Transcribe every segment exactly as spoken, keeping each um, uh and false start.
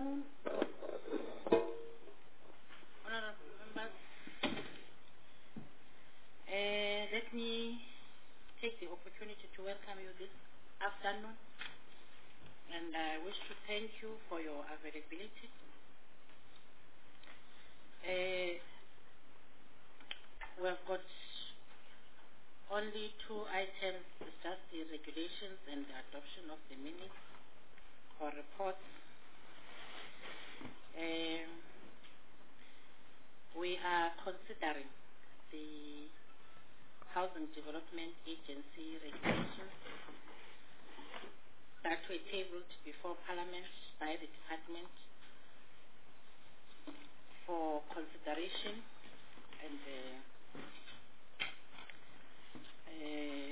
afternoon, honorable members. Uh, let me take the opportunity to welcome you this afternoon, and I wish to thank you for your availability. Uh, we've got only two items, just the regulations and the adoption of the minutes or reports. Um, we are considering the Housing Development Agency regulations that were tabled before Parliament by the Department for consideration and uh, uh,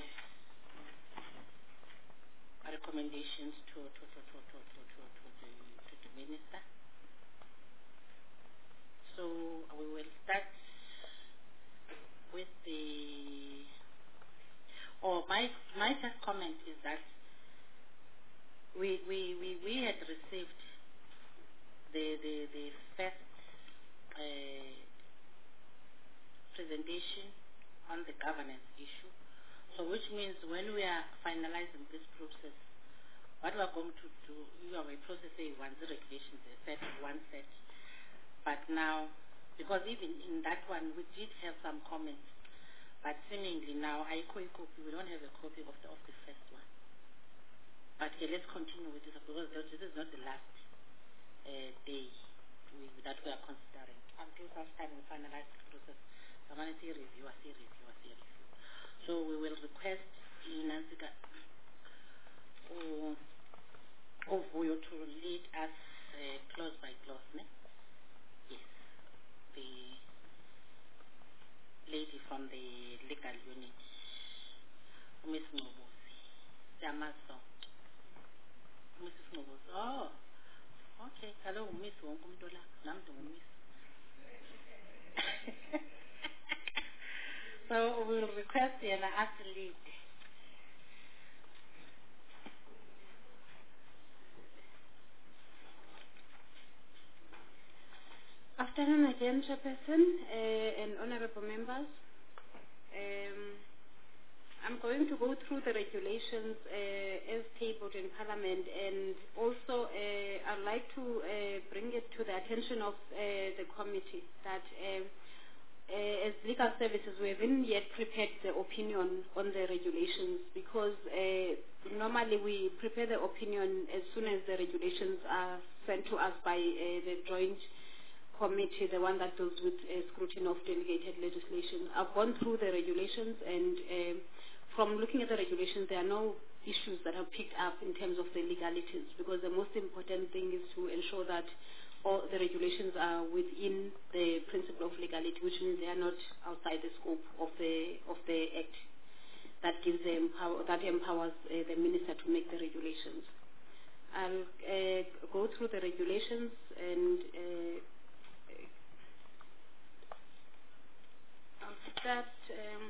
recommendations to, to, to, to, to, to, to, to, the, to the Minister. So we will start with the, or my, my first comment is that we, we, we, we had received the, the, the first uh, presentation on the governance issue. So which means when we are finalizing this process, what we are going to do, we are processing one the regulations, a set, one set. But now, because even in that one, we did have some comments, but seemingly now, I copy, we don't have a copy of the, of the first one. But okay, let's continue with this, because this is not the last uh, day we, that we are considering. Until such time we finalize the process, I want to say review, I say review, I say review. So we will request Nancy or, or Vuyo to lead us uh, close by close, ne? Yes, the lady from the legal unit, Miss Nobosi, Yamaso. Miss Nobosi. Oh, okay. Hello, Miss Wonkumdola. Namdo Miss. So we'll request the ask the lead. Afternoon again, Chairperson uh, and honorable members. Um, I'm going to go through the regulations uh, as tabled in Parliament, and also uh, I'd like to uh, bring it to the attention of uh, the committee that uh, uh, as legal services we haven't yet prepared the opinion on the regulations, because uh, normally we prepare the opinion as soon as the regulations are sent to us by uh, the joint committee, the one that deals with uh, scrutiny of delegated legislation. I've gone through the regulations, and uh, from looking at the regulations, there are no issues that are picked up in terms of the legalities, because the most important thing is to ensure that all the regulations are within the principle of legality, which means they are not outside the scope of the of the Act that gives them power, that empowers uh, the minister to make the regulations. I'll uh, go through the regulations and. Uh, I'll start um,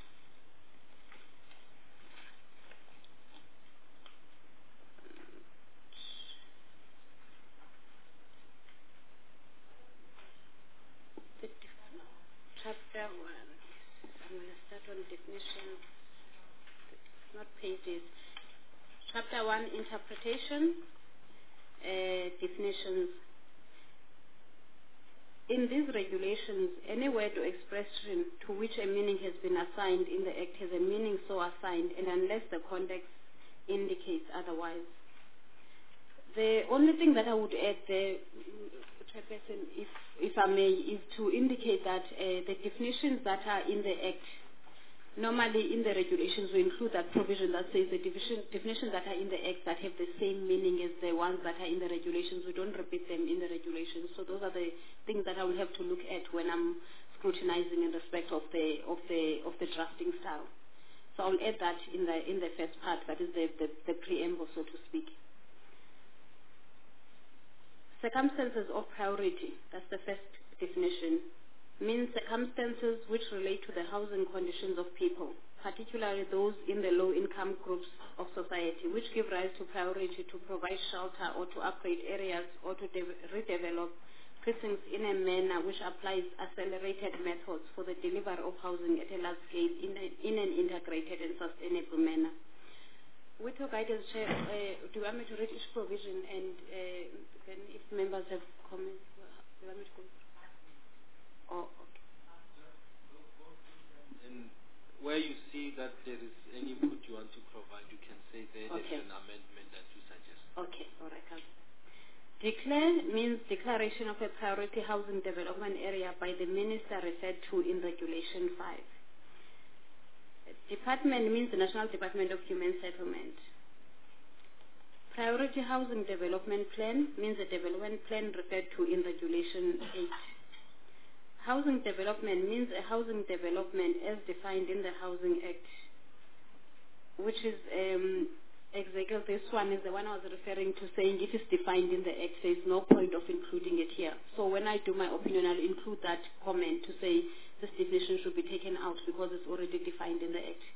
the chapter one. I'm going to start on definitions, not pages. Chapter one, interpretation, uh, definitions. In these regulations, any word or expression to which a meaning has been assigned in the Act has a meaning so assigned, and unless the context indicates otherwise. The only thing that I would add there, Chairperson, if, if I may, is to indicate that uh, the definitions that are in the Act, normally in the regulations we include that provision that says the definition, definitions that are in the Act that have the same meaning as the ones that are in the regulations. We don't repeat them in the regulations. So those are the things that I will have to look at when I'm scrutinizing in respect of the of the of the drafting style. So I'll add that in the in the first part, that is the, the, the preamble, so to speak. Circumstances of priority, that's the first definition, means circumstances which relate to the housing conditions of people, particularly those in the low-income groups of society, which give rise to priority to provide shelter or to upgrade areas or to de- redevelop precincts in a manner which applies accelerated methods for the delivery of housing at a large scale in, a, in an integrated and sustainable manner. With your guidance, Chair, uh, do you want me to read each provision, and uh, then if members have comments, do you want me to go through? Oh, okay. And where you see that there is any input you want to provide, you can say there Okay. is an amendment that you suggest. Okay, all right, Councillor. Declare means declaration of a priority housing development area by the minister referred to in Regulation five. Department means the National Department of Human Settlement. Priority Housing Development Plan means the development plan referred to in Regulation eight. Housing development means a housing development as defined in the Housing Act, which is um, exactly this one is the one I was referring to, saying it is defined in the Act, there is no point of including it here. So when I do my opinion, I'll include that comment to say this definition should be taken out because it's already defined in the Act.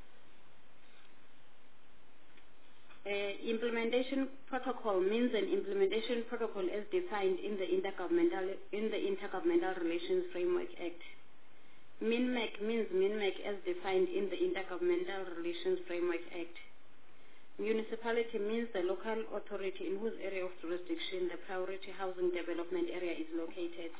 Uh, implementation protocol means an implementation protocol as defined in the Intergovernmental in the Intergovernmental Relations Framework Act. MINMAC means MINMAC as defined in the Intergovernmental Relations Framework Act. Municipality means the local authority in whose area of jurisdiction the priority housing development area is located.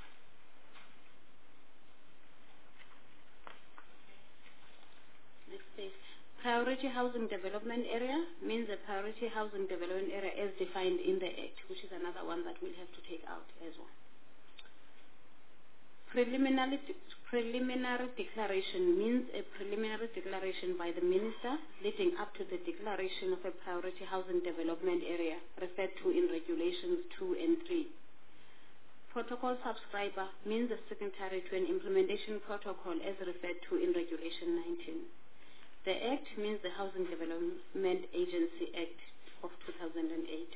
Next page. Priority housing development area means the priority housing development area as defined in the Act, which is another one that we'll have to take out as well. Preliminary, preliminary declaration means a preliminary declaration by the minister leading up to the declaration of a priority housing development area referred to in Regulations two and three. Protocol subscriber means a signatory to an implementation protocol as referred to in Regulation nineteen. The Act means the Housing Development Agency Act of two thousand eight.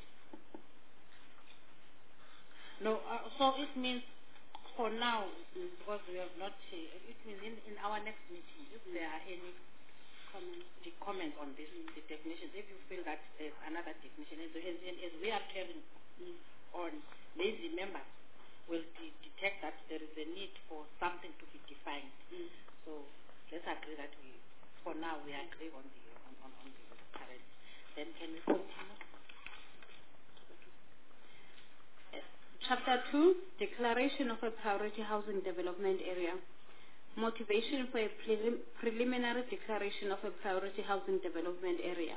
No, uh, so it means for now, because we have not, uh, it means in, in our next meeting, if there are any comments, the comment on this, mm. the definitions, if you feel that there's another definition, as, as, as we are carrying mm. on, lazy members will de detect that there is a need for something to be defined. Mm. So let's agree that we, for now, we agree on the, on, on, on the current. Then can we continue? Chapter two, Declaration of a Priority Housing Development Area. Motivation for a prelim preliminary declaration of a Priority Housing Development Area.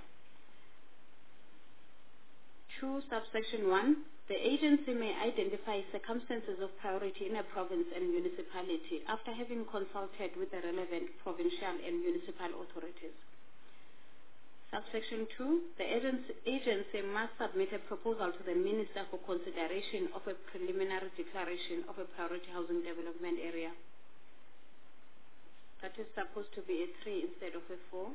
two, Subsection one, the agency may identify circumstances of priority in a province and municipality after having consulted with the relevant provincial and municipal authorities. Subsection two, the agency, agency must submit a proposal to the minister for consideration of a preliminary declaration of a priority housing development area. That is supposed to be a three instead of a four.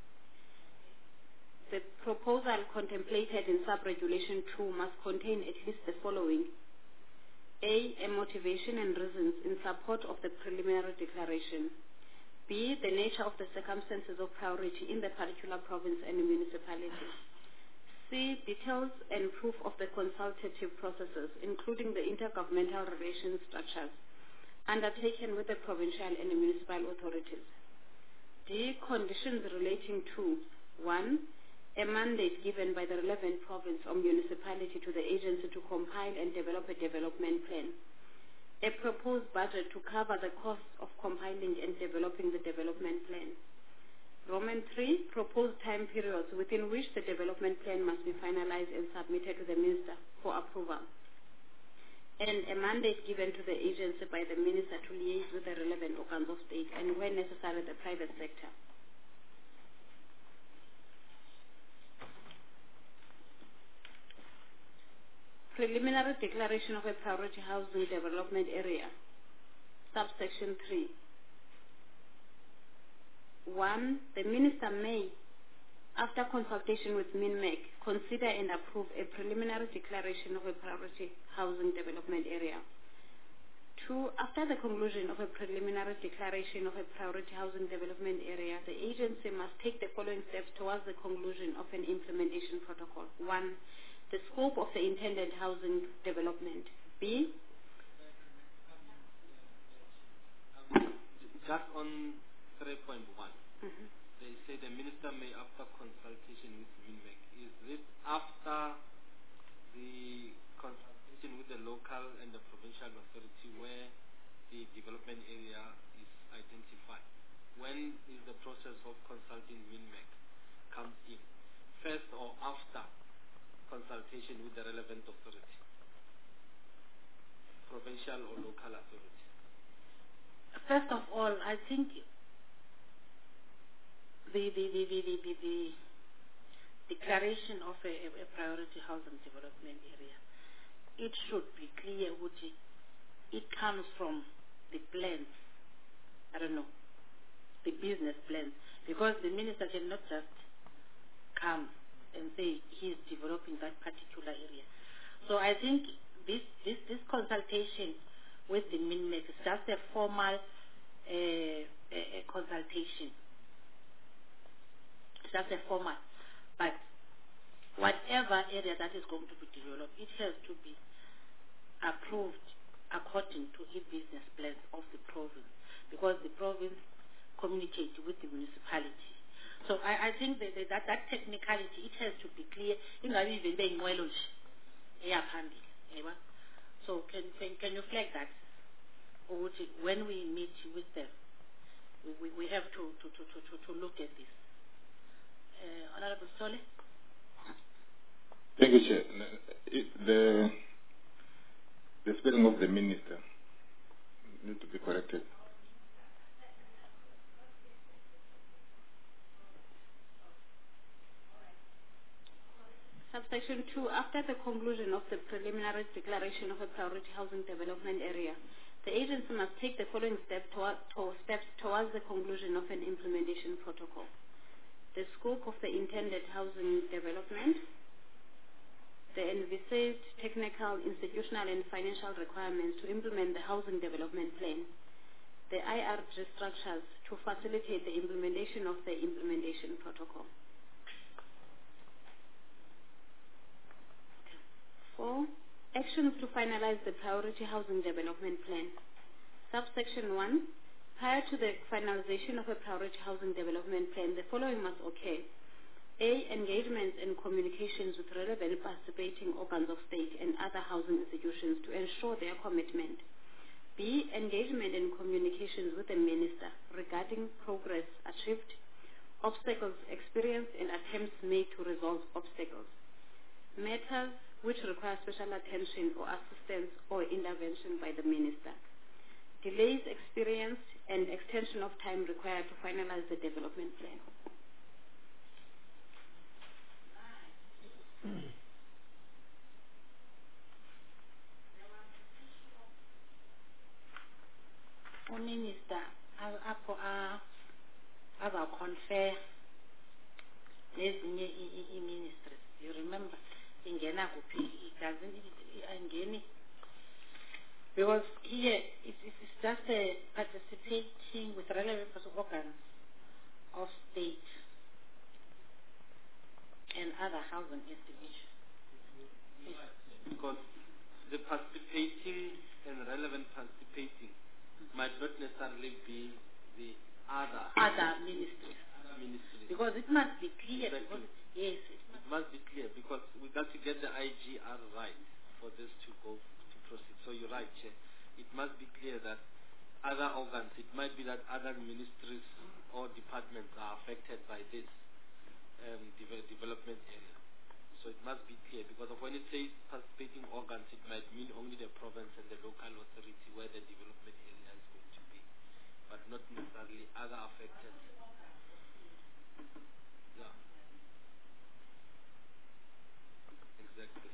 The proposal contemplated in sub-regulation two must contain at least the following. A, a motivation and reasons in support of the preliminary declaration. B, the nature of the circumstances of priority in the particular province and municipality. C, details and proof of the consultative processes, including the intergovernmental relations structures, undertaken with the provincial and the municipal authorities. D, conditions relating to, one, a mandate given by the relevant province or municipality to the agency to compile and develop a development plan. A proposed budget to cover the costs of compiling and developing the development plan. Roman three, proposed time periods within which the development plan must be finalized and submitted to the minister for approval. And a mandate given to the agency by the minister to liaise with the relevant organs of state and, where necessary, the private sector. Preliminary declaration of a priority housing development area. Subsection three. One, the minister may, after consultation with MINMAC, consider and approve a preliminary declaration of a priority housing development area. two, after the conclusion of a preliminary declaration of a priority housing development area, the agency must take the following steps towards the conclusion of an implementation protocol. One, the scope of the intended housing development. B, Um, just on three point one, mhm. they say the minister may, after consultation with MINMEC, is it after the consultation with the local and the provincial authority where the development area is identified? When is the process of consulting MINMEC comes in? First or after consultation with the relevant authority, provincial or local authority? First of all, I think the the the the, the, the, the declaration of a, a priority housing development area, it should be clear what it, it comes from the plans. I don't know, the business plans, because the minister cannot just come and say he is developing that particular area. So I think this this this consultation with the MINMEC is just a formal uh, a, a consultation. It's just a formal, but whatever area that is going to be developed, it has to be approved according to the business plans of the province, because the province communicates with the municipality. So I, I think that, that that technicality, it has to be clear. So can, can can you flag that? Or would it, when we meet with them, we, we have to, to, to, to, to look at this. Uh, Honorable Sole? Thank you, Chair. It, the, the spelling of the minister needs to be corrected. Subsection two, after the conclusion of the preliminary declaration of a priority housing development area, the agency must take the following step toward, to, steps towards the conclusion of an implementation protocol. The scope of the intended housing development, the envisaged technical, institutional, and financial requirements to implement the housing development plan, the I R G structures to facilitate the implementation of the implementation protocol. Four, actions to finalize the priority housing development plan. Subsection one, prior to the finalization of a priority housing development plan, the following must occur. A, engagements and communications with relevant participating organs of state and other housing institutions to ensure their commitment. B, engagement and communications with the minister regarding progress achieved, obstacles experienced, and attempts made to resolve obstacles. Matters which require special attention or assistance or intervention by the minister. Delays experienced and extension of time required to finalize the development plan. O Minister, apho azaconfer nezinye i-ministries. You remember? Ingena kuphi, it doesn't, ingeni, because here it, it's just uh, participating with relevant organs of state and other housing institutions. Because the participating and relevant participating might not necessarily be the other Other ministries. other ministries. Because it must be clear. Exactly. Because, yes, it It must be clear, because we got to get the I G R right for this to go to proceed. So you're right, Chair. It must be clear that other organs, it might be that other ministries or departments are affected by this um, de- development area. So it must be clear, because of when it says participating organs, it might mean only the province and the local authority where the development area is going to be, but not necessarily other affected. Yeah. Exactly.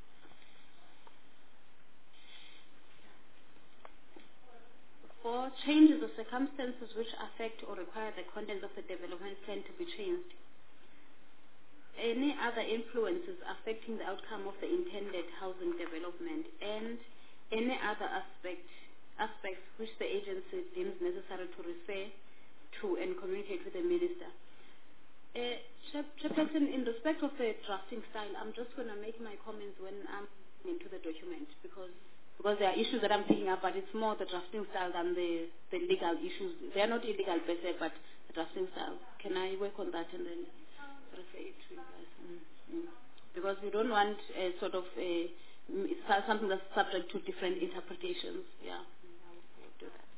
Four, changes of circumstances which affect or require the contents of the development plan to be changed. Any other influences affecting the outcome of the intended housing development, and any other aspect aspects which the agency deems necessary to refer to and communicate with the Minister. Uh, Chair- Chairperson, in respect of the drafting style, I'm just going to make my comments when I'm into the document because because there are issues that I'm picking up, but it's more the drafting style than the, the legal issues. They are not illegal per se, but the drafting style. Can I work on that and then refer it to you guys? Mm, mm. Because we don't want a sort of a, something that's subject to different interpretations. Yeah, I'll do that.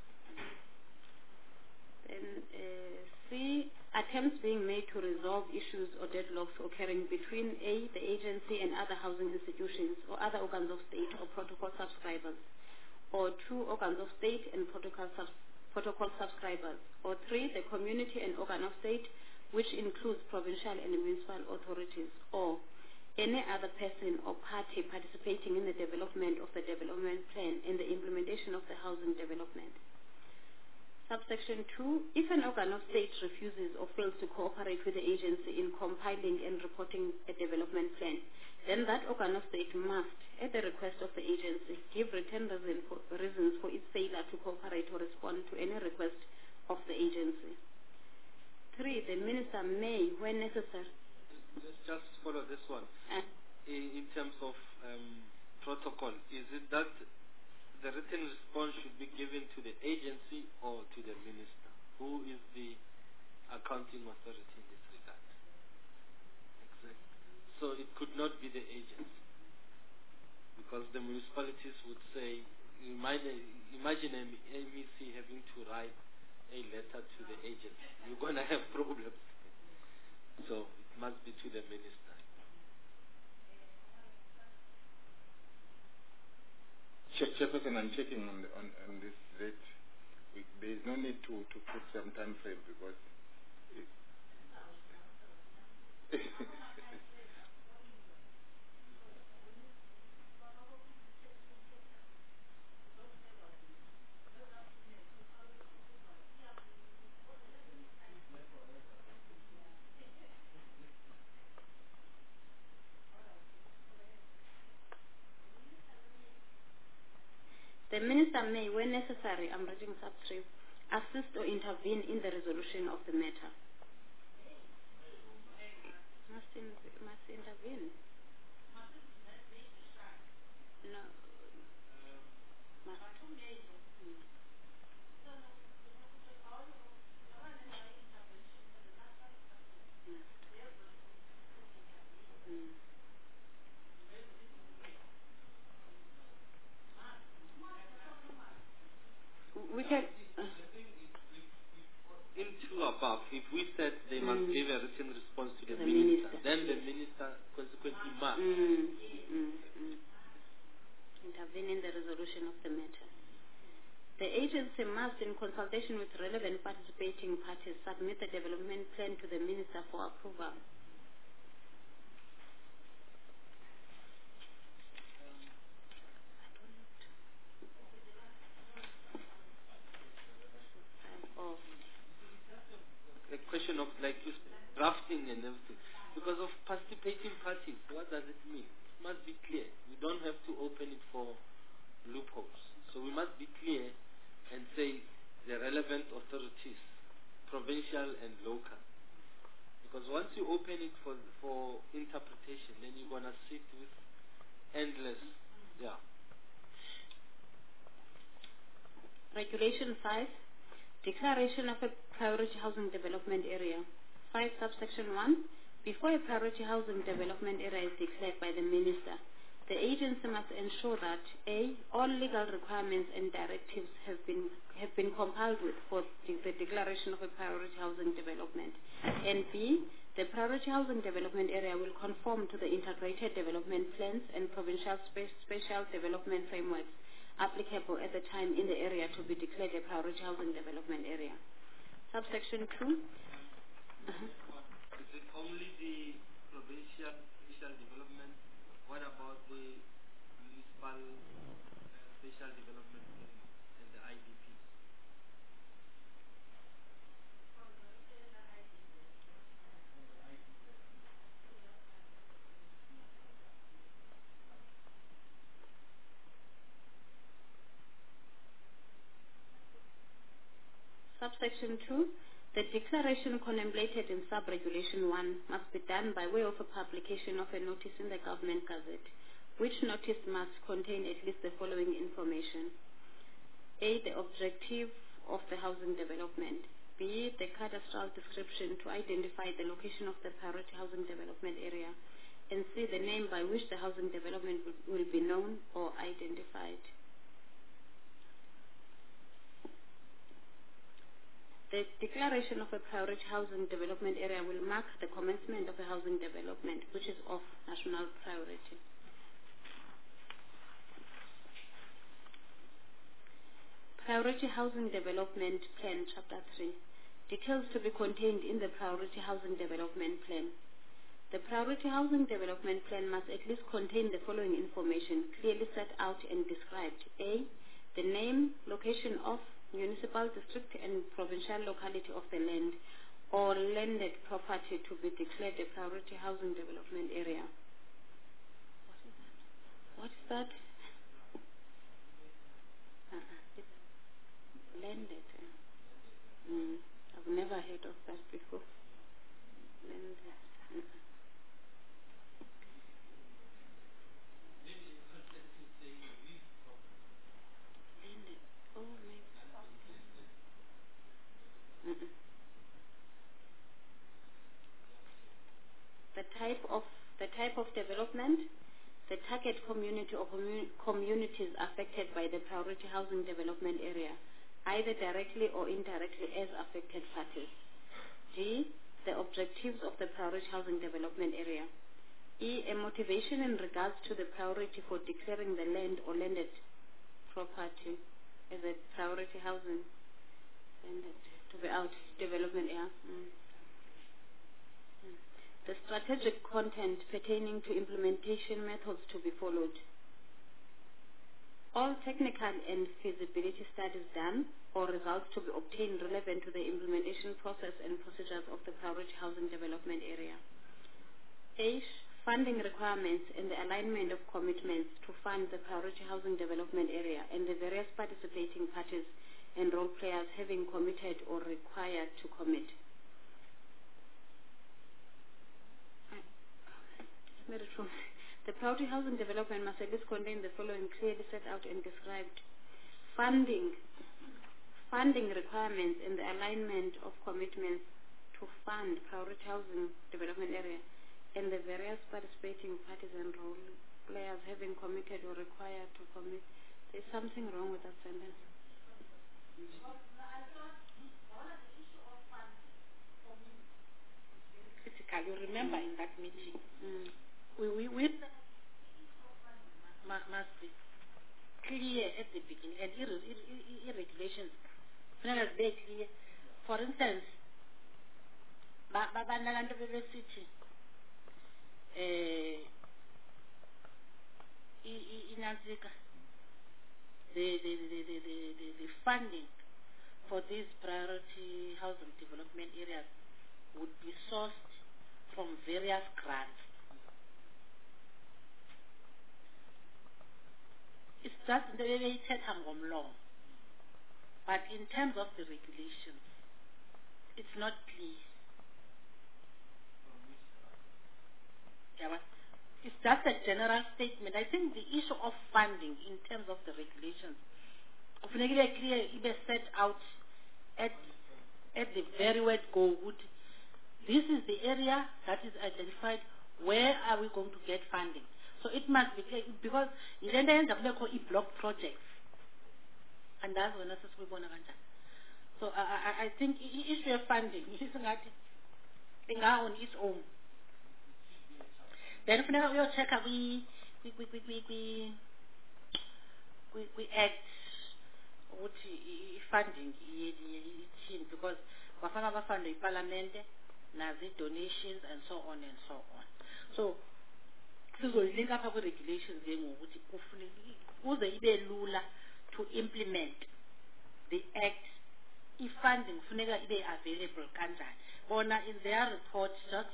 Then uh, C, attempts being made to resolve issues or deadlocks occurring between A, the agency and other housing institutions or other organs of state or protocol subscribers, or two, organs of state and protocol, subs protocol subscribers, or three, the community and organ of state, which includes provincial and municipal authorities, or any other person or party participating in the development of the development plan and the implementation of the housing development. Subsection two, if an organ of state refuses or fails to cooperate with the agency in compiling and reporting a development plan, then that organ of state must, at the request of the agency, give written reason for, reasons for its failure to cooperate or respond to any request of the agency. Three, the minister may, when necessary. Let's just follow this one. Uh, in, in terms of um, protocol, is it that the written response should be given to the agency or to the minister? Who is the accounting authority in this regard? Exactly. So it could not be the agency, because the municipalities would say, imagine, imagine an M E C having to write a letter to the agency. You're going to have problems. So it must be to the minister. Chairperson, I'm checking on, the, on, on this that we, there is no need to, to put some time frame because it, The minister may, when necessary, I'm reading sub three, assist or intervene in the resolution of the matter. Must, in, must intervene. No. Must. Mm. Mm. We can. Uh, In two above, if we said they must Mm. give a written response to the, The minister, minister. then the minister consequently must. mm, mm, mm. Intervene in the resolution of the matter. The agency must, in consultation with relevant participating parties, submit the development plan to the minister for approval. Oh. The question of like is drafting and everything. Because of participating parties, what does it mean? It must be clear. We don't have to open it for loopholes. So we must be clear and say the relevant authorities, provincial and local. Because once you open it for for interpretation, then you're gonna sit with endless, yeah. Regulation five, declaration of a priority housing development area. five subsection one, before a priority housing development area is declared by the minister, the agency must ensure that A, all legal requirements and directives have been have been compiled with for the, the declaration of a priority housing development, and B, the priority housing development area will conform to the integrated development plans and provincial spe special development frameworks applicable at the time in the area to be declared a priority housing development area. Subsection two. Uh-huh. Is it only the provincial special development? What about the municipal uh, special development plan and the I D P? subsection two, the declaration contemplated in sub-regulation one must be done by way of a publication of a notice in the Government Gazette, which notice must contain at least the following information. A, the objective of the housing development. B, the cadastral description to identify the location of the priority housing development area. And C, the name by which the housing development will, will be known or identified. The declaration of a priority housing development area will mark the commencement of a housing development which is of national priority. Priority Housing Development Plan, Chapter three. Details to be contained in the Priority Housing Development Plan. The Priority Housing Development Plan must at least contain the following information clearly set out and described. A, the name, location of, municipal district and provincial locality of the land or landed property to be declared a priority housing development area. What is that? Uh-uh. Landed. Mm. I've never heard of that before. Landed. Uh-uh. Landed. Oh, maybe. Mm-mm. The type of the type of development, the target community or commu communities affected by the priority housing development area, either directly or indirectly as affected parties. G, the objectives of the priority housing development area. E, a motivation in regards to the priority for declaring the land or landed property as a priority housing landed to be out development area. Mm. Mm. The strategic content pertaining to implementation methods to be followed. All technical and feasibility studies done or results to be obtained relevant to the implementation process and procedures of the priority housing development area. H, funding requirements and the alignment of commitments to fund the priority housing development area and the various participating parties and role players having committed or required to commit. Very true. The priority housing development must at least contain the following clearly set out and described. Funding, funding requirements and the alignment of commitments to fund priority housing development area and the various participating parties and role players having committed or required to commit. There's something wrong with that sentence. Critical. You remember in that meeting, Mm. we we we must be clear at the beginning and irregulations. Let us be clear. For instance, Bandalanto City, in Africa, the the the the the the funding for these priority housing development areas would be sourced from various grants. It's just the way they set hangom law. But in terms of the regulations, it's not clear. Yeah, but it's just a general statement. I think the issue of funding in terms of the regulations, clear, it set out at at the very word go. This is the area that is identified. Where are we going to get funding? So it must be clear because it ends up like a block projects, and that's when we want to. So I, I, I think issue of funding is not on its own. Then when we check, we we we we we we we act what funding because we have funding parliament, nazi donations and so on and so on. So link up with regulations to implement the act. If funding is available, in their report, just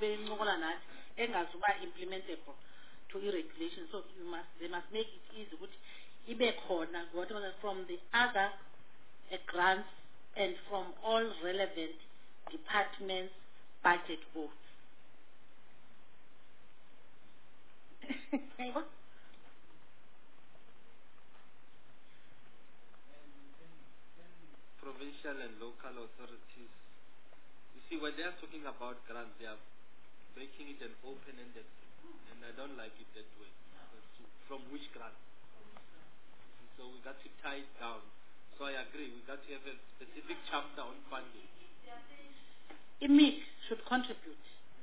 implementable to regulations. So you must, they must make it easy. From the other uh, grants and from all relevant departments' budget votes. Provincial and local authorities, you see, when they are talking about grants, they are making it an open-ended thing, and I don't like it that way. From which grant? And so we got to tie it down. So I agree, we got to have a specific chapter on funding. I M I C should contribute.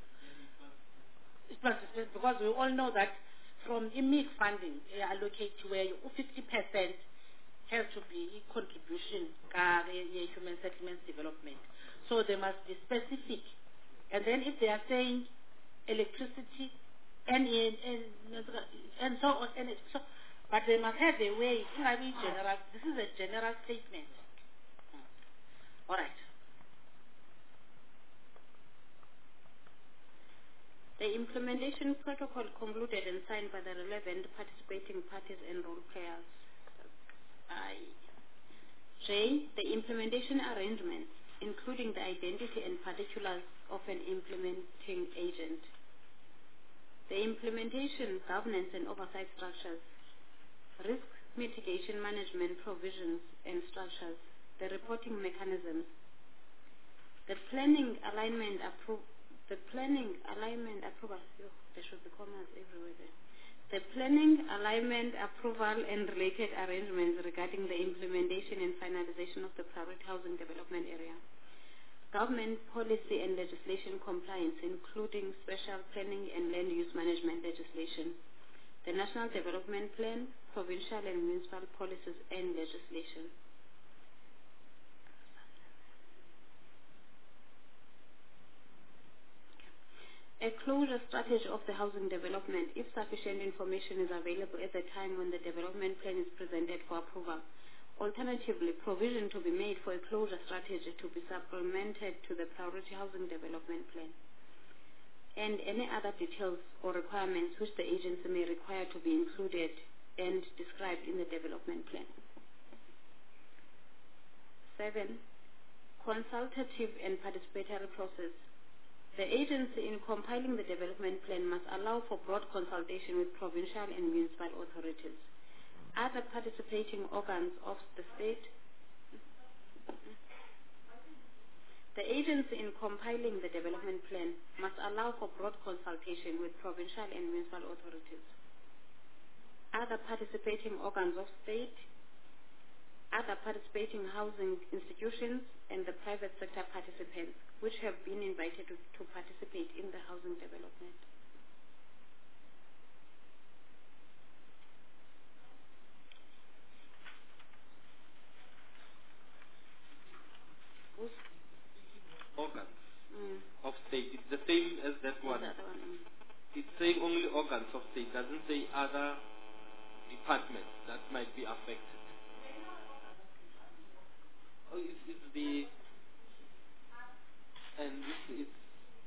It must, because we all know that from I M I C funding, they allocate where fifty percent has to be contribution ka human settlements development. So they must be specific. And then if they are saying electricity and and, and so on, and so, but they must have a way. It might be general. This is a general statement. All right. The implementation protocol concluded and signed by the relevant participating parties and role players. I. J. The implementation arrangements, including the identity and particulars of an implementing agent. The implementation, governance and oversight structures, risk mitigation management provisions and structures, the reporting mechanisms, the planning alignment appro- the planning alignment approval, oh, there should be commas everywhere there. The planning, alignment, approval and related arrangements regarding the implementation and finalization of the private housing development area. Government policy and legislation compliance, including special planning and land use management legislation, the National Development Plan, provincial and municipal policies and legislation. A closure strategy of the housing development, if sufficient information is available at the time when the development plan is presented for approval. Alternatively, provision to be made for a closure strategy to be supplemented to the priority housing development plan. And any other details or requirements which the agency may require to be included and described in the development plan. Seven, consultative and participatory process. The agency in compiling the development plan must allow for broad consultation with provincial and municipal authorities. Other participating organs of the state. The agency in compiling the development plan must allow for broad consultation with provincial and municipal authorities. Other participating organs of state, other participating housing institutions, and the private sector participants which have been invited to, to participate in the housing development. Organs Mm. of state. It's the same as that one. The other one, mm. It's saying only organs of state. Doesn't say other departments that might be affected. Oh, it's, it's the and this is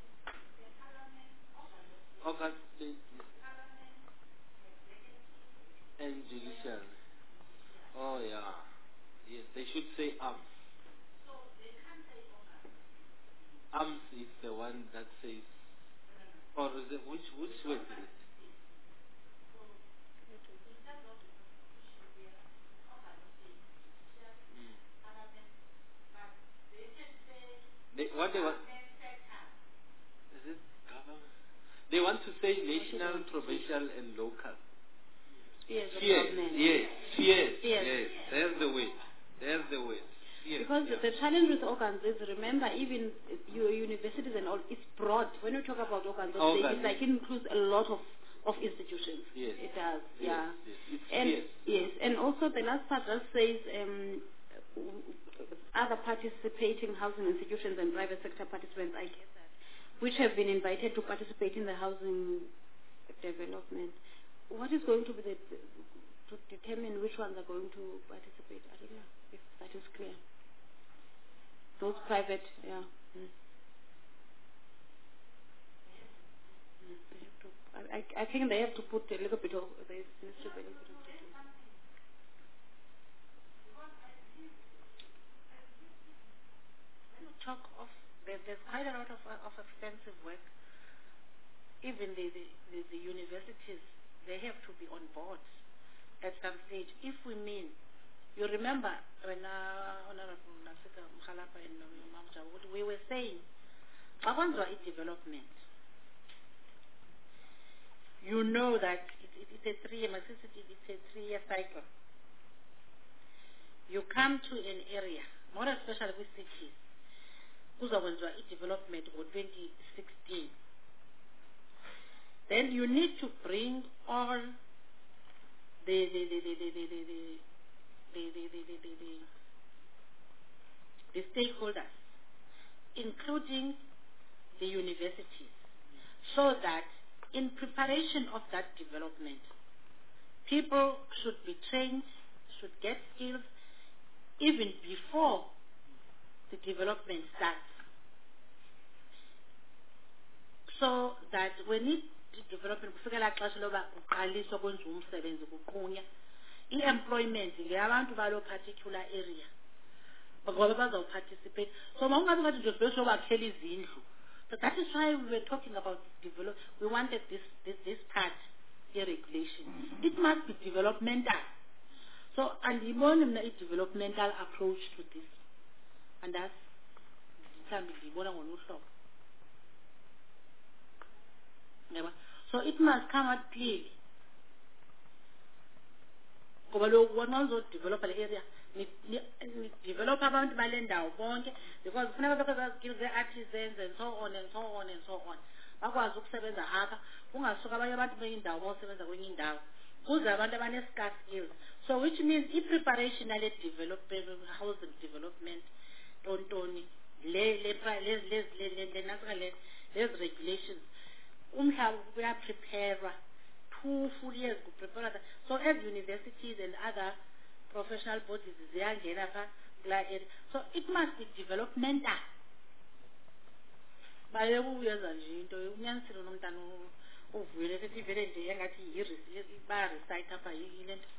organ state and judiciary. Oh yeah, yes. They should say arms. Arms is the one that says, or is it, which which word is it? Mm. They, what they want? Is it government? They want to say national, provincial, and local. Spheres of Spheres, government. yes, spheres, Spheres. yes. There's the way. There's the way. Spheres, Because yeah. the challenge with organs is, remember, even your universities and all, it's broad. When you talk about organs of state, Organs. it's like it includes a lot of, of institutions. Yes. It does, Yes, yeah. yes. It's And spheres. yes, and also the last part just says um, other participating housing institutions and private sector participants, I guess that, which have been invited to participate in the housing development. What is going to be the, to determine which ones are going to participate? I don't know if that is clear. Those private, yeah. Mm. Mm, they have to, I, I think they have to put a little bit of, there needs to be a little bit of detail. talk of, there, there's quite a lot of, uh, of extensive work. Even the, the, the, the universities, they have to be on board at some stage. If we mean, you remember when uh, Honorable Nasika Mkhalapa and Mamja, we were saying, Babanzwa is development. You know that it, it, it's a three-year, it's a three-year cycle. You come to an area, more especially with cities, kuzakwenziwa development for twenty sixteen. Then you need to bring all the the the the the the the the the the the the the the stakeholders, including the universities, so that in preparation of that development, people should be trained, should get skills even before the development starts. So that when it development kufikela xesha loba uqaliswa kwenziwa umsebenzi kuqunya i-employment ngeyabantu balo particular area ngoba bazawuparticipate. So mawungabe ngathi nje bese wakhela izindlu. So that is why we were talking about develop. We wanted this this this part here regulation. It must be developmental. So and you want a developmental approach to this, and that's something we want to know. So it must come out clearly. Ngoba lo wona uzodevelop le area ni develop abantu balendawo bonke because kufuneka bazazi the artisans and so on and so on and so on. Bakwazi ukusebenza apha kungasuka abanye abantu beyindawo basebenza kwenye indawo. Kuze abantu abane skills. So which means i preparation ale development housing development tontoni le le le le le le le regulations. Umhlaba we are prepared two full years to prepare that. So as universities and other professional bodies they are getting so it must be developmental. Baye kuyenza nje into unyanisile nomntana uvuyile sethi vele nje engathi ba recite apha yilento.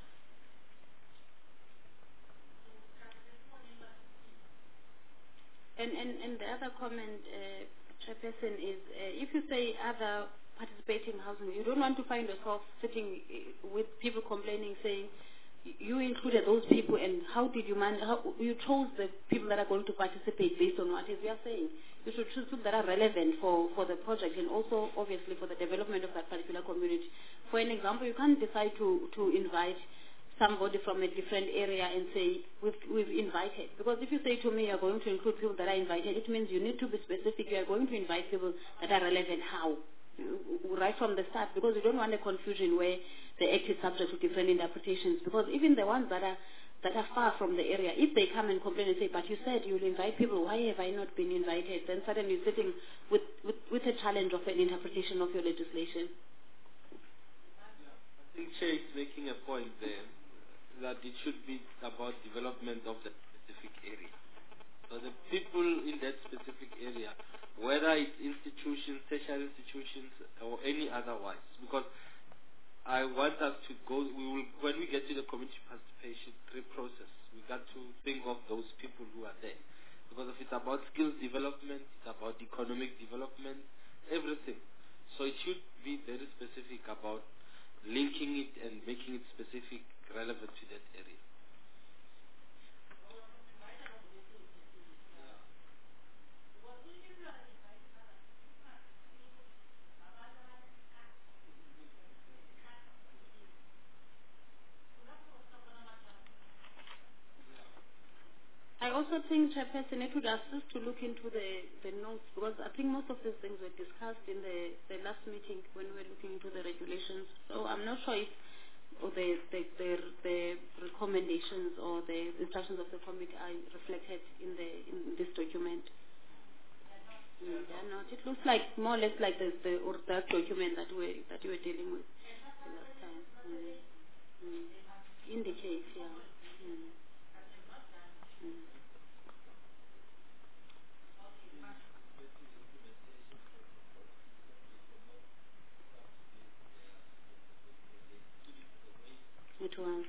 And and and the other comment, uh, Chairperson, is uh, if you say other participating housing, you don't want to find yourself sitting with people complaining, saying you included those people, and how did you man? How you chose the people that are going to participate based on what is we are saying? You should choose people that are relevant for for the project and also obviously for the development of that particular community. For an example, you can't decide to to invite somebody from a different area and say, we've, we've invited. Because if you say to me, you're going to include people that are invited, it means you need to be specific. You are going to invite people that are relevant. How? Right from the start, because you don't want a confusion where the act is subject to different interpretations. Because even the ones that are that are far from the area, if they come and complain and say, but you said you'll invite people, why have I not been invited? Then suddenly you're sitting with, with, with a challenge of an interpretation of your legislation. I think Chair is making a point there, that it should be about development of the specific area. So the people in that specific area, whether it's institutions, tertiary institutions, or any otherwise, because I want us to go, we will, when we get to the community participation process, we got to think of those people who are there. Because if it's about skills development, it's about economic development, everything. So it should be very specific about linking it and making it specific, relevant to that area. I also think, Chairperson, it would assist to look into the, the notes, because I think most of these things were discussed in the, the last meeting when we were looking into the regulations. So I'm not sure if or the, the, the, the recommendations or the instructions of the committee are reflected in, the, in this document. Mm, they are not. It looks like more or less like the, the or that document that we that you were dealing with the last time. Mm. Mm. Indicates, yeah. Mm. Mm. It was.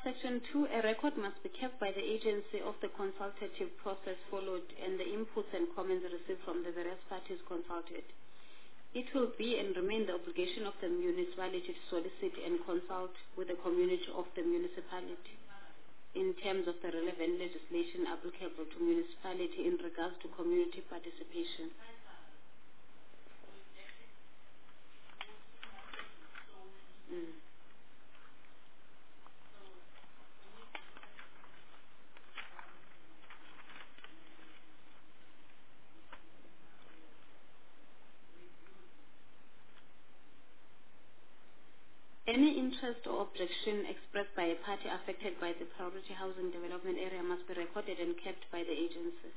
Subsection two, a record must be kept by the agency of the consultative process followed and the inputs and comments received from the various parties consulted. It will be and remain the obligation of the municipality to solicit and consult with the community of the municipality in terms of the relevant legislation applicable to municipality in regards to community participation. Mm. Any interest or objection expressed by a party affected by the priority housing development area must be recorded and kept by the agency.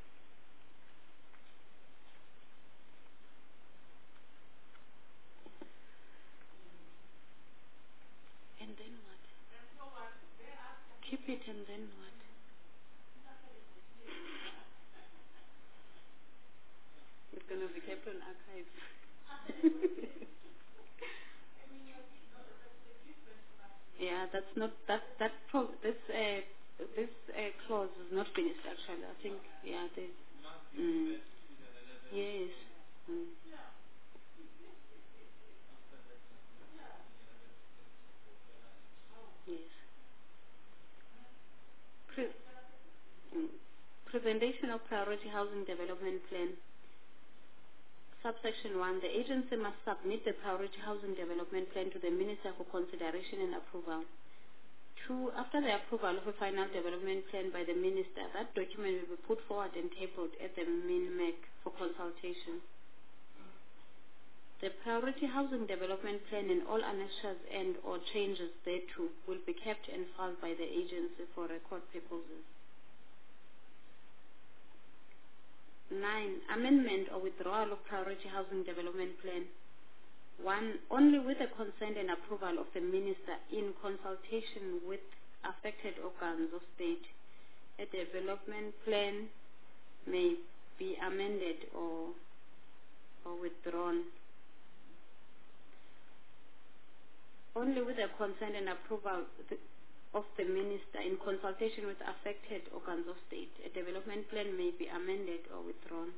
And then what? Keep it and then what? It's going to be kept on archives. Yeah, that's not that that pro, this uh, this uh, clause is not finished actually. I think yeah, this. Mm, yes. Mm. Yes. Pre- mm. Presentation of priority housing development plan. Subsection one, the agency must submit the priority housing development plan to the Minister for consideration and approval. Two, after the approval of a final development plan by the Minister, that document will be put forward and tabled at the MINMEC for consultation. The priority housing development plan and all annexures and or changes thereto will be kept and filed by the agency for record purposes. Nine, amendment or withdrawal of priority housing development plan. One, only with the consent and approval of the Minister in consultation with affected organs of state, a development plan may be amended or, or withdrawn. Only with the consent and approval of the Minister in consultation with affected organs of state, a development plan may be amended or withdrawn.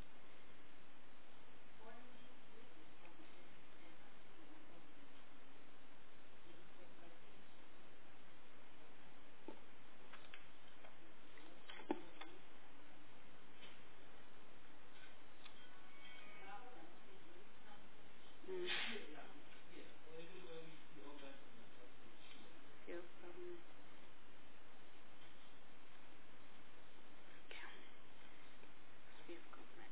Mm. Yes, um, okay. We've got that.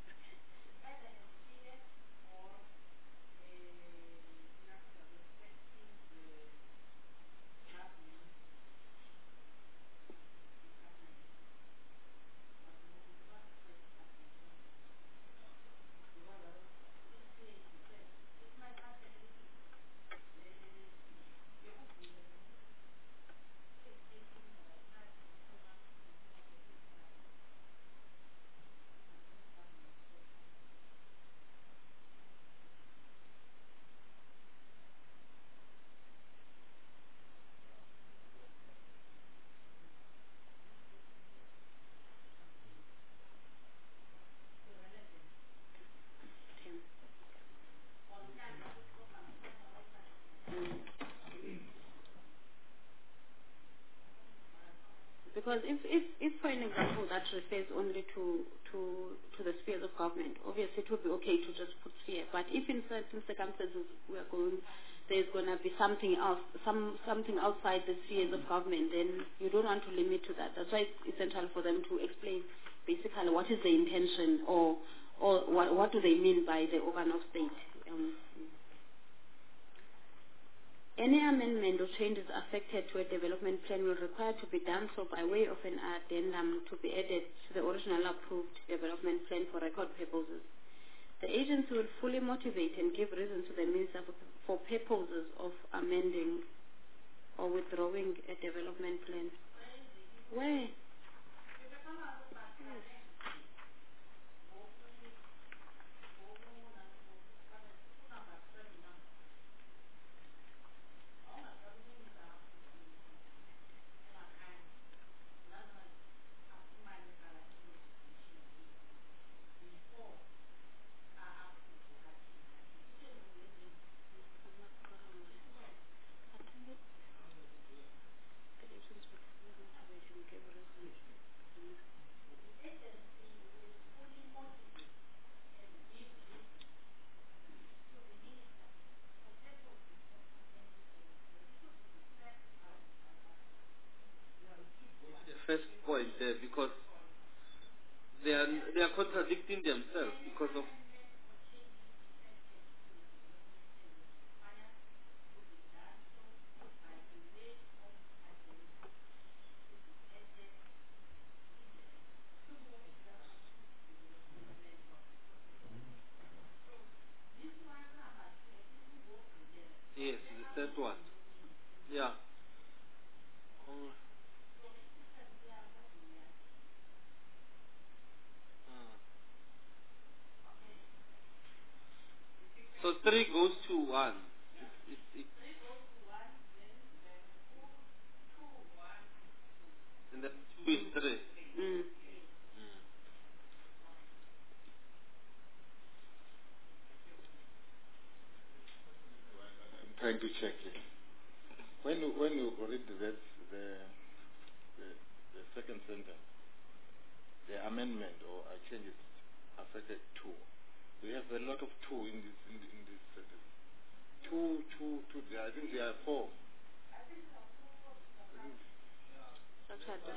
Because if, if, if, for an example, that refers only to, to, to the spheres of government, obviously it would be okay to just put sphere. But if in certain circumstances we are going, there's going to be something else, some something outside the spheres of government, then you don't want to limit to that. That's why it's essential for them to explain basically what is the intention or or what, what do they mean by the organ of state. Um, Any amendment or changes affected to a development plan will require to be done so by way of an addendum to be added to the original approved development plan for record purposes. The agency will fully motivate and give reasons to the Minister for, for purposes of amending or withdrawing a development plan. Where? there because they are they are contradicting themselves because of. Yes, the third one. Yeah. Oh. Ah. So three goes to one. It, it, it, and then two is three. Mm. I'm trying to check it. When you, when you read the, the, the, the second sentence, the amendment or I change it, affected two. We have a lot of two in this in, in this sentence. Two, two, two. There, I think there are four. Such a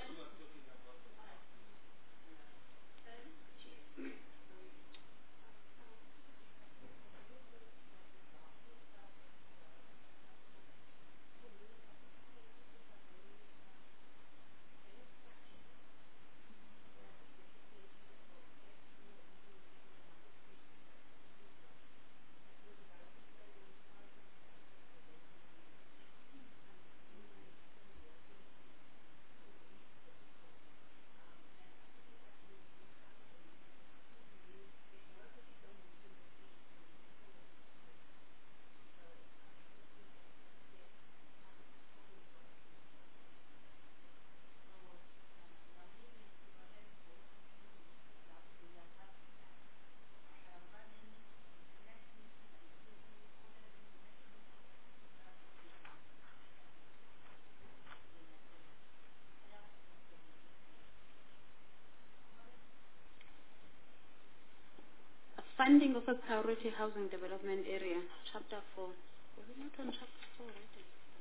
funding of a priority housing development area, chapter four. Was it not on chapter four, right?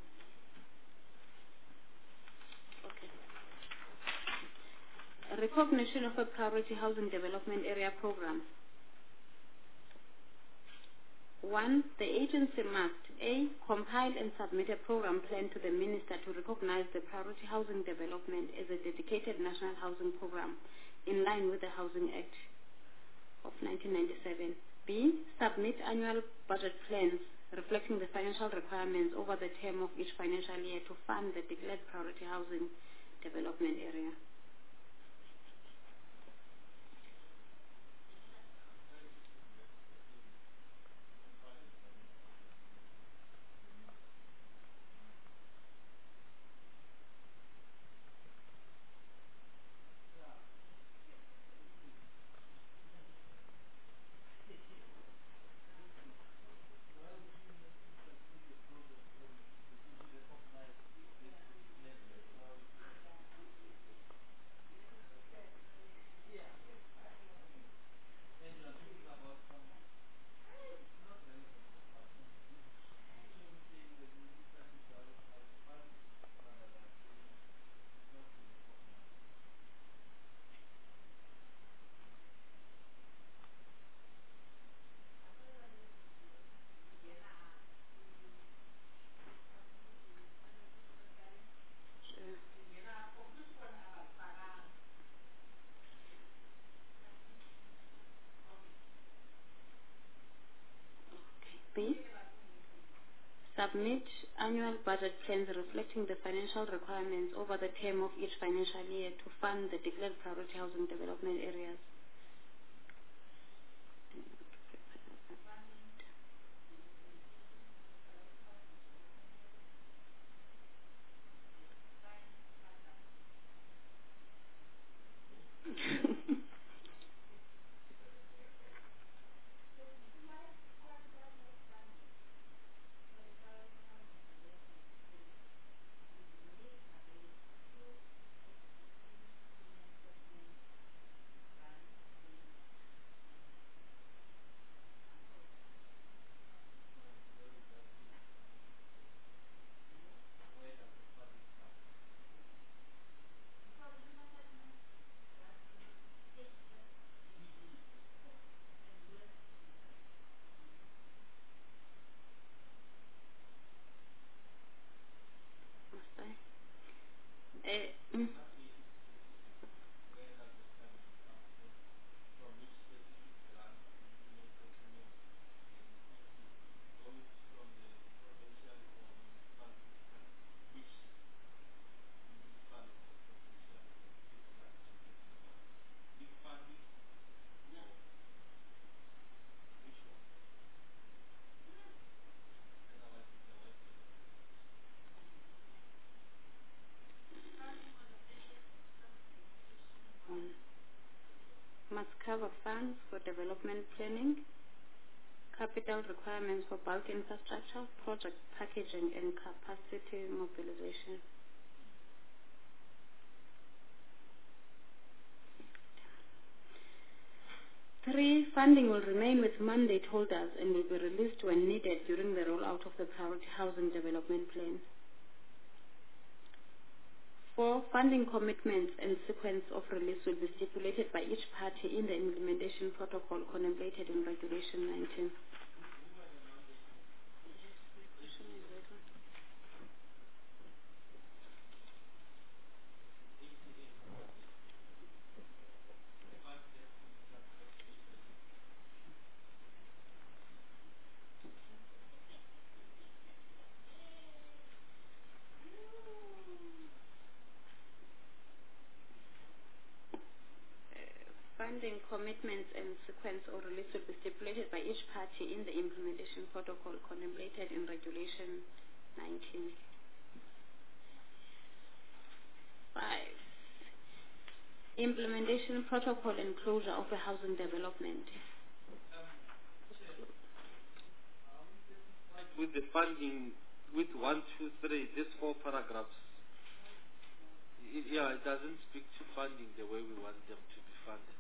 Okay. A recognition of a priority housing development area program. One, the agency must A, compile and submit a program plan to the minister to recognize the priority housing development as a dedicated national housing program in line with the Housing Act of nineteen ninety-seven. B, submit annual budget plans reflecting the financial requirements over the term of each financial year to fund the declared priority housing development area. B, submit annual budget plans reflecting the financial requirements over the term of each financial year to fund the declared priority housing development areas. must cover funds for development planning, capital requirements for bulk infrastructure, project packaging, and capacity mobilization. Three, funding will remain with mandate holders and will be released when needed during the rollout of the priority housing development plan. Four, funding commitments and sequence of release will be stipulated by each party in the implementation protocol contemplated in Regulation nineteen. Funding commitments and sequence or release will be stipulated by each party in the implementation protocol contemplated in Regulation nineteen. Five, implementation protocol and closure of a housing development. With the funding, with one, two, three, these four paragraphs, it, yeah, it doesn't speak to funding the way we want them to be funded.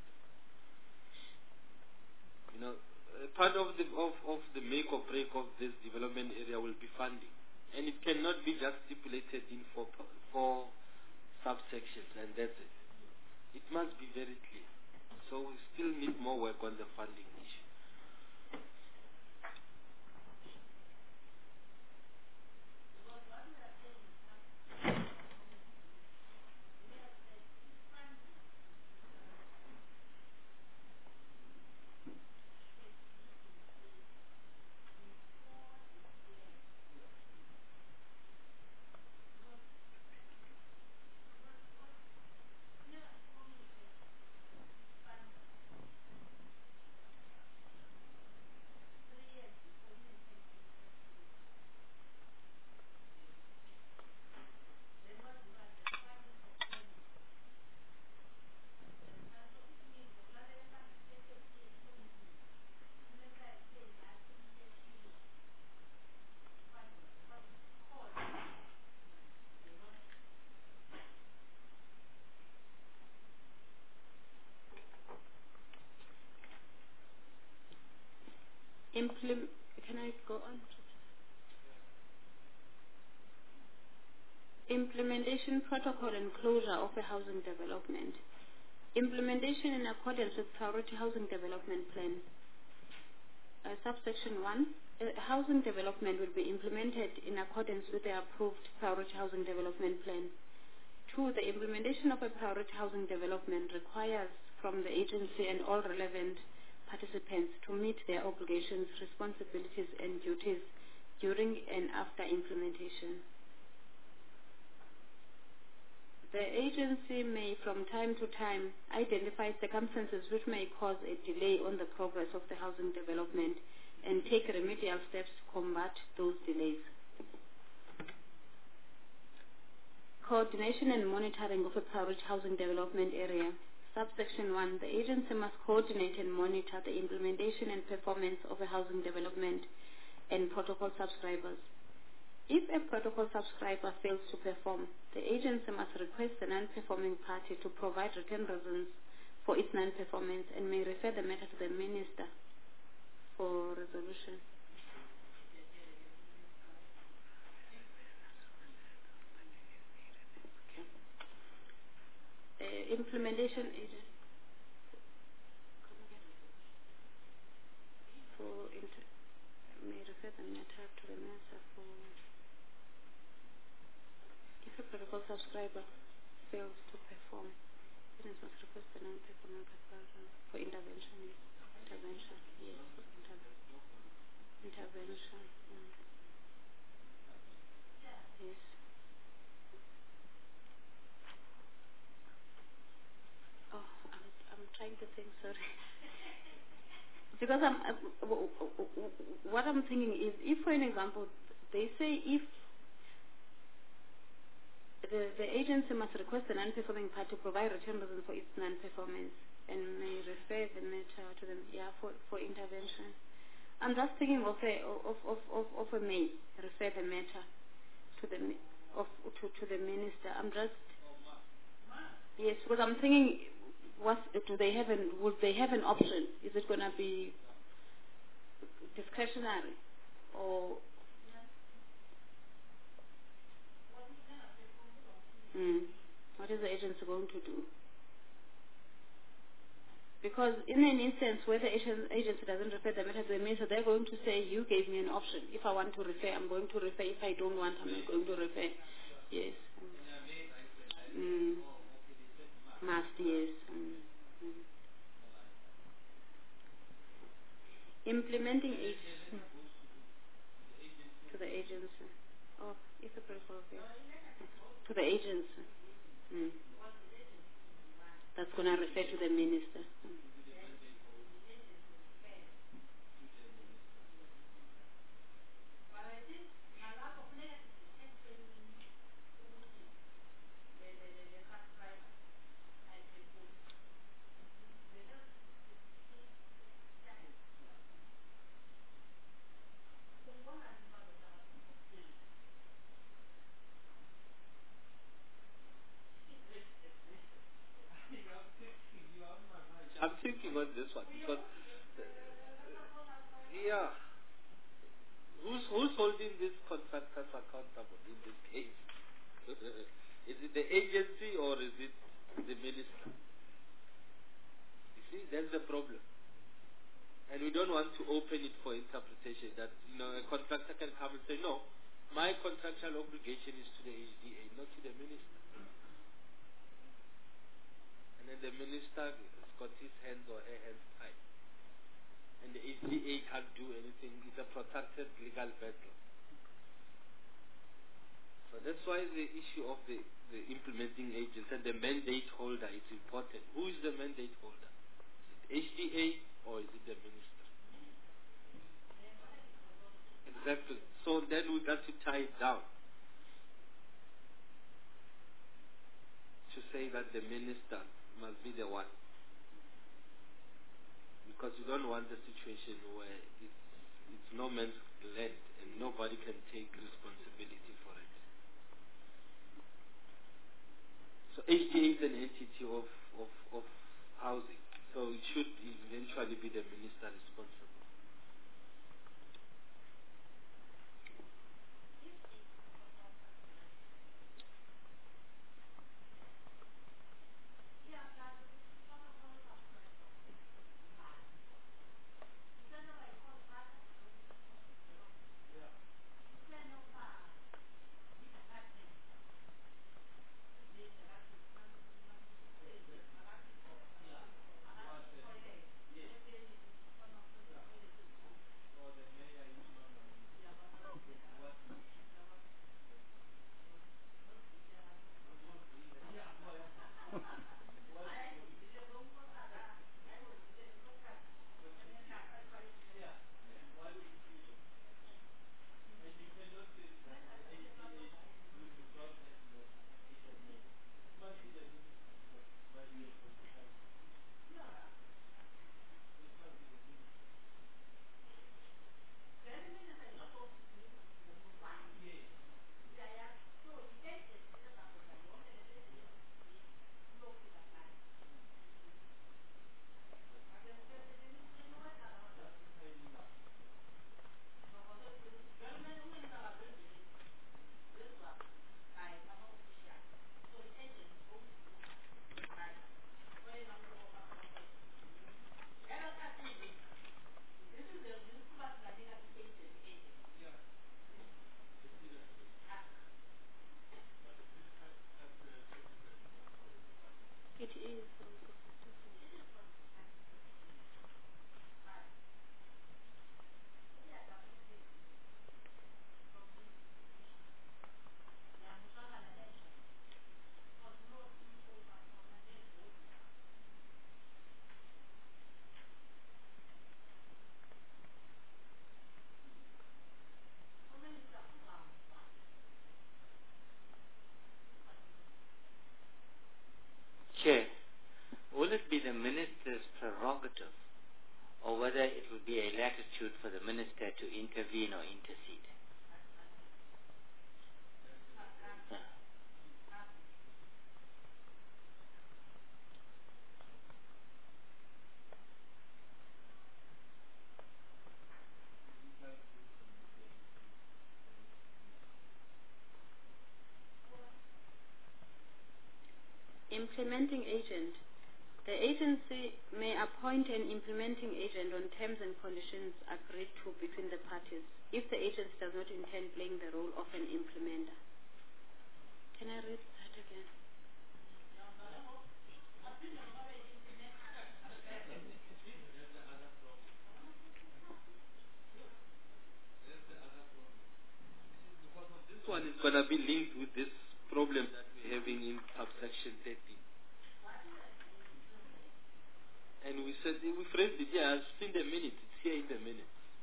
You know, uh, part of the of, of the make or break of this development area will be funding, and it cannot be just stipulated in four four subsections and that's it. It must be very clear. So we still need more work on the funding issue. Implement, can I go on? Implementation protocol and closure of a housing development. Implementation in accordance with priority housing development plan. Uh, subsection one, uh, housing development will be implemented in accordance with the approved priority housing development plan. Two, the implementation of a priority housing development requires from the agency and all relevant participants to meet their obligations, responsibilities, and duties during and after implementation. The agency may from time to time identify circumstances which may cause a delay on the progress of the housing development and take remedial steps to combat those delays. Coordination and monitoring of a priority housing development area. Subsection one, the agency must coordinate and monitor the implementation and performance of a housing development and protocol subscribers. If a protocol subscriber fails to perform, the agency must request the non-performing party to provide written reasons for its non-performance and may refer the matter to the minister for resolution. Uh, implementation agent for inter may refer the matter to the minister for if a protocol subscriber fails to perform, it must request the non-performing party for intervention. Yes. Intervention. Yes. Inter intervention. Mm. Yes. Oh, I'm, I'm trying to think, sorry. Because I'm, uh, w- w- w- what I'm thinking is, if for an example, they say if the, the agency must request the non-performing party to provide return reason for its non-performance, and may refer the matter to the, yeah, for, for intervention. I'm just thinking of a, of, of, of, of a may refer the matter to the, mi- of, to, to the minister. I'm just, yes, because I'm thinking, what, do they have an, would they have an option? Is it going to be discretionary? Or, mm, what is the agency going to do? Because in an instance where the agen- agency doesn't refer the matter to the minister, they're going to say, you gave me an option. If I want to refer, I'm going to refer. If I don't want, I'm not going to refer. Yes. Mm. Must, yes. Mm. Mm. Implementing it to the agency. Oh, it's a preferred, yes. To the agency. Mm. That's going to refer to the minister. Mm. I'm thinking on this one because, yeah, who's who's holding these contractors accountable in this case? Is it the agency or is it the minister? You see, that's the problem. And we don't want to open it for interpretation that, you know, a contractor can come and say, no, my contractual obligation is to the H D A, not to the minister. And then the minister has got his hands or her hands tied. And the H D A can't do anything. It's a protected legal battle. So that's why the issue of the, the implementing agents and the mandate holder is important. Who is the mandate holder? Is it H D A or is it the minister? Exactly. So then we got to tie it down to say that the minister must be the one. Because we don't want a situation where it's, it's no man's land and nobody can take responsibility for it. So H D A is an entity of, of, of housing. So it should eventually be the minister responsible. to intervene or intercede. Yeah. Implementing agent. The agency may appoint an implementing agent on terms and conditions agreed to between the parties if the agency does not intend playing the role of an implementer. Can I read that again? This one is going to be linked with this problem that we're having in subsection thirty. And we said, we phrased it, yeah, it's in the minutes, it's here in the minutes.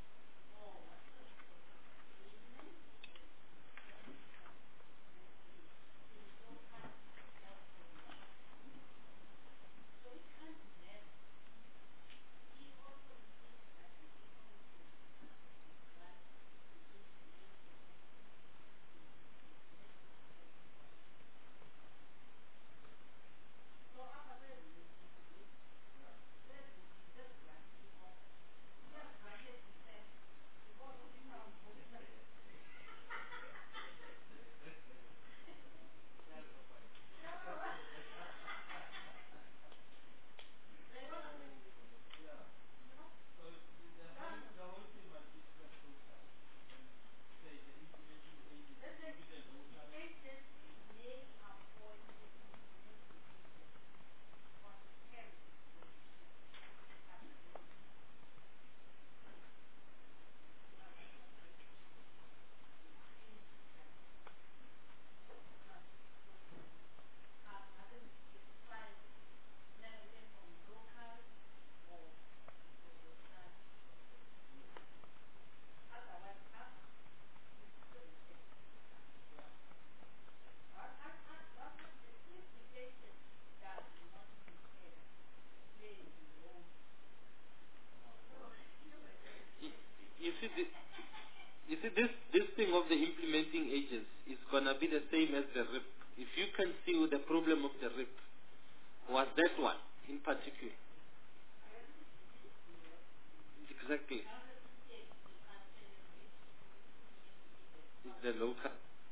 You see, the, you see this, this thing of the implementing agents is going to be the same as the R I P. If you can see the problem of the R I P, was that one in particular. Exactly. It's the local.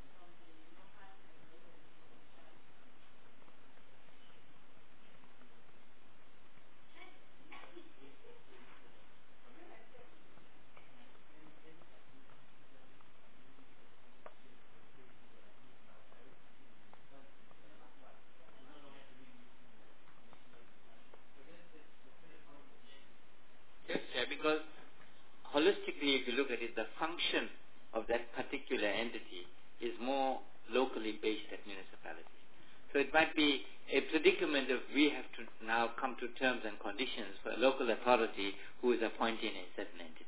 Yes, yeah, because holistically, if you look at it, the function of that particular entity is more locally based at municipalities. So it might be a predicament if we have to now come to terms and conditions for a local authority who is appointing a certain entity.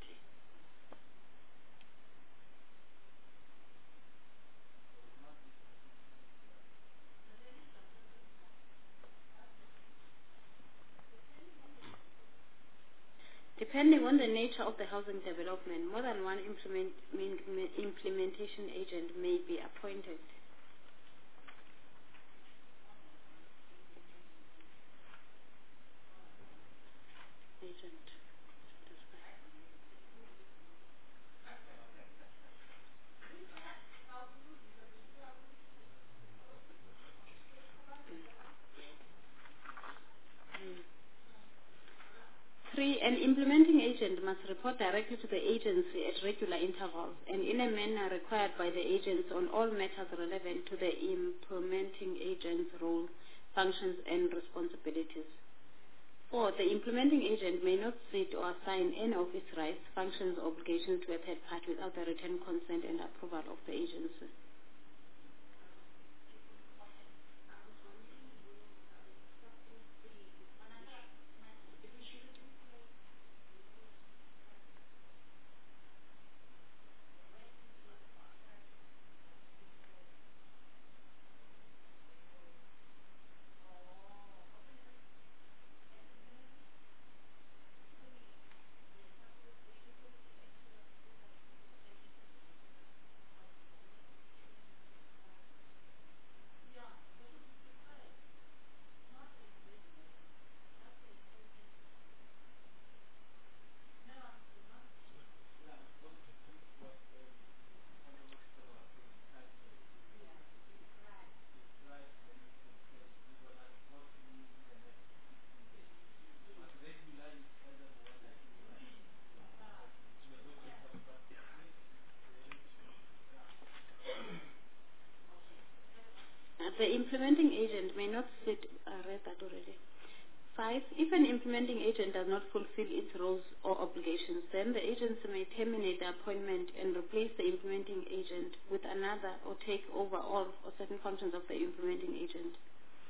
Depending on the nature of the housing development, more than one implement, implementation agent may be appointed. Agent. Three, an implementing agent must report directly to the agency at regular intervals and in a manner required by the agency on all matters relevant to the implementing agent's role, functions, and responsibilities. Four, the implementing agent may not cede or assign any of its rights, functions, or obligations to a third party without the written consent and approval of the agency. The implementing agent may not sit, I read that already. Five, if an implementing agent does not fulfill its roles or obligations, then the agency may terminate the appointment and replace the implementing agent with another or take over all or certain functions of the implementing agent.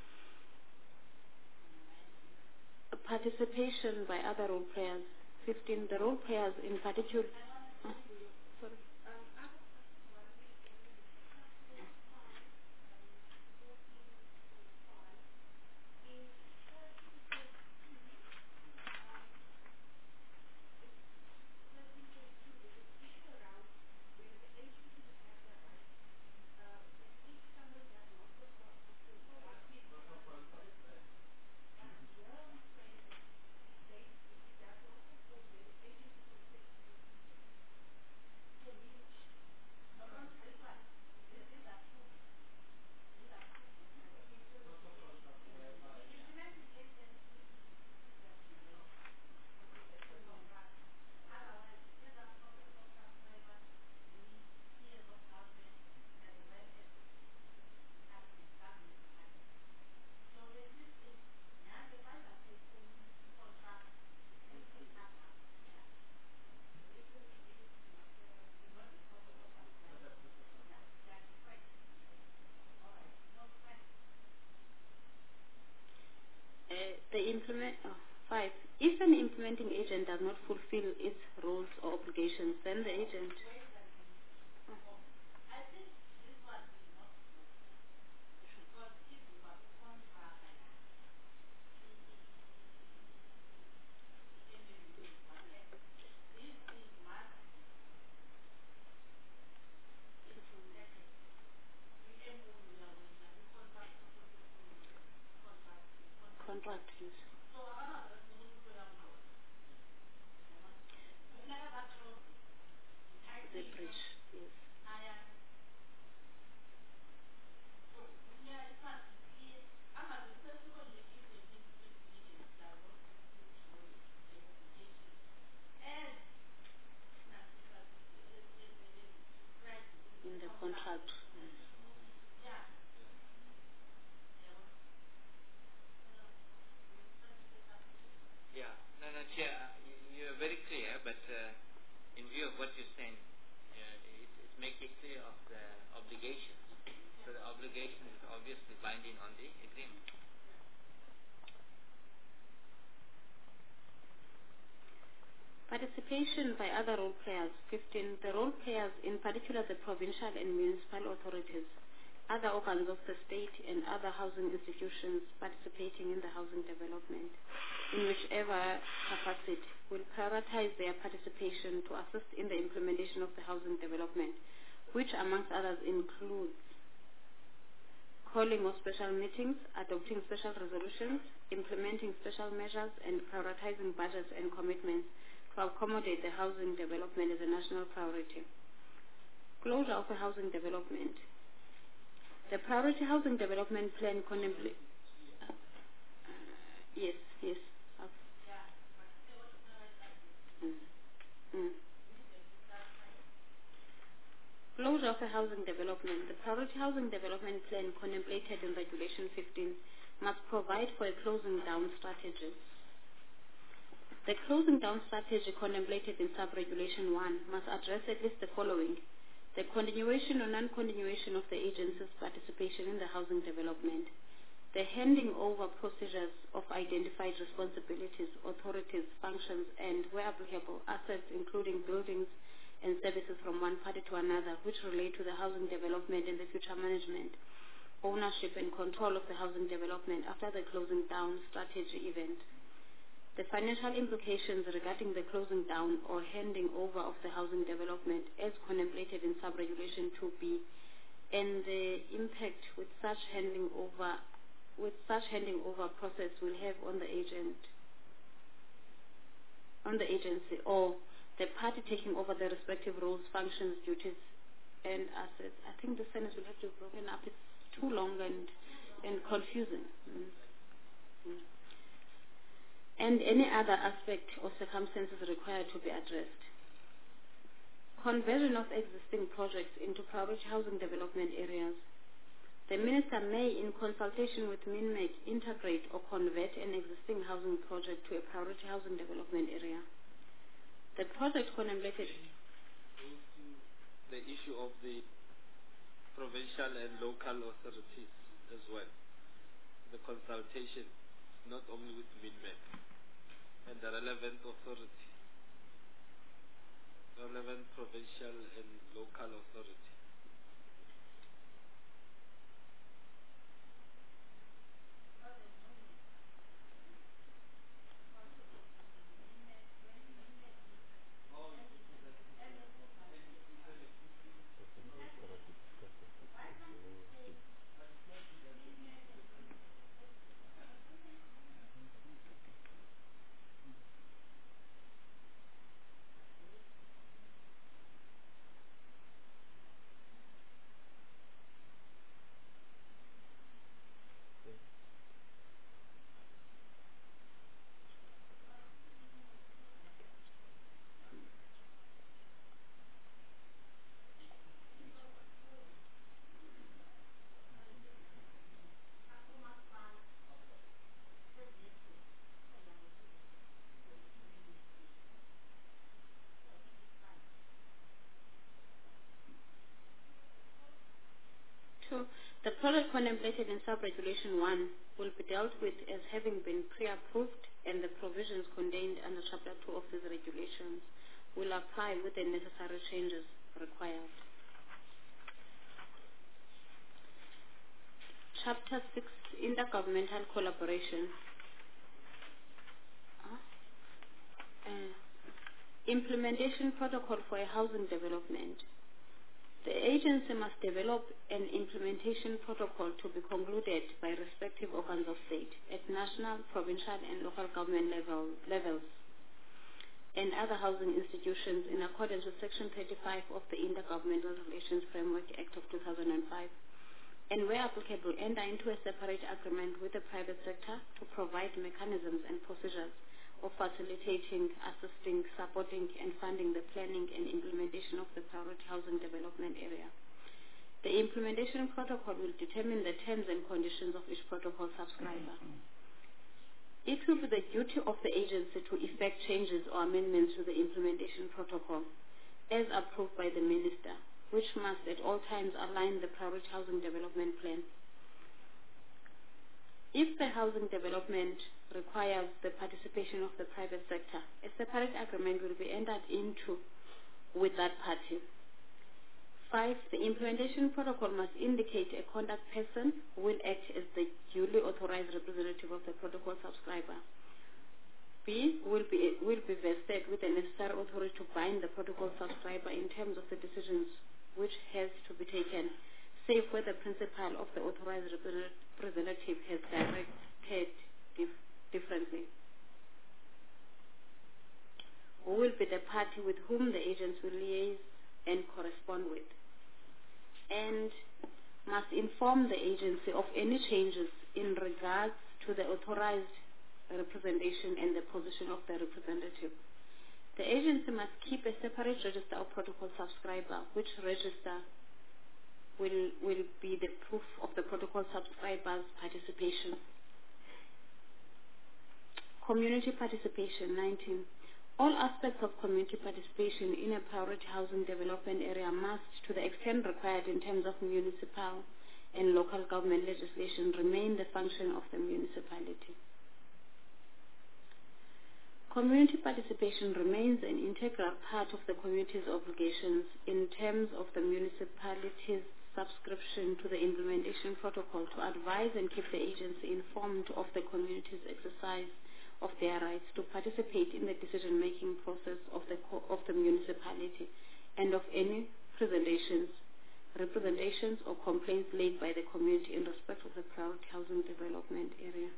Participation by other role players. fifteen, the role players in particular. Uh, sorry. The implement, oh, five, if an implementing agent does not fulfill its roles or obligations, then the agent. Contract, please. The bridge, yes. In the contract. Yeah, no, no, Chair, uh, you, you're very clear, but uh, in view of what you're saying, uh, it, it makes it clear of the obligations. So the obligation is obviously binding on the agreement. Participation by other role players. fifteen. The role players, in particular the provincial and municipal authorities, other organs of the state and other housing institutions participating in the housing development, in whichever capacity, will prioritize their participation to assist in the implementation of the housing development, which amongst others includes calling of special meetings, adopting special resolutions, implementing special measures, and prioritizing budgets and commitments to accommodate the housing development as a national priority. Closure of the housing development. The priority housing development plan contemplates. Uh, yes, yes. Uh, mm, mm. Closure of the housing development. The priority housing development plan contemplated in Regulation fifteen must provide for a closing down strategy. The closing down strategy contemplated in Sub-Regulation one must address at least the following: the continuation or non-continuation of the agency's participation in the housing development, the handing over procedures of identified responsibilities, authorities, functions, and, where applicable, assets including buildings and services from one party to another which relate to the housing development and the future management, ownership and control of the housing development after the closing down strategy event. The financial implications regarding the closing down or handing over of the housing development as contemplated in Sub-Regulation two B, and the impact with such handing over with such handing over process will have on the agent on the agency or the party taking over the respective roles, functions, duties, and assets. I think the sentence will have to be broken up. It's too long and and confusing. Mm. Mm. And any other aspect or circumstances required to be addressed. Conversion of existing projects into priority housing development areas. The Minister may, in consultation with MINMEC, integrate or convert an existing housing project to a priority housing development area. The project contemplated the issue of the provincial and local authorities as well. The consultation, not only with MINMEC, and the relevant authority, relevant provincial and local authority. Two, the project contemplated in Sub-Regulation one will be dealt with as having been pre-approved, and the provisions contained under Chapter two of these regulations will apply with the necessary changes required. Chapter six, Intergovernmental Collaboration. Uh, uh, Implementation Protocol for a Housing Development. The agency must develop an implementation protocol to be concluded by respective organs of state at national, provincial, and local government level, levels and other housing institutions in accordance with Section thirty-five of the Intergovernmental Relations Framework Act of two thousand five, and where applicable, enter into a separate agreement with the private sector to provide mechanisms and procedures of facilitating, assisting, supporting, and funding the planning and implementation of the priority housing development area. The implementation protocol will determine the terms and conditions of each protocol subscriber. It will be the duty of the agency to effect changes or amendments to the implementation protocol as approved by the Minister, which must at all times align the priority housing development plan. If the housing development requires the participation of the private sector, a separate agreement will be entered into with that party. Five, the implementation protocol must indicate a contact person who will act as the duly authorized representative of the protocol subscriber. B, will be, will be vested with the necessary authority to bind the protocol subscriber in terms of the decisions which has to be taken, save where the principal of the authorized representative has directed dif differently. Who will be the party with whom the agents will liaise and correspond with, and must inform the agency of any changes in regards to the authorized representation and the position of the representative. The agency must keep a separate register of protocol subscriber, which register will, will be the proof of the protocol subscriber's participation. Community participation, nineteen. All aspects of community participation in a priority housing development area must, to the extent required in terms of municipal and local government legislation, remain the function of the municipality. Community participation remains an integral part of the community's obligations in terms of the municipality's subscription to the implementation protocol to advise and keep the agency informed of the community's exercise of their rights to participate in the decision-making process of the, co of the municipality and of any presentations, representations or complaints laid by the community in respect of the priority housing development area.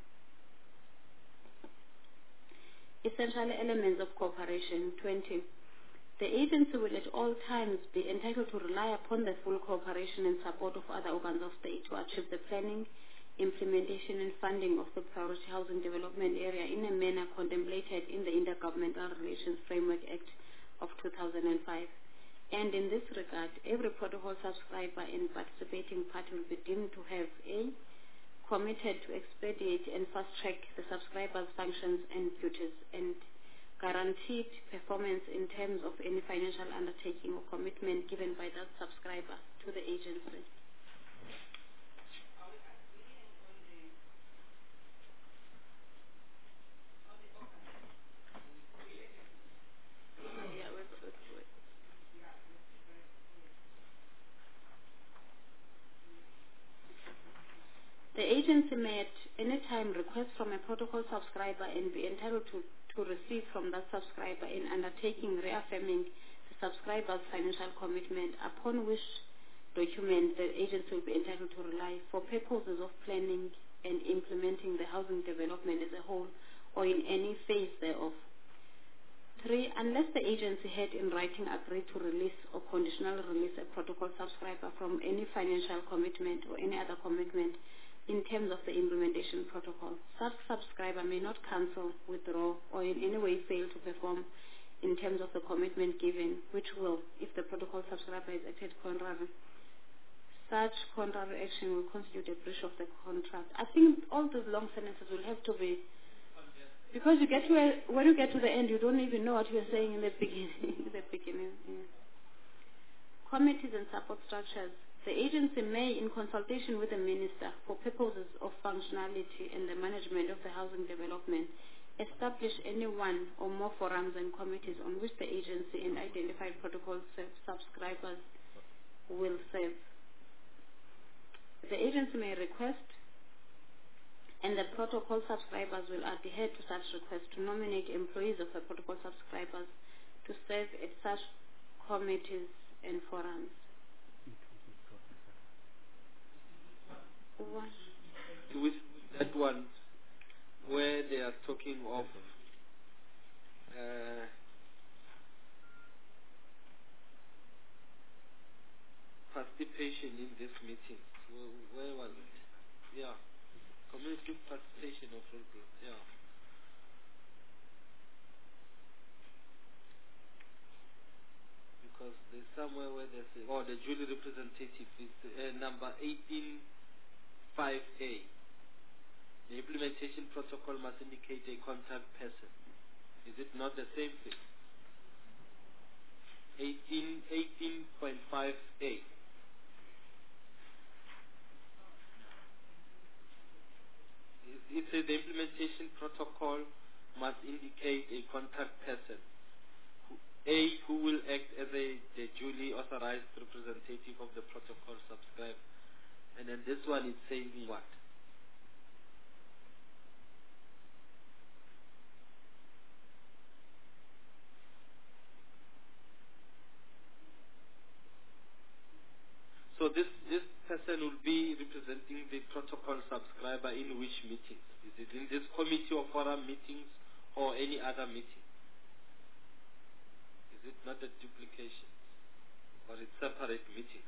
Essential elements of cooperation, twenty. The agency will at all times be entitled to rely upon the full cooperation and support of other organs of state to achieve the planning, implementation and funding of the priority housing development area in a manner contemplated in the Intergovernmental Relations Framework Act of two thousand five And in this regard, every protocol subscriber and participating party will be deemed to have A, committed to expedite and fast-track the subscriber's functions and duties, and guaranteed performance in terms of any financial undertaking or commitment given by that subscriber to the agency. Yeah, wait, wait, wait. The agency may at any time request from a protocol subscriber and be entitled to, to receive from that subscriber an undertaking reaffirming the subscriber's financial commitment, upon which document the agency will be entitled to rely for purposes of planning and implementing the housing development as a whole or in any phase thereof. Three, unless the agency had in writing agreed to release or conditionally release a protocol subscriber from any financial commitment or any other commitment in terms of the implementation protocol, such subscriber may not cancel, withdraw, or in any way fail to perform in terms of the commitment given, which will, if the protocol subscriber is acted contrary. Such contrary action will constitute a breach of the contract. I think all those long sentences will have to be, because you get to a, when you get to the end, you don't even know what you're saying in the beginning. in the beginning. Yeah. Committees and support structures. The agency may, in consultation with the minister for purposes of functionality and the management of the housing development, establish any one or more forums and committees on which the agency and identified protocol subscribers will serve. The agency may request, and the protocol subscribers will adhere to such request, to nominate employees of the protocol subscribers to serve at such committees and forums. One. With that one, where they are talking of uh, participation in this meeting, where, where was it? Yeah, community participation of all groups. Yeah. Because there's somewhere where they say, oh, the Julie representative is uh, number eighteen. five A. The implementation protocol must indicate a contact person. Is it not the same thing? eighteen point five A. It says the implementation protocol must indicate a contact person. A, who will act as a the duly authorized representative of the protocol subscriber. And then this one is saying what? So this, this person will be representing the protocol subscriber in which meetings? Is it in this committee or forum meetings or any other meeting? Is it not a duplication? Or it's separate meetings?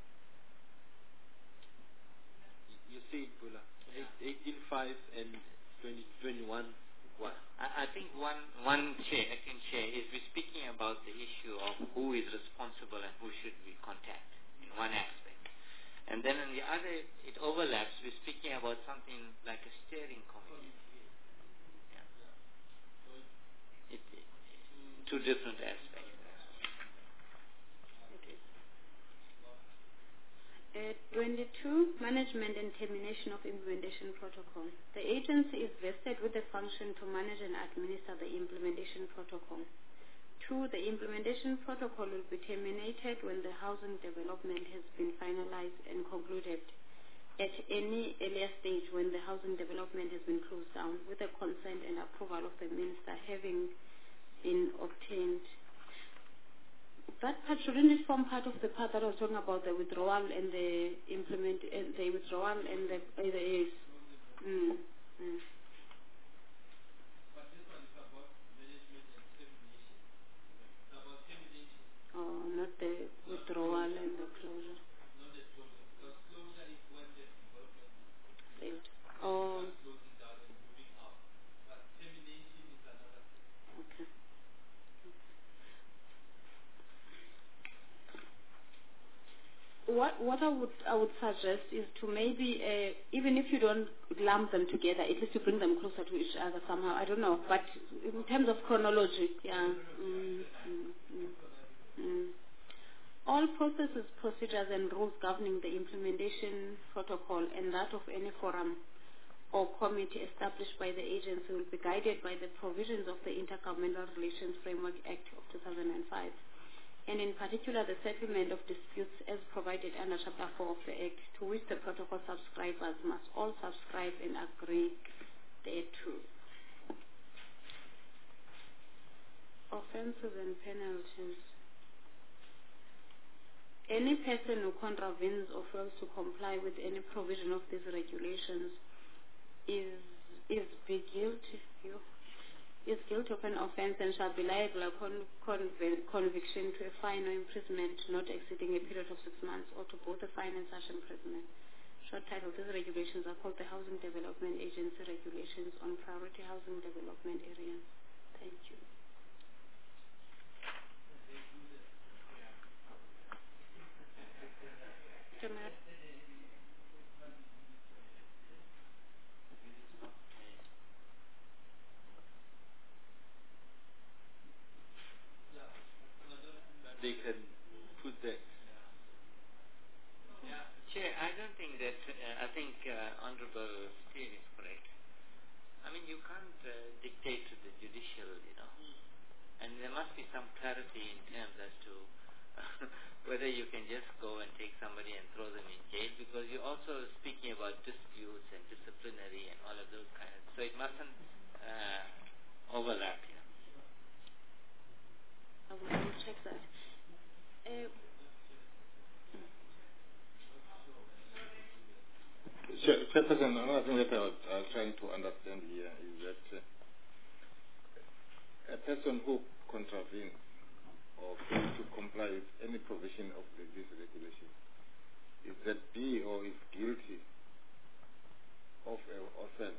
You see it, Bula. Yeah. eighteen five and twenty twenty-one one. I, I think one, one chair, acting chair, is we're speaking about the issue of who is responsible and who should we contact in one aspect. And then on the other, it overlaps. We're speaking about something like a steering committee. Yeah. It, it, two different aspects. Uh, twenty-two, management and termination of implementation protocol. The agency is vested with the function to manage and administer the implementation protocol. Two, the implementation protocol will be terminated when the housing development has been finalized and concluded at any earlier stage when the housing development has been closed down with the consent and approval of the minister having been obtained. That part, shouldn't it form part of the part that I was talking about, the withdrawal and the implement, uh, the withdrawal and the, uh, the mm, mm. But this one is about management and termination. It's about termination. Oh, not the withdrawal and the closure. Not the closure. Because closure is when the development is Failed. Oh, closing down and moving out. But termination is another thing. okay. what what I would I would suggest is to maybe uh, even if you don't lump them together, at least to bring them closer to each other somehow. I don't know, but in terms of chronology, yeah. Mm, mm, mm, mm. All processes, procedures, and rules governing the implementation protocol and that of any forum or committee established by the agency will be guided by the provisions of the Intergovernmental Relations Framework Act of two thousand five, and in particular the settlement of disputes as provided under Chapter four of the Act, to which the protocol subscribers must all subscribe and agree thereto. Offences and penalties. Any person who contravenes or fails to comply with any provision of these regulations is is be guilty you, is guilty of an offence and shall be liable upon conv- conviction to a fine or imprisonment not exceeding a period of six months or to both a fine and such imprisonment. Short title: these regulations are called the Housing Development Agency Regulations on Priority Housing Development Areas. Thank you. They can put that. Yeah, Chair, I don't think that, uh, I think uh, Honorable Steele is correct. I mean, you can't uh, dictate to the judicial, you know, and there must be some clarity in terms as to whether you can just go and take somebody and throw them in jail, because you're also speaking about disputes and disciplinary and all of those kind of, so it mustn't uh, overlap here. I will, I will check that. Uh, Chair- Chairperson, another thing that I was uh, trying to understand here is that uh, a person who contravenes or fails to comply with any provision of the, this regulation, is that be or is guilty of an offense.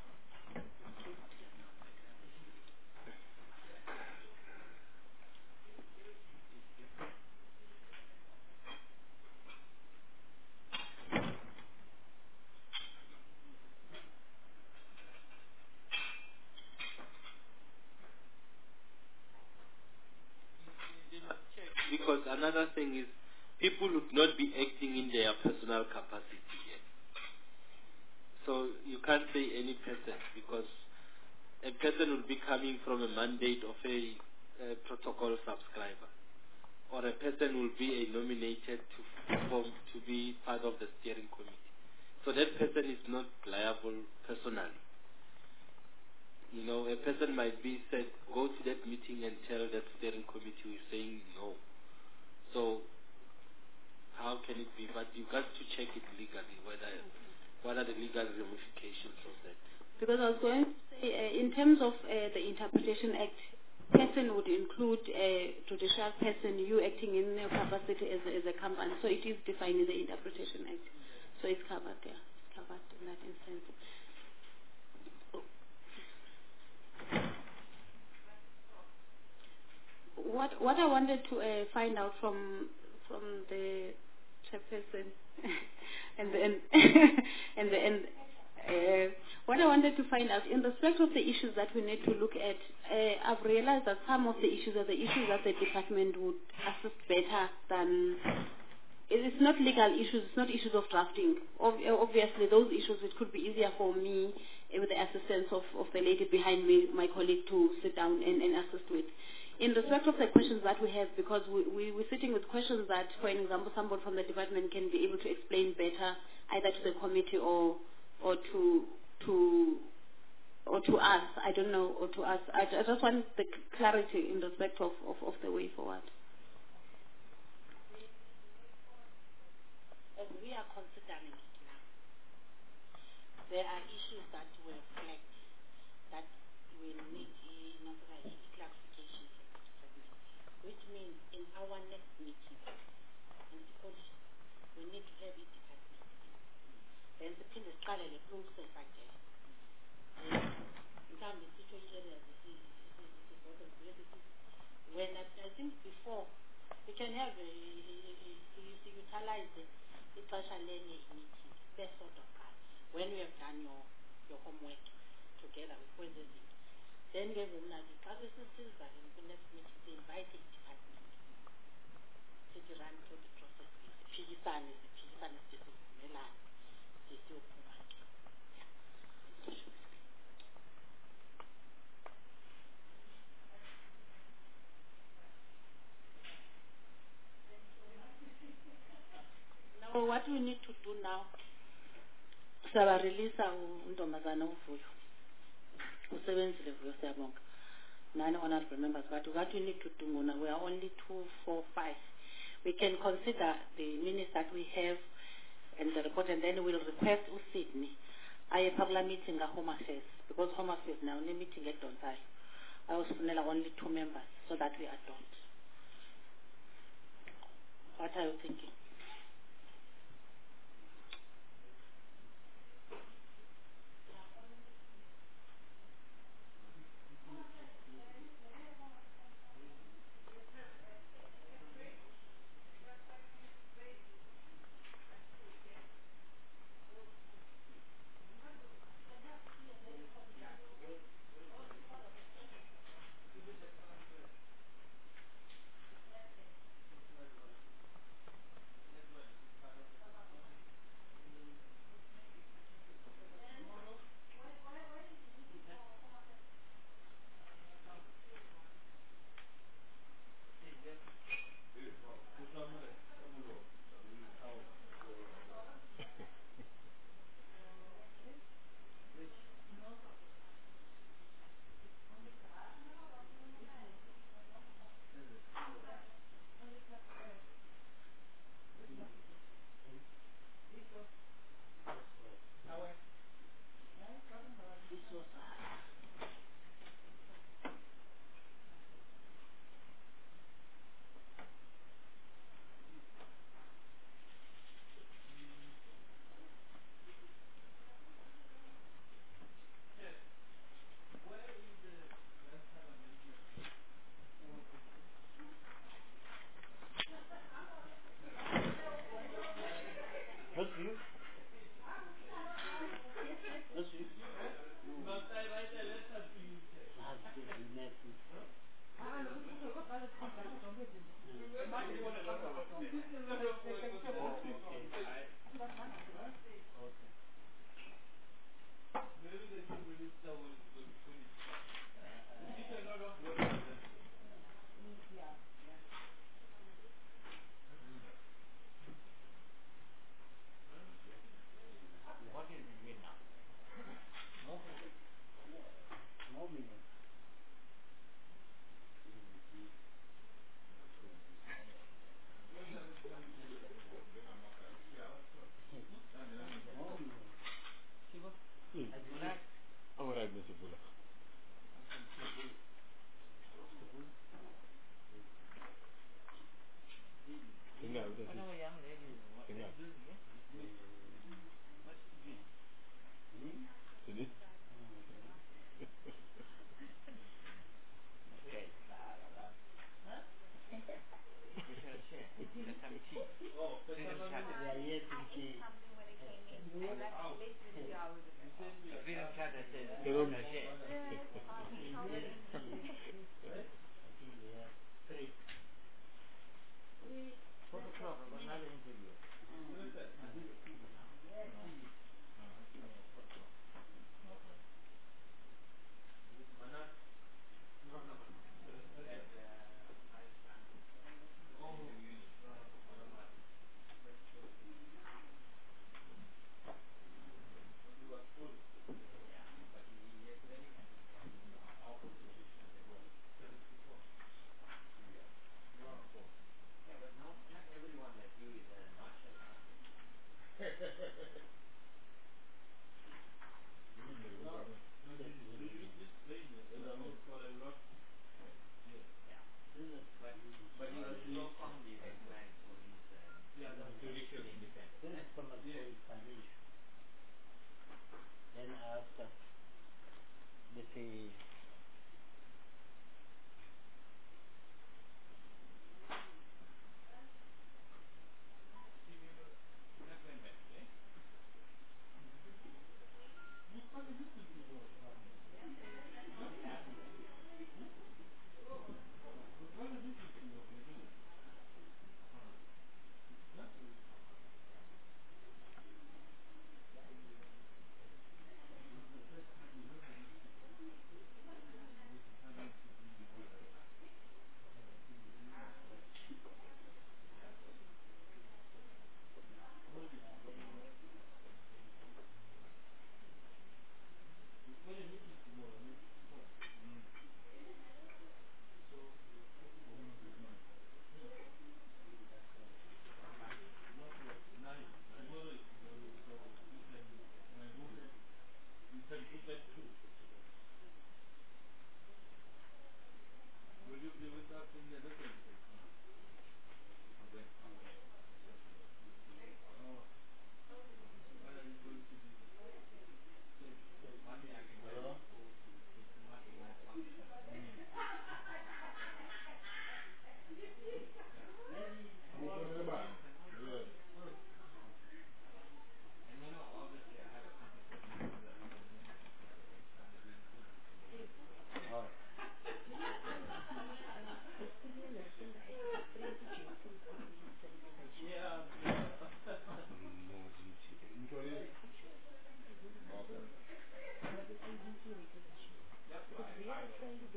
Because another thing is, people would not be acting in their personal capacity yet. So you can't say any person, because a person will be coming from a mandate of a, a protocol subscriber, or a person will be a nominated to form to be part of the steering committee. So that person is not liable personally. You know, a person might be said, go to that meeting and tell that steering committee who is saying no. So how can it be? But you got to check it legally, whether what are the legal ramifications of that. Because I was going to say, uh, in terms of uh, the Interpretation Act, person would include a judicial person, you acting in your capacity as a, as a company. So it is defined in the Interpretation Act. So it's covered there. It's covered in that instance. What what I wanted to uh, find out from from the chairperson and the and, and the and uh, what I wanted to find out in respect of the issues that we need to look at, uh, I've realized that some of the issues are the issues that the department would assist better than. It's not legal issues, it's not issues of drafting. Ob- obviously, those issues, it could be easier for me, uh, with the assistance of, of the lady behind me, my colleague, to sit down and, and assist with. In respect of the questions that we have, because we, we, we're sitting with questions that, for example, somebody from the department can be able to explain better, either to the committee or or to to or to us, I don't know, or to us. I, I just want the clarity in respect of, of, of the way forward. As we are considering it now, there are issues that were flagged that we need uh, clarification, which means in our next meeting, and because we need to have it department, then the pin is the process again. Mhlawumbe sitho areas when I, I think before You can have a, you utilize the ixesha lenye meeting, best sort of card. When you have done your, your homework together with Wednesday, then give them now the classes in the next meeting, they invite the department to run through the process. Phikisane, the Phikisane is just Milan, they still come back. Now, what we need to do now, saba release untombazana uvuyo. Usebenzile vuyo siyabonga. Nine honorable members, but what we need to do now, we are only two, four, five. We can consider the minutes that we have and the report, and then we'll request U Sydney. I have a meeting at Home Affairs, because Home Affairs now only meeting at Dontai. I was only two members, so that we adopt. What are you thinking?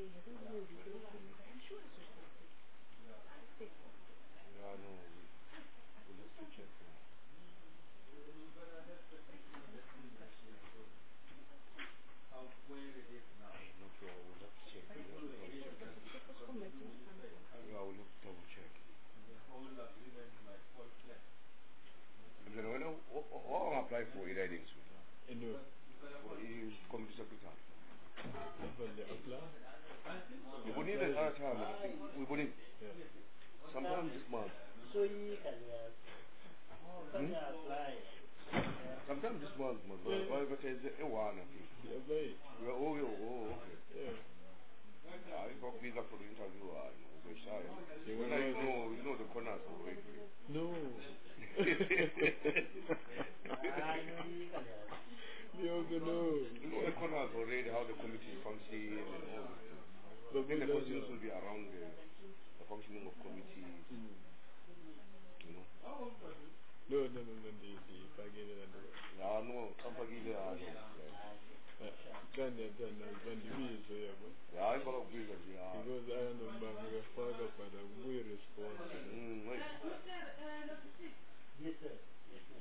Yeah, no, we, we'll have to check. Not sure, we'll have to check. We'll have to double check. Yeah, we'll have to double check. And then when I, what, what I apply for it, I didn't see. And uh, For is community secretary. when they apply, We would need another time, I think. We would need yeah. sometime this month. So you can uh, Hmm? apply. Sometime this month, man. But I say it's a one, I think. They apply. We are, oh, oh, oh, okay. Yeah. I got visa for the interview. I know, we're shy. They When will I know know, you know the corners already. No. They also know. You know the corners already, how the committee function and all this thing. The Then the people questions know. will be around the, the functioning of committees, Mm. you know. No, no, no, no, the, the bargain and the Yeah, no, Kampagile, I know. can you tell us when the we so yeah, but Yeah, I got a visa, yeah. because I am a bank, we are far up and we respond. Mm, right. Yes, sir. Yes, sir.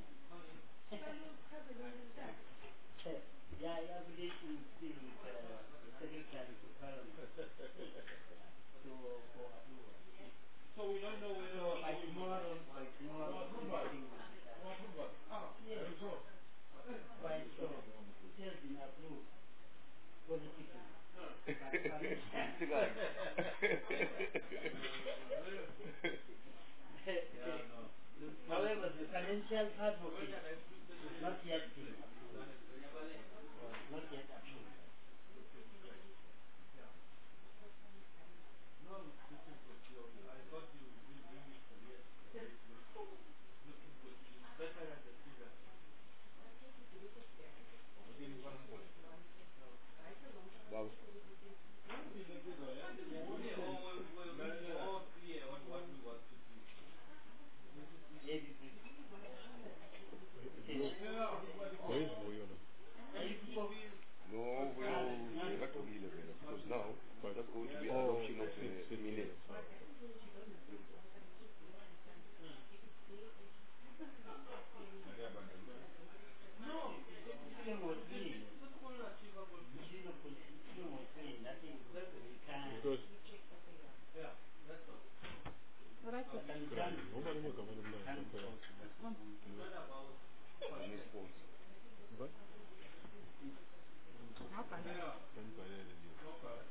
Yeah, yeah, we did to see uh, the secretary to parliament. So, for approval. So we don't know whether So, by tomorrow, by tomorrow, everything will be done. Yes. By so, it has been approved politically. The guy. However, the financial part of it is not yet been approved. Not yet approved. Well, Where is Boyono? no, we'll have to leave it there because now that's going to be Oh, adoption of six, the six minutes. minutes. Because Alright, sir. nobody will come in the line. And his phones. But then by then it is.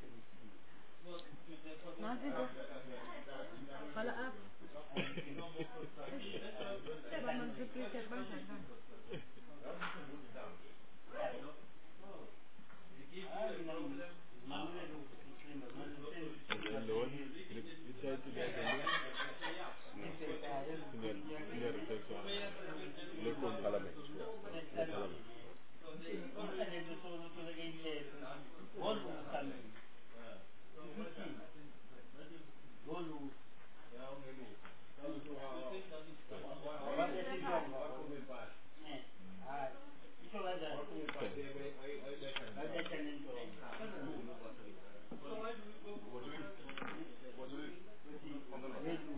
And the one inside the guy can do in the in the research Local parliament. The parliament. Thank you.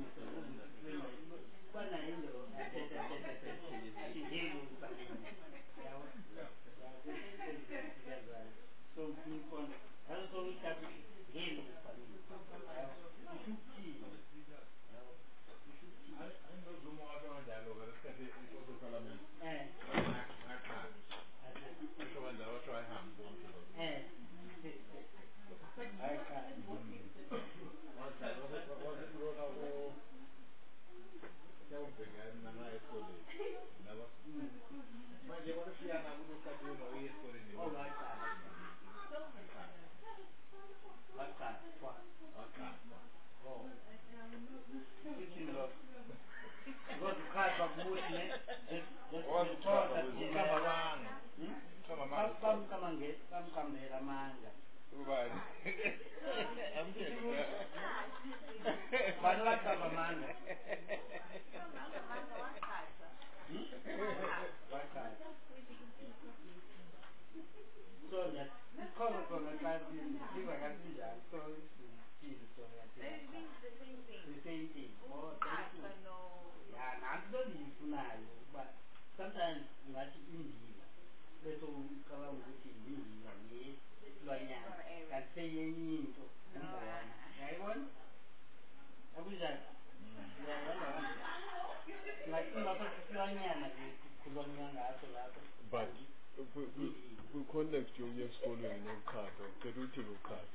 next year uye esikolweni nokukhada uthetha uthi ukhada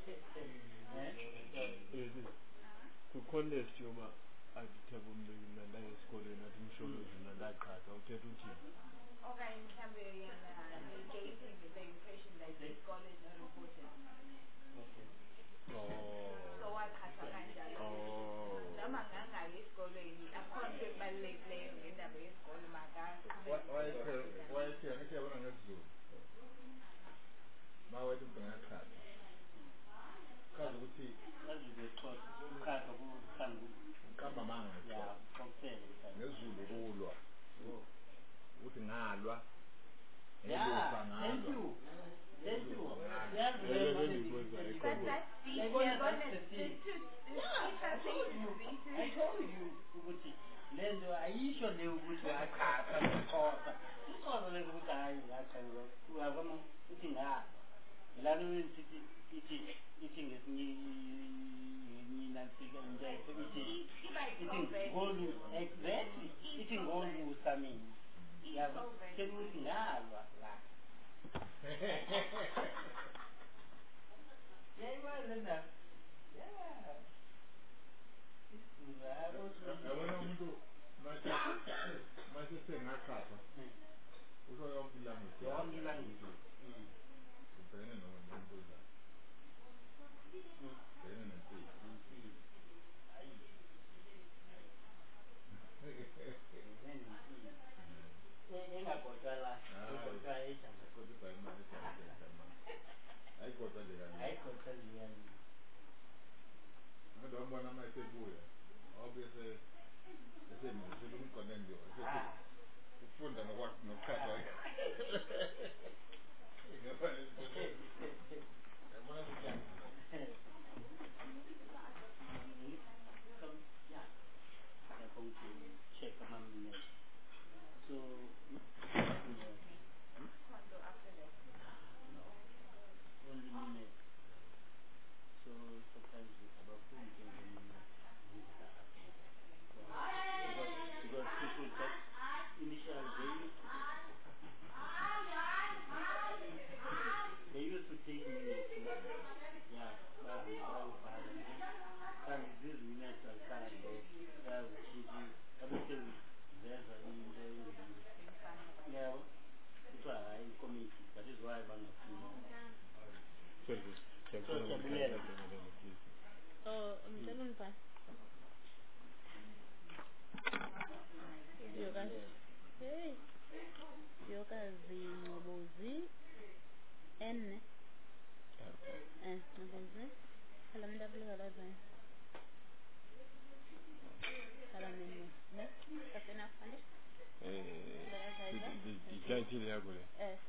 kukhona next year uba adithebe umbeki mna ndaye esikolweni athi umsholozi mna ndaqhatha uthetha uthi okanye mhlawumbe yena negating the impression that isikole is not important. So waqhatha kanjalo. Noma ngangayo esikolweni akhona into ebalulekileyo ngendaba yesikole makazi. wayethe ngithi yabona ngesiZulu ma wethu ngiyakhala kazi ukuthi ngazibexoxa ukhatha kuthanda ukamba manga ya konke ngesiZulu kulwa uthi ngalwa yeah thank you thank you yeah But that's the you're gonna the two I told you ukuthi lento ayisho le ukuthi waqhatha ngixoxa ngixoxa le ukuthi hayi ngaqhatha uyabona uthi nga lalo ithi ithi ithi ngesinye mina sika nje ithi ithi ngolu exactly ithi ngolu samini yabo seluthi ngalwa la yeah you are lena yeah yabona umuntu manje manje sengakhatha usho yonke ilanguage yonke ilanguage ubhekene nomuntu la ubhekene nempilo engagodwa la engagodwa ejama kodwa bayimali ejama ayigodwa nje kancane ayigodwa nje kancane ngado mbona mase buya obese ese mse lumqonde nje ufunda nokwakho nokuqhatha ngapha yamona ukuthi check my minutes. So, only minutes. So, sometimes we have a phone in the minutes. Because, because people just initially they used to, they used to take minutes. Yeah, but and these minutes are kind of everything there's a yeah, it's why I committee. That is why I'm not so ngicela unibhale yokazi hey yokazi Ngcobozi ene eh Ngcobozi Parliament abulekalazayo Parliament ne that's enough Andy eh ijayithile yakho le eh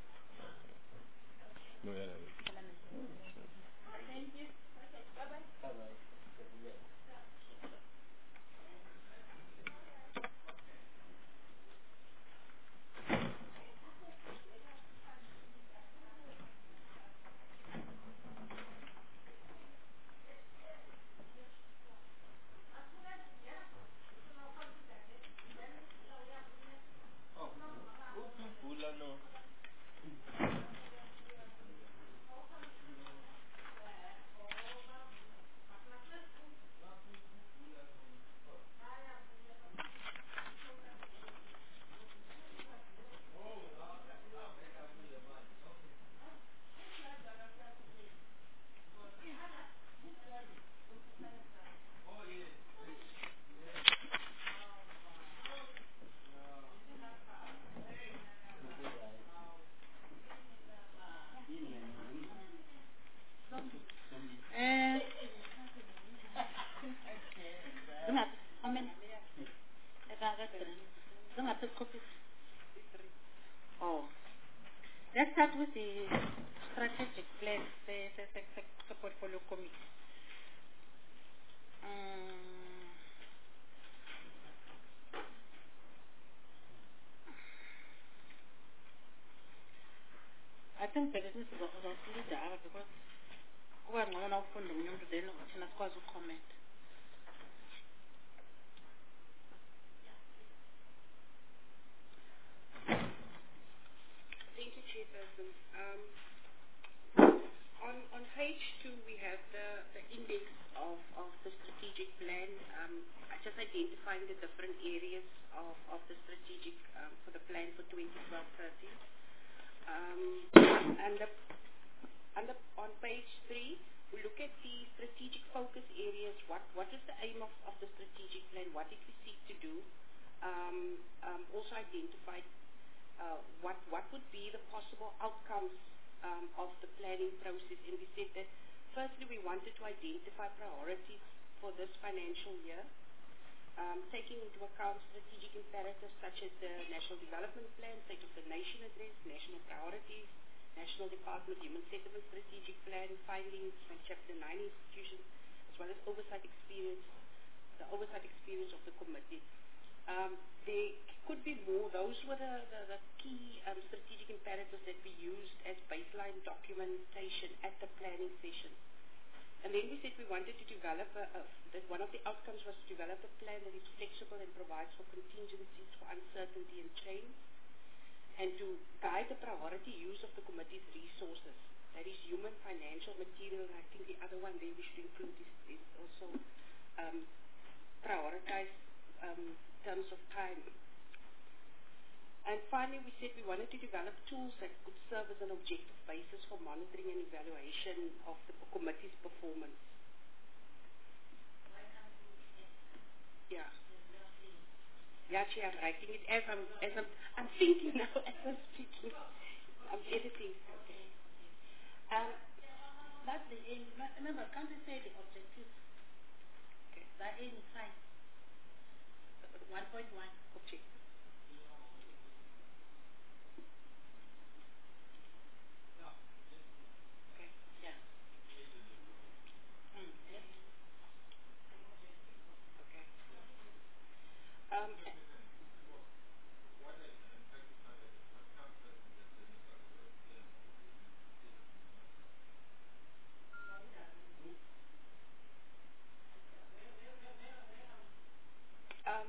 no yana Parliament thank you okay bye bye bye bye. Oh, let's start with the strategic plan, the, the, the, the, the portfolio committee. Um, I think that this is a leader because kuba ngcono na ufunda umuntu then thina sikwazi ucomment. Thank you, Chairperson. Um, um, just identifying the different areas of, of the strategic um, for the plan for twenty twelve thirteen. Um, and the, and the, on page three, we look at the strategic focus areas. What what is the aim of, of the strategic plan? What did we seek to do? Um, um, also identified uh, what what would be the possible outcomes um, of the planning process. And we said that firstly we wanted to identify priorities for this financial year, um, taking into account strategic imperatives such as the National Development Plan, State of the Nation Address, National Priorities, National Department Human Settlement Strategic Plan, findings from Chapter nine institutions, as well as oversight experience, the oversight experience of the committee. Um, there could be more. Those were the, the, the key um, strategic imperatives that we used as baseline documentation at the planning session. And then we said we wanted to develop, a, a, that one of the outcomes was to develop a plan that is flexible and provides for contingencies for uncertainty and change, and to guide the priority use of the committee's resources. That is human, financial, material, and I think the other one there we should include is, is also um, prioritize um, terms of time. And finally, we said we wanted to develop tools that could serve as an objective basis for monitoring and evaluation of the committee's performance. Yeah. Yeah, Chair, I'm writing it as I'm, as I'm, I'm thinking now as I'm speaking. I'm editing. Okay. Um, That's the aim. Remember, can't you say the objective? Okay. The aim is fine. one point one. Objective. Okay. Yeah. Mm, yes. Okay. Um, um,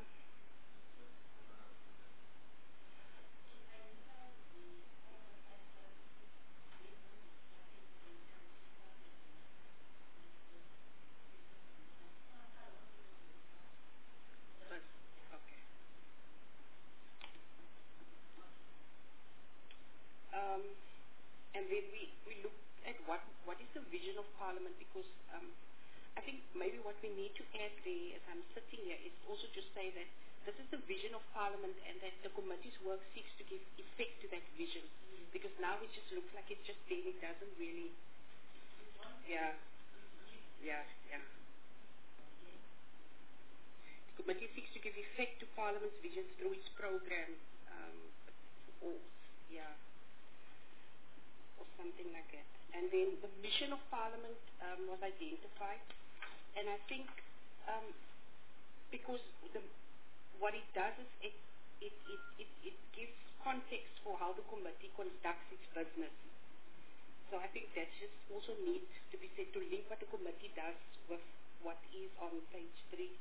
okay. Um, and then we, we look at what, what is the vision of Parliament, because um, I think maybe what we need to add there as I'm sitting here is also to say that this is the vision of Parliament and that the committee's work seeks to give effect to that vision. Because now it just looks like it's just there, it doesn't really, yeah, yeah, yeah. The committee seeks to give effect to Parliament's vision through its program, um, or, yeah, or something like that. And then the mission of Parliament um, was identified, and I think um, because the, what it does is it, it, it, it, it gives context for how the committee conducts its business. So I think that just also needs to be said, to link what the committee does with what is on page three.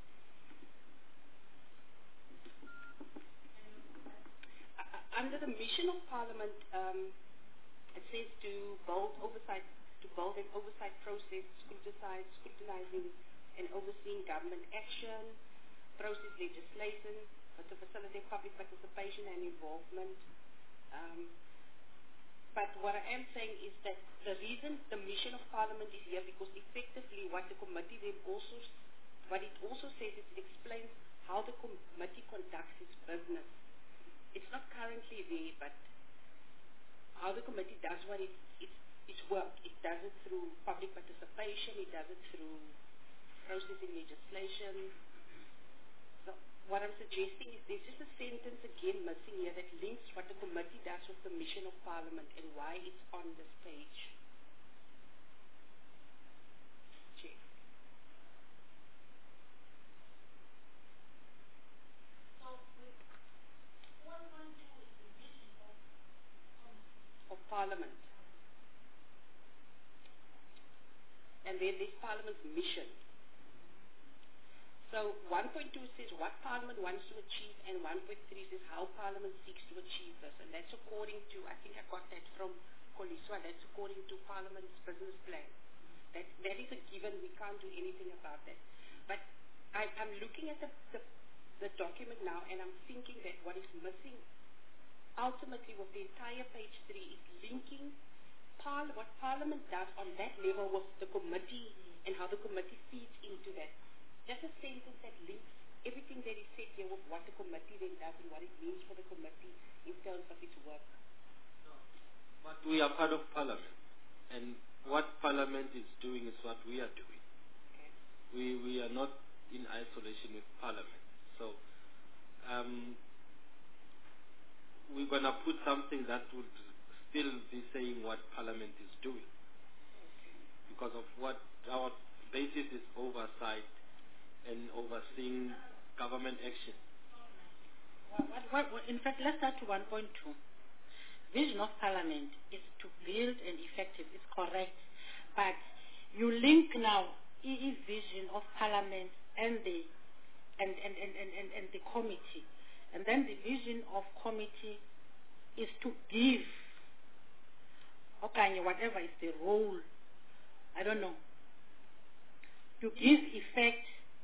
Uh, under the mission of Parliament, um, it says to build oversight, to build an oversight process, scrutinize, scrutinizing and overseeing government action, process legislation, to facilitate public participation and involvement. Um, but what I am saying is that the reason the mission of Parliament is here, because effectively what the committee then also, what it also says is it explains how the committee conducts its business. It's not currently there, but how the committee does what it, it, its work. It does it through public participation, it does it through processing legislation. So what I'm suggesting is there's just a sentence again missing here that links what the committee does with the mission of Parliament and why it's on this page. Check. Of Parliament. And then there's Parliament's mission. So one point two says what Parliament wants to achieve, and one point three says how Parliament seeks to achieve this. And that's according to, I think I got that from Koliswa, that's according to Parliament's business plan. That, that is a given, we can't do anything about that. But I, I'm looking at the, the, the document now, and I'm thinking that what is missing ultimately with the entire page three is linking Par- what Parliament does on that level with the committee and how the committee feeds into that. Just a sentence that links everything that is said here with what the committee then does and what it means for the committee in terms of its work. But we are part of Parliament, and what Parliament is doing is what we are doing. Okay. We we are not in isolation with Parliament. So um, we're going to put something that would still be saying what Parliament is doing, because of what our basis is oversight and overseeing government action. What, what, what, in fact, let's start to one point two. Vision of Parliament is to build and effective. It's correct, but you link now E E vision of Parliament and the and and, and, and, and, and the committee, and then the vision of committee is to give. Okay, whatever is the role, I don't know, to give effect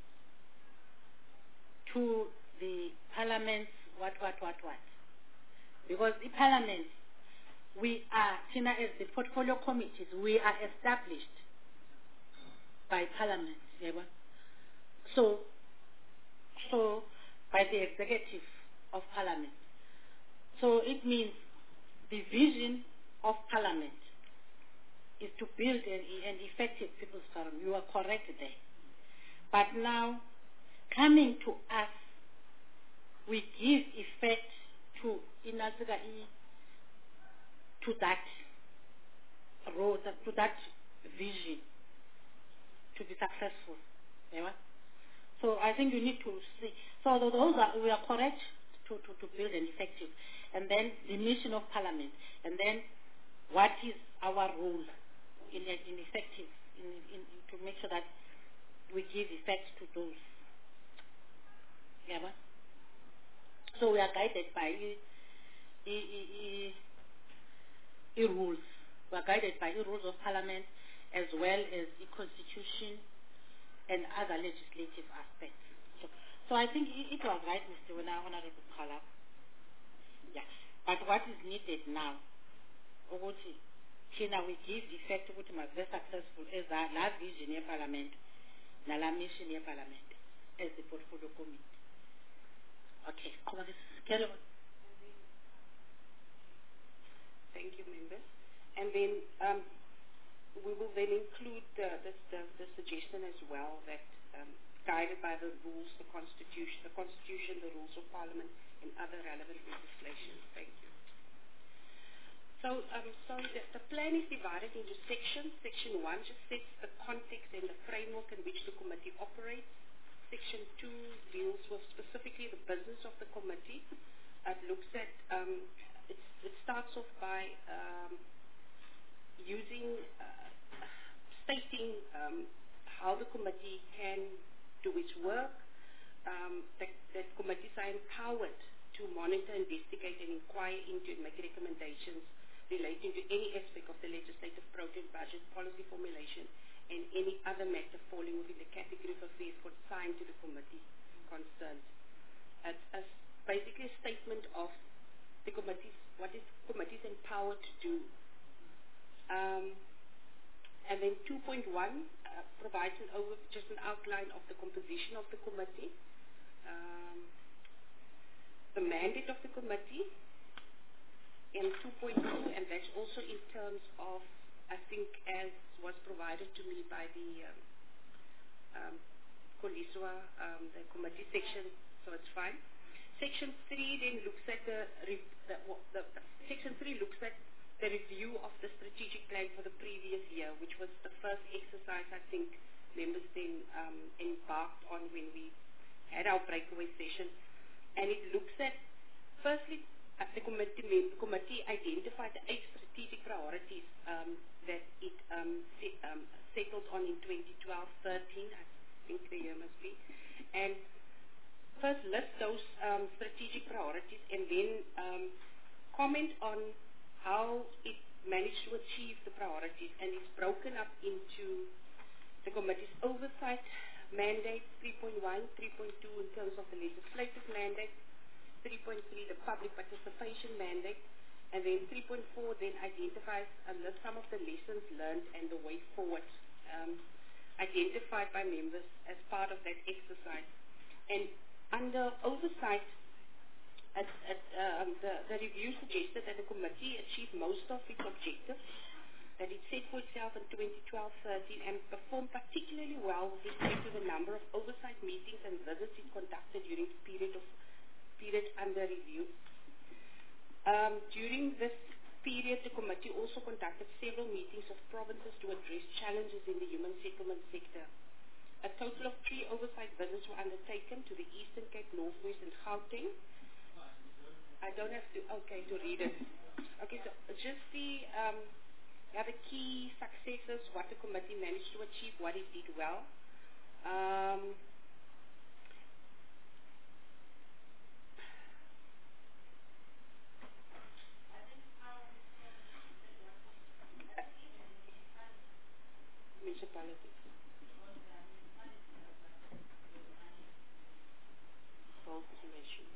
to the Parliament's what, what, what, what. Because the Parliament, we are, Tina, as the portfolio committees, we are established by Parliament, yeah, so, so by the executive of Parliament. So it means the vision of Parliament is to build an, an effective people's forum. You are correct there. But now, coming to us, we give effect to to that road, to that vision to be successful. Yeah? So I think you need to see. So those are, we are correct to, to, to build an effective. And then the mission of Parliament. And then what is our role in, in effective, in, in, to make sure that we give effect to those. Yeah? So we are guided by e, e, e, e, e rules. We are guided by e rules of Parliament as well as the Constitution and other legislative aspects. So, so I think it, it was right, Mister Wena, Honorable Khala. Yeah. But what is needed now, ukuthi thina we give effect ukuthi must be successful as our vision of Parliament, nala mission of Parliament as the portfolio committee. Okay, come on, carry on. Thank you, members. And then um, we will then include the, the, the, the suggestion as well that um, guided by the rules, the Constitution, the Constitution, the rules of Parliament, and other relevant legislation. Thank you. So, um, so the, the plan is divided into sections. Section one just sets the context and the framework in which the committee operates. Section two deals with specifically the business of the committee. It looks at, um, it's, it starts off by um, using, uh, stating um, how the committee can do its work. Um, that, that committees are empowered to monitor, investigate, and inquire into and make recommendations relating to any aspect of the legislative program, budget, policy formulation, and any other matter falling within the category of affairs consigned to the committee concerned. It's a, basically a statement of the committees, what is committees empowered to do. Um, and then two point one uh, provides an over, just an outline of the composition of the committee, um, the mandate of the committee, and two point two, and that's also in terms of, I think, as was provided to me by the um, um, Koliswa, um, the committee section, so it's fine. Section three then looks at the, the, the, the section three looks at the review of the strategic plan for the previous year, which was the first exercise I think members then um, embarked on when we had our breakaway session, and it looks at firstly. Uh, the committee, the committee identified the eight strategic priorities um, that it um, set, um, settled on in twenty twelve thirteen, I think the year must be, and first list those um, strategic priorities and then um, comment on how it managed to achieve the priorities, and it's broken up into the committee's oversight, mandate, three point one, three point two in terms of the legislative mandate, three point three the public participation mandate, and then three point four then identifies and lists some of the lessons learned and the way forward um, identified by members as part of that exercise. And under oversight, at, at, um, the, the review suggested that the committee achieve most of its objectives that it set for itself in twenty twelve thirteen and performed particularly well with respect to the number of oversight meetings and visits it conducted during the period of period under review. Um, during this period, the committee also conducted several meetings of provinces to address challenges in the human settlement sector. A total of three oversight visits were undertaken to the Eastern Cape, Northwest, and Gauteng. I don't have to, okay, to read it. Okay, so just the, um, yeah, the key successes, what the committee managed to achieve, what it did well. Um, municipalities. Health information.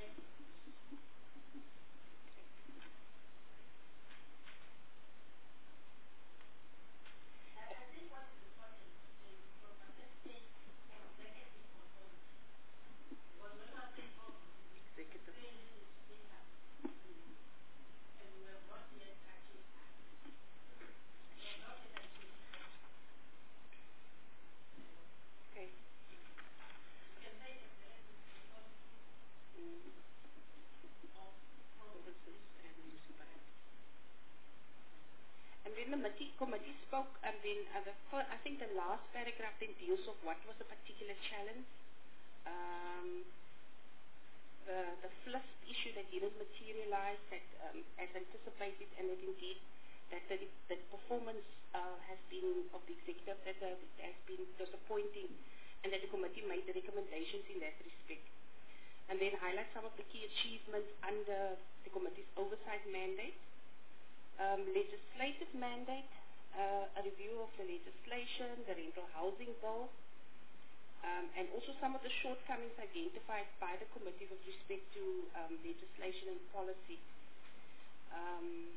The committee spoke, and then uh, the first, I think the last paragraph then deals of what was a particular challenge. Um, the, the fifth issue that didn't materialize that, um, as anticipated, and that indeed that the, the performance uh, has been of the executive that uh, has been disappointing, and that the committee made the recommendations in that respect. And then highlight some of the key achievements under the committee's oversight mandate. Um, legislative mandate, uh, a review of the legislation, the rental housing bill, um, and also some of the shortcomings identified by the committee with respect to um, legislation and policy. Um,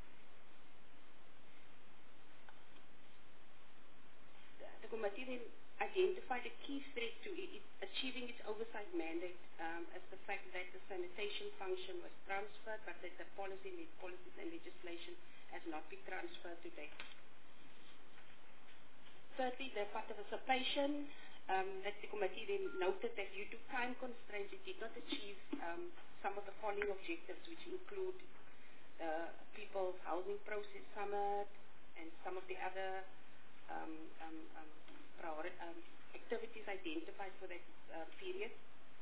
the, the committee then identified a key threat to it, it, achieving its oversight mandate um, as the fact that the sanitation function was transferred, but that the policy, policies and legislation has not been transferred to date. Thirdly, the participation, um, that the committee then noted that due to time constraints, it did not achieve um, some of the following objectives, which include the People's Housing Process Summit and some of the other um, um, um, priori- um, activities identified for that uh, period.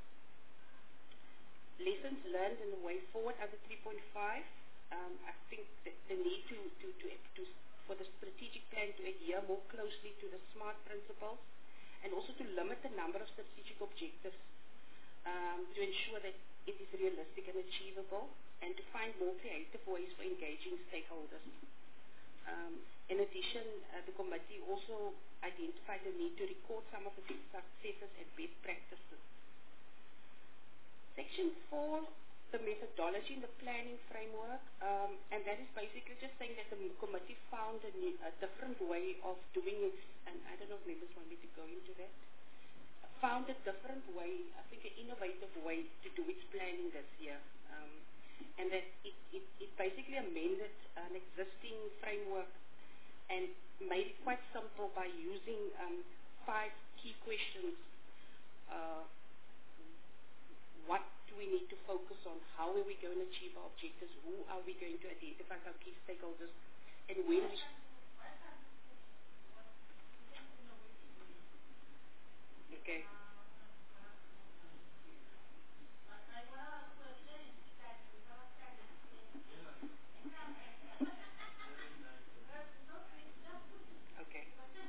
Lessons learned and the way forward under three point five. Um, I think that the need to, to, to, to, for the strategic plan to adhere more closely to the SMART principles, and also to limit the number of strategic objectives um, to ensure that it is realistic and achievable, and to find more creative ways for engaging stakeholders. Um, in addition, uh, the committee also identified the need to record some of the successes and best practices. Section four, the methodology in the planning framework, um, and that is basically just saying that the committee found a, new, a different way of doing it, and I don't know if members want me to go into that, found a different way, I think an innovative way to do its planning this year, um, and that it, it, it basically amended an existing framework and made it quite simple by using um, five key questions. Uh, what do we need to focus on? How are we going to achieve our objectives? Who are we going to identify as our key stakeholders? And when we... Okay. Okay.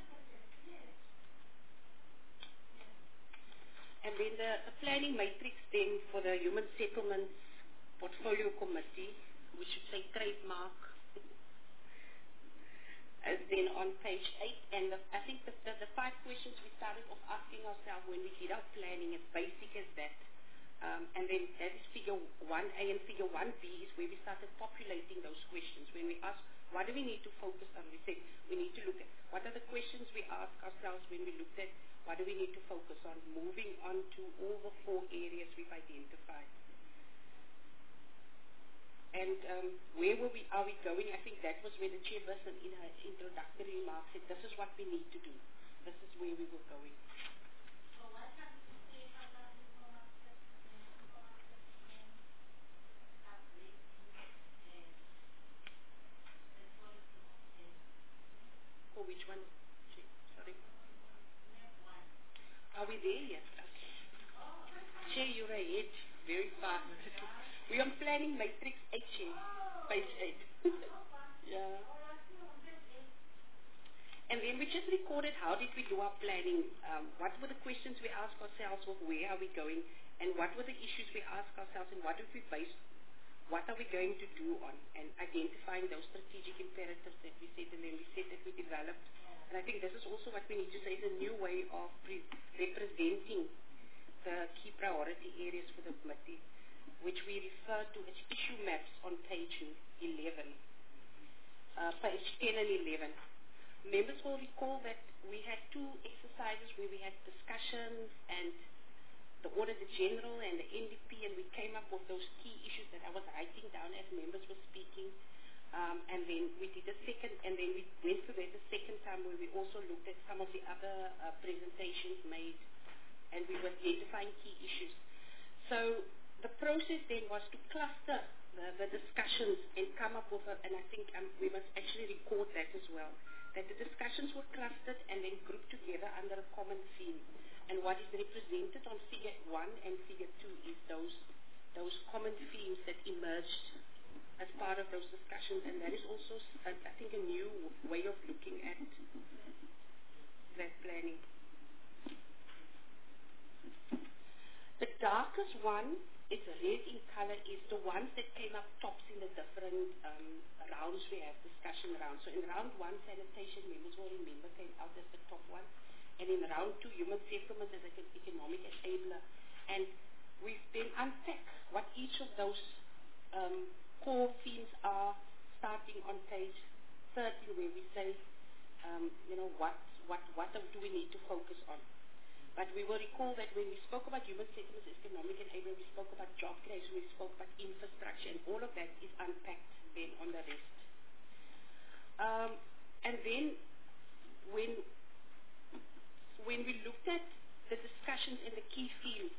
And then the, the planning matrix then for the Human Settlements Portfolio Committee, we should say trademark. As then on page eight, and the, I think the, the, the five questions we started off asking ourselves when we did our planning, as basic as that. Um, and then that is figure one A, and figure one B is where we started populating those questions. When we asked, what do we need to focus on? We said, we need to look at what are the questions we ask ourselves when we looked at what do we need to focus on, moving on to all the four areas we've identified. And um, where were we, are we going? I think that was where the chairperson in her introductory remarks said, this is what we need to do. This is where we were going. For which one? Sorry. Are we there yet? Okay. Chair, you're ahead very fast. We're on planning matrix eight, Chair. Page eight. Yeah. And then we just recorded how did we do our planning, um, what were the questions we asked ourselves of where are we going, and what were the issues we asked ourselves, and what did we base, what are we going to do on, and identifying those strategic imperatives that we said, and then we said that we developed. And I think this is also what we need to say is a new way of pre- representing the key priority areas for the committee, which we refer to as issue maps on page eleven, uh, page ten and eleven. Members will recall that we had two exercises where we had discussions and the Auditor General and the N D P, and we came up with those key issues that I was writing down as members were speaking. Um, and then we did a second, and then we went through that the second time where we also looked at some of the other uh, presentations made, and we were identifying key issues. So the process then was to cluster the, the discussions and come up with a, and I think um, we must actually record that as well, that the discussions were clustered and then grouped together under a common theme. And what is represented on figure one and figure two is those, those common themes that emerged as part of those discussions, and that is also, I think, a new way of looking at that planning. The darkest one, it's red in color, is the ones that came up tops in the different um, rounds we have, discussion rounds. So in round one, sanitation, members will remember, came out as the top one. And in round two, human settlement as an economic enabler. And we've then unpacked what each of those um, core themes are, starting on page thirteen, where we say, um, you know, what, what, what do we need to focus on. But we will recall that when we spoke about human settlements, economic enablement, we spoke about job creation, we spoke about infrastructure, and all of that is unpacked then on the rest. Um, and then when, when we looked at the discussions and the key fields,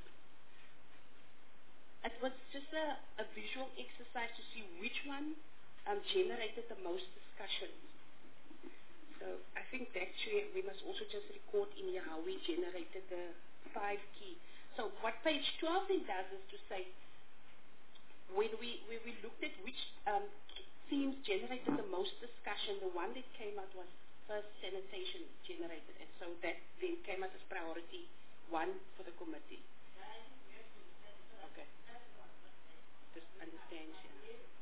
it was just a, a visual exercise to see which one um, generated the most discussion. So I think that we must also just record in here how we generated the five key. So what page twelve then does is to say, when we, when we looked at which um, themes generated the most discussion, the one that came out was first sanitation generated. And so that then came out as priority one for the committee. Okay. Just understand, yeah.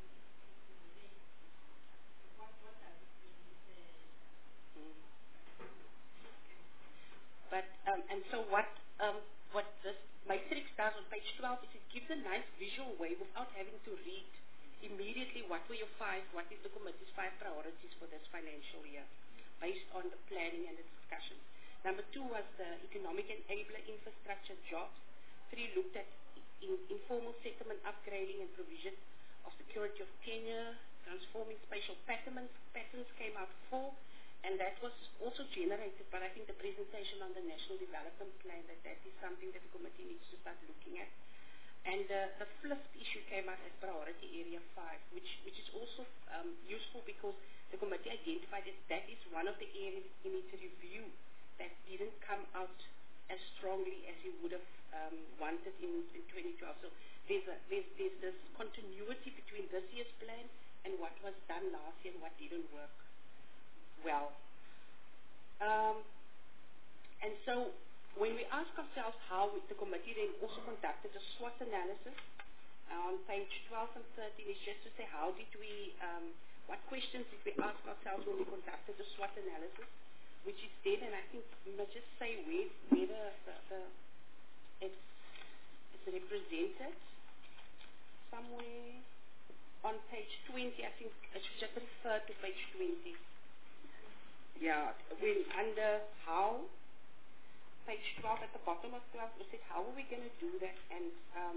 But um, and so what um, what this matrix does on page twelve is it gives a nice visual way without having to read immediately what were your five, what is the committee's five priorities for this financial year, based on the planning and the discussions. Number two was the economic enabler, infrastructure, jobs. Three looked at in, informal settlement, upgrading and provision of security of tenure, transforming spatial patterns. Patterns came out four. And that was also generated, but I think the presentation on the National Development Plan, that that is something that the committee needs to start looking at. And uh, the fifth issue came out as priority area five, which, which is also um, useful because the committee identified that that is one of the areas in its review that didn't come out as strongly as you would have um, wanted in, in twenty twelve. So there's, a, there's, there's this continuity between this year's plan and what was done last year and what didn't work well. Um, and so when we ask ourselves how the committee then also conducted a SWOT analysis, on page twelve and thirteen is just to say how did we um, what questions did we ask ourselves when we conducted the SWOT analysis, which is there, and I think we must just say where, where the, the, the it's, it's represented somewhere on page twenty. I think I should just refer to page twenty. Yeah, when under how, page twelve, at the bottom of twelve, we said, how are we going to do that? And um,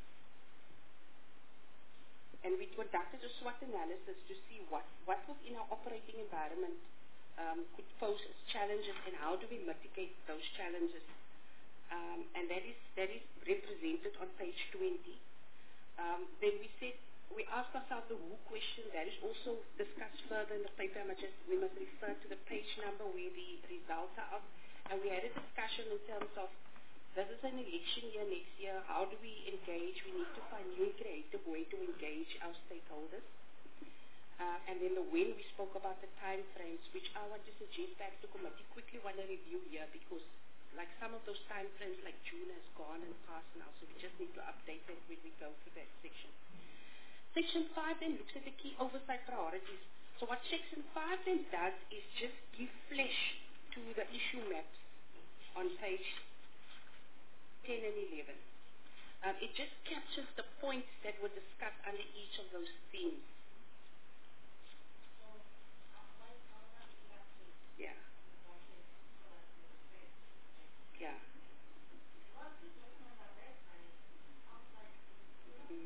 and we conducted a SWOT analysis to see what, what within our operating environment um, could pose as challenges and how do we mitigate those challenges. Um, and that is, that is represented on page twenty. Um, then we said, we asked ourselves the who question. That is also discussed further in the paper. I must just, we must refer to the page number where the results are of. And we had a discussion in terms of, this is an election year next year. How do we engage? We need to find new and creative way to engage our stakeholders. Uh, and then the when, we spoke about the time frames, which I want to suggest that the committee quickly want to review here, because like some of those time frames, like June has gone and passed now, so we just need to update that when we go through that section. Section five then looks at the key oversight priorities. So what Section five then does is just give flesh to the issue maps on page ten and eleven. Um, it just captures the points that were discussed under each of those themes. Yeah. Yeah. Mm.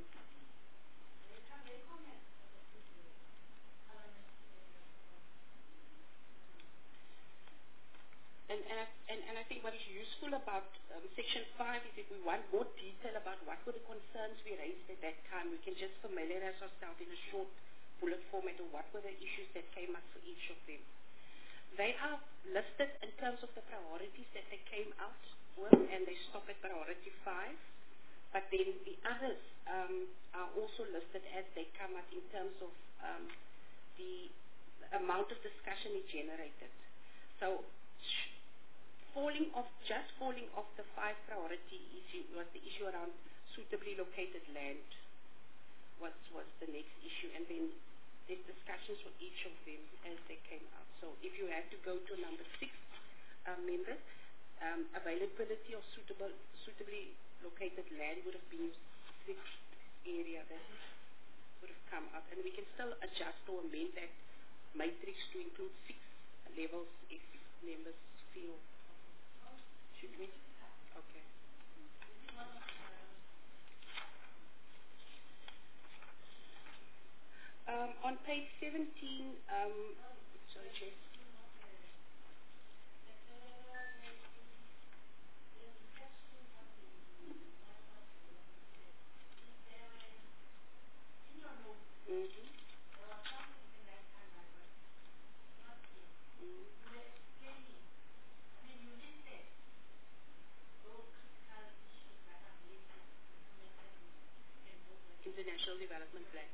And, and, I, and, and I think what is useful about um, Section five is if we want more detail about what were the concerns we raised at that time, we can just familiarize ourselves in a short bullet format of what were the issues that came up for each of them. They are listed in terms of the priorities that they came out with, and they stop at priority five. But then the others um, are also listed as they come up in terms of um, the amount of discussion it generated. So falling off, just falling off the five priority issue was the issue around suitably located land was, was the next issue. And then there's discussions for each of them as they came out. So if you had to go to number six, uh, members, um, availability of suitable, suitably located land would have been the sixth area that would have come up. And we can still adjust or amend that matrix to include six levels if members feel. Should we? Okay. Um, on page seventeen, um, sorry, Chair. Mm-hmm. International Development Plan.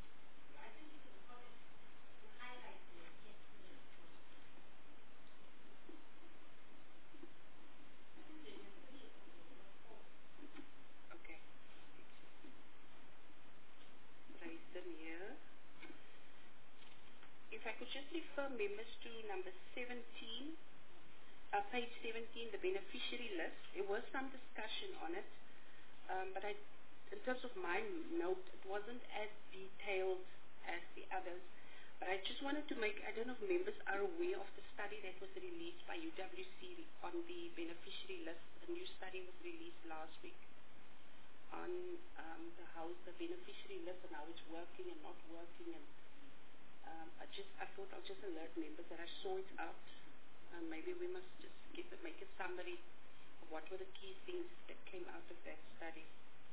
Okay. Place them here. If I could just refer members to number seventeen, uh, page seventeen, the beneficiary list. There was some discussion on it, um, but I, in terms of my note, it wasn't as detailed as the others. But I just wanted to make, I don't know if members are aware of the study that was released by U W C on the beneficiary list. A new study was released last week on um, the, how the beneficiary list and how it's working and not working. And um, I just, I thought I'll just alert members that I saw it out. And maybe we must just get, make a summary of what were the key things that came out of that study.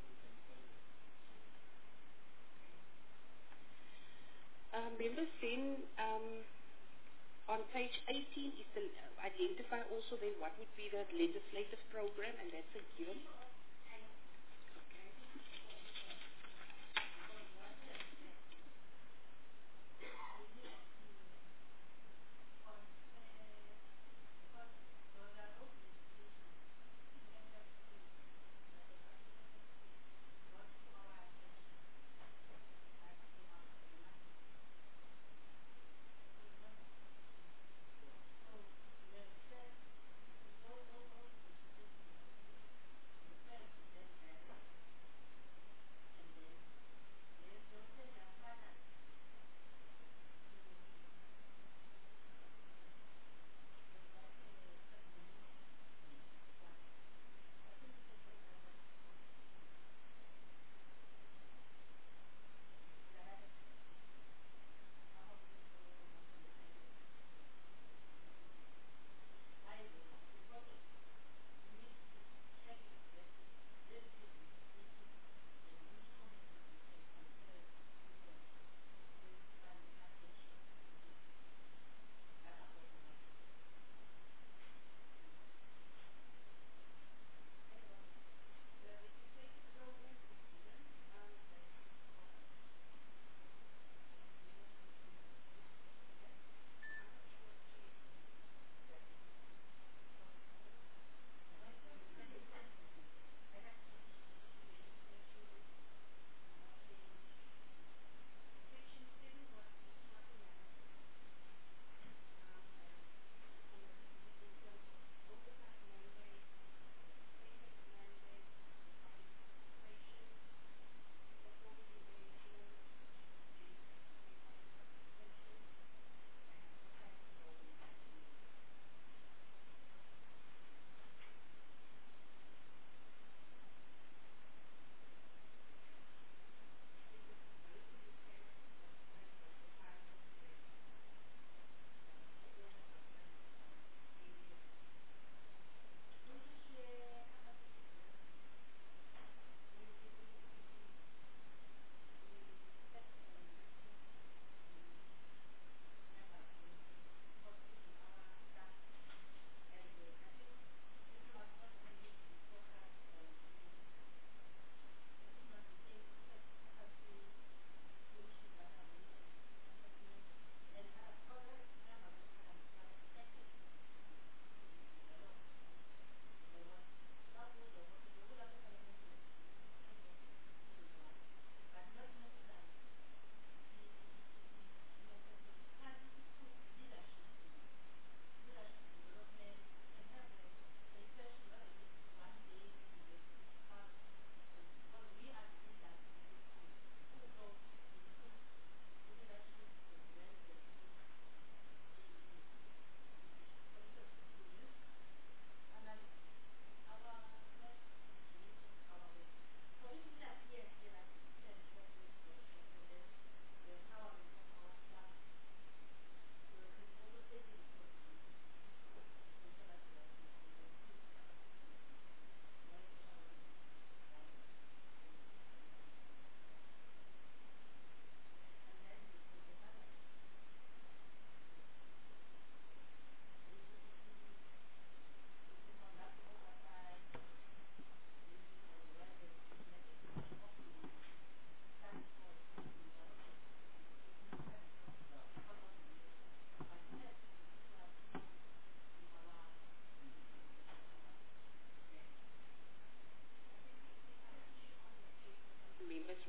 Um, members, then um, on page eighteen is to identify also then what would be the legislative program, and that's a given. Okay.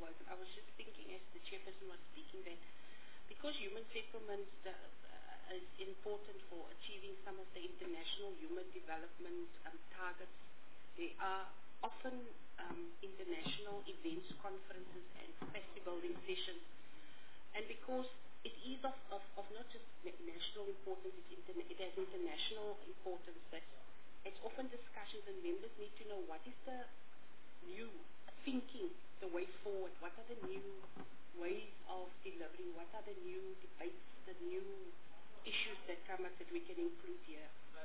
was. I was just thinking as the chairperson was speaking that because human settlements uh, uh, is important for achieving some of the international human development um, targets, there are often um, international events, conferences, and capacity building sessions. And because it is of, of, of not just national importance, it's interna it has international importance, that it's often discussions and members need to know what is the new thinking, the way forward, what are the new ways of delivering, what are the new debates, the new issues that come up that we can include here.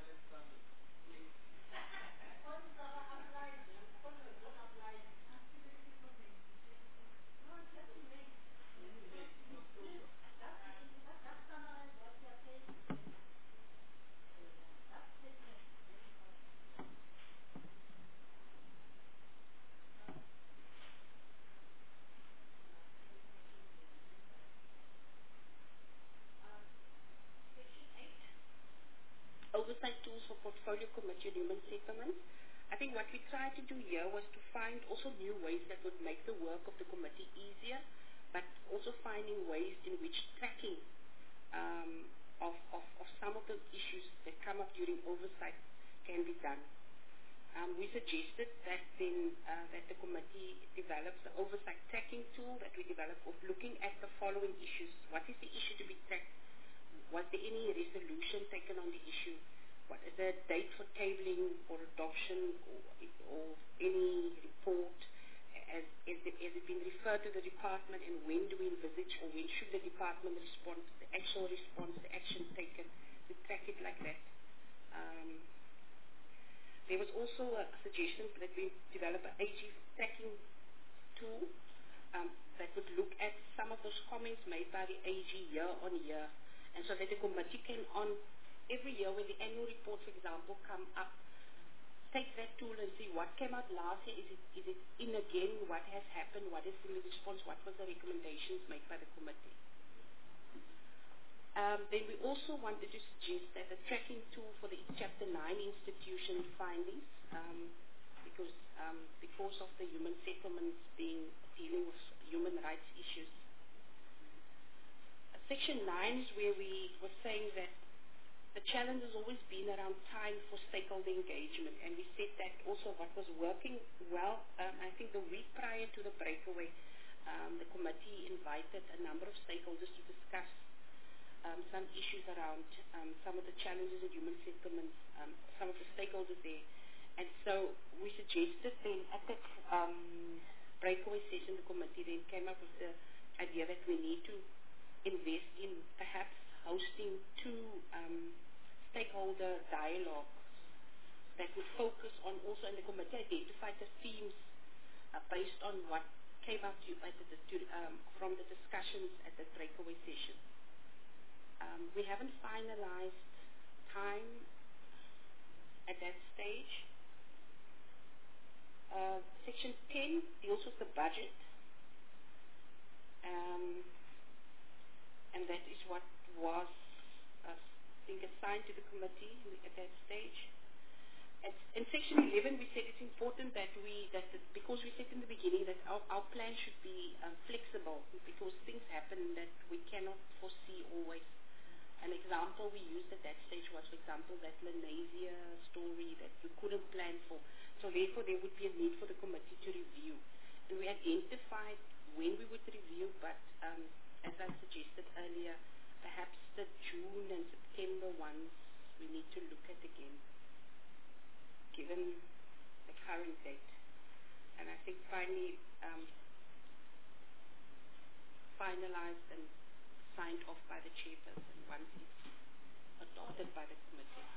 Oversight tools for portfolio committee and human settlements. I think what we tried to do here was to find also new ways that would make the work of the committee easier, but also finding ways in which tracking um, of, of, of some of the issues that come up during oversight can be done. Um, we suggested that then uh, that the committee develops the oversight tracking tool that we developed of looking at the following issues. What is the issue to be tracked? Was there any resolution taken on the issue? What is the date for tabling or adoption or, or any report? Has, has, it, has it been referred to the department, and when do we envisage or when should the department respond, the actual response, the action taken, to track it like that? Um, there was also a suggestion that we develop an A G tracking tool um, that would look at some of those comments made by the A G year on year. And so that the committee can on every year when the annual report, for example, come up, take that tool and see what came out last year. Is it, is it in again? What has happened? What is the response? What was the recommendations made by the committee? Um, then we also wanted to suggest that a tracking tool for the Chapter nine institution findings, um, because, um, because of the human settlements being dealing with human rights issues. Section nine is where we were saying that the challenge has always been around time for stakeholder engagement, and we said that also what was working well. Um, I think the week prior to the breakaway, um, the committee invited a number of stakeholders to discuss um, some issues around um, some of the challenges in human settlements, um, some of the stakeholders there. And so we suggested then at that um, breakaway session, the committee then came up with the idea that we need to invest in perhaps hosting two um, stakeholder dialogues that would focus on also, and the committee identified the themes uh, based on what came up to, at the, to, um, from the discussions at the breakaway session. Um, we haven't finalized time at that stage. Uh, section ten deals with the budget. Um, And that is what was, uh, I think, assigned to the committee at that stage. At, in Section eleven, we said it's important that we, that the, because we said in the beginning that our, our plan should be um, flexible, because things happen that we cannot foresee always. An example we used at that stage was, for example, that Lenasia story that you couldn't plan for. So therefore, there would be a need for the committee to review. And we identified when we would review, but um, as I suggested earlier, perhaps the June and September ones we need to look at again, given the current date. And I think finally um, finalized and signed off by the chairperson once it's adopted by the committee.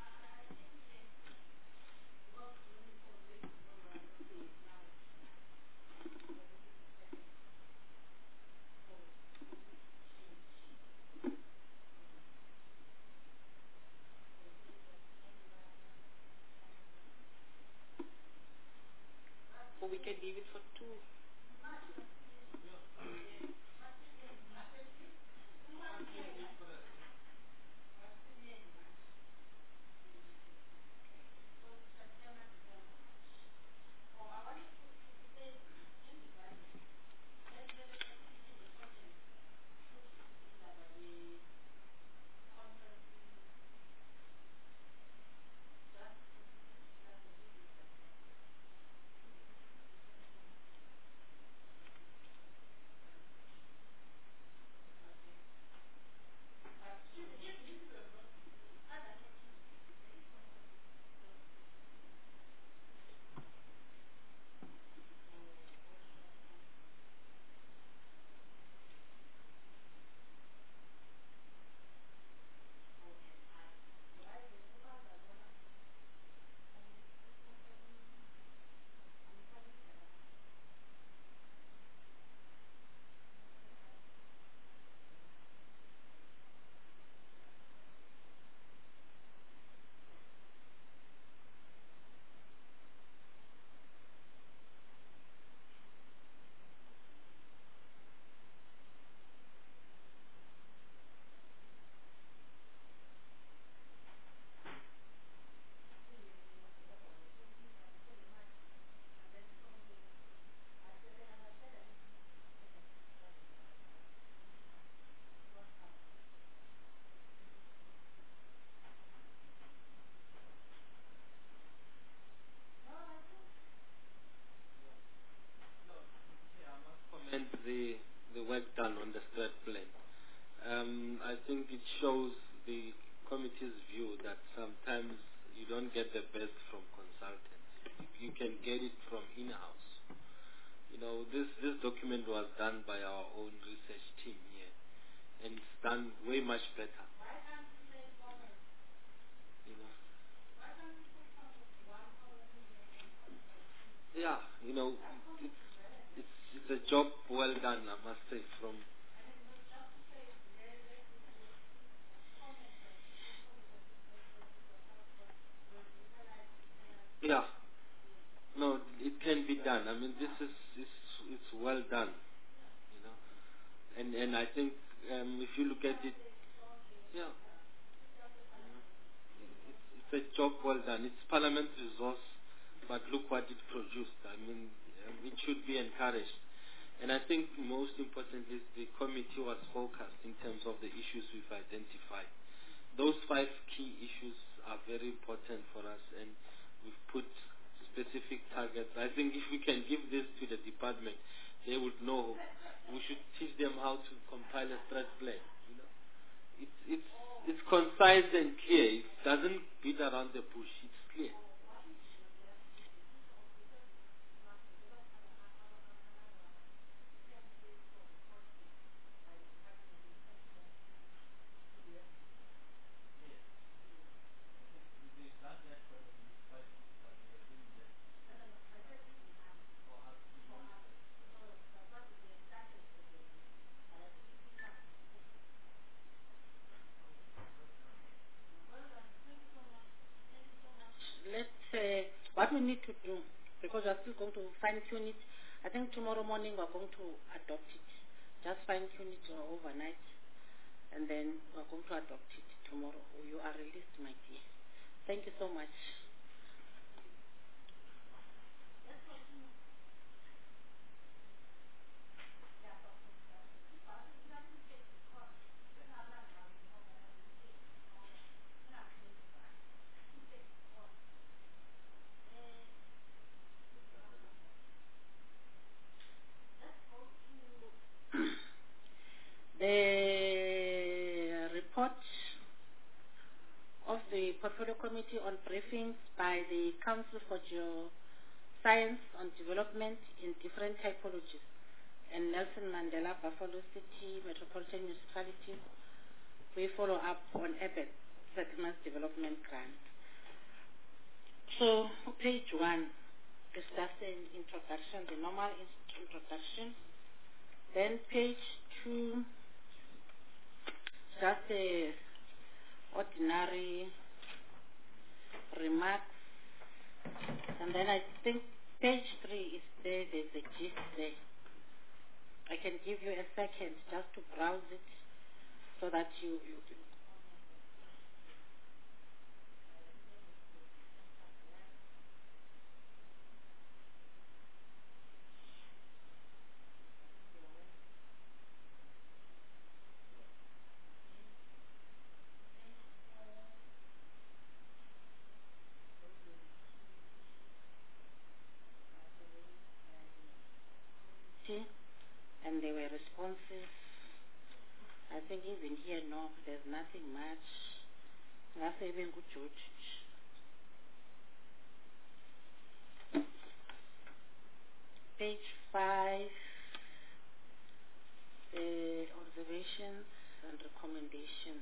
Or we can leave it for two. work done on the threat plan. Um, I think it shows the committee's view that sometimes you don't get the best from consultants. You can get it from in-house. You know, this, this document was done by our own research team here, and it's done way much better. You know. Yeah, you know, it's, it's, it's a job well done, I must say, from yeah. No, it can be done. I mean, this is it's, it's well done, you know. And and I think um, if you look at it, yeah, it's, it's a job well done. It's Parliament resource, but look what it produced. I mean, um, it should be encouraged. And I think most importantly, the committee was focused in terms of the issues we've identified. Those five key issues are very important for us, and we've put specific targets. I think if we can give this to the department, they would know. We should teach them how to compile a threat plan. You know, it's it's it's concise and clear. It doesn't beat around the bush. It's clear. Let's uh, what we need to do, because we're still going to fine tune it. I think tomorrow morning we're going to adopt it. Just fine tune it overnight, and then we're going to adopt it tomorrow. You are released, my dear. Thank you so much. The report of the Portfolio Committee on briefings by the Council for Geoscience on Development in Different Typologies and Nelson Mandela Buffalo City Metropolitan Municipality. We follow up on E B E T, Settlements Development Grant. So page one is just an introduction, the normal introduction. Then page two, just a ordinary remarks. And then I think page three is there, there's a gist there. I can give you a second just to browse it so that you, you see, and they were responsive. I think even here, no, there's nothing much. Nothing even good George. Page five, the observations and recommendations.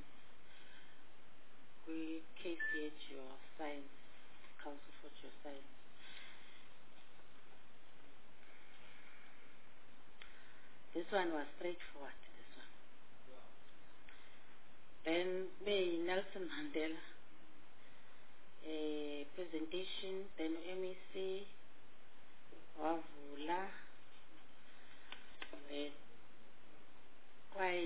We K C H your science, Council for Geoscience. This one was straightforward, this one. Then May Nelson Mandela, a presentation, then M E C, Wavula, why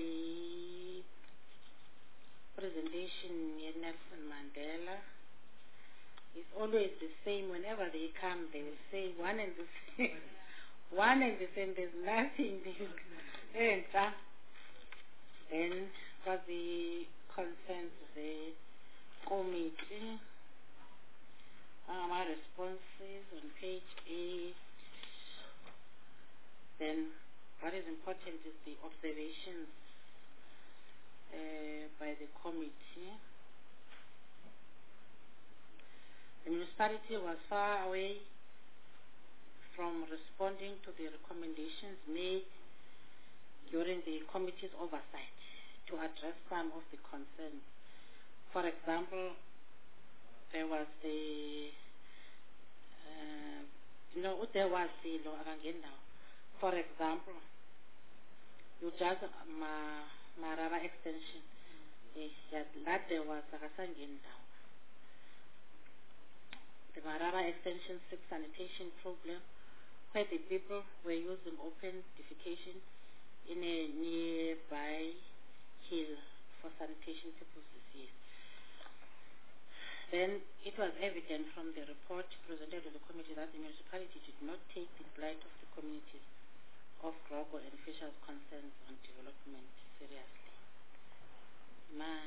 presentation in Nelson Mandela is always the same. Whenever they come, they will say one and the same. One and the same, there's nothing. And then for the consent, the committee, uh, my responses on page eight. Then what is important is the observations uh, by the committee. The municipality was far away from responding to the recommendations made during the committee's oversight to address some of the concerns. For example, there was the, uh, you know, there was the law now. For example, you just ma Marara extension, that there was a now. The Marara extension six sanitation problem, where the people were using open defecation in a nearby hill for sanitation purposes. Yes. Then it was evident from the report presented to the committee that the municipality did not take the plight of the communities of Groggo and Fisher's concerns on development seriously. My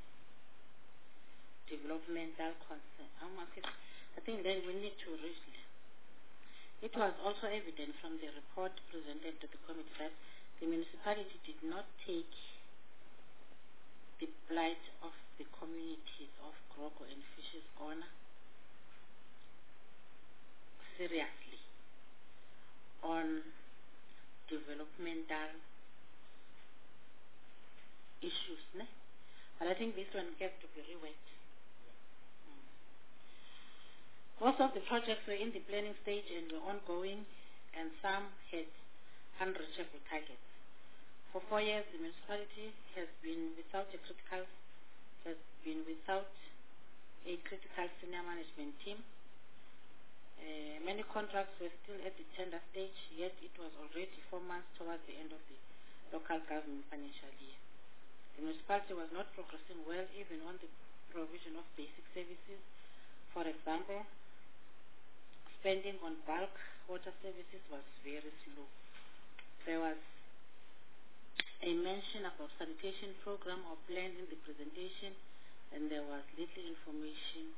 developmental concern. I think then we need to reach there. It was also evident from the report presented to the committee that the municipality did not take the plight of the communities of Groggo and Fisher's Corner seriously on developmental issues. Ne? But I think this one has to be reworked. Mm. Most of the projects were in the planning stage and were ongoing, and some had unreachable targets. For four years, the municipality has been without a critical, has been without a critical senior management team. Uh, many contracts were still at the tender stage, yet it was already four months towards the end of the local government financial year. The municipality was not progressing well even on the provision of basic services. For example, spending on bulk water services was very slow. There was a mention about sanitation program or plan in the presentation, and there was little information.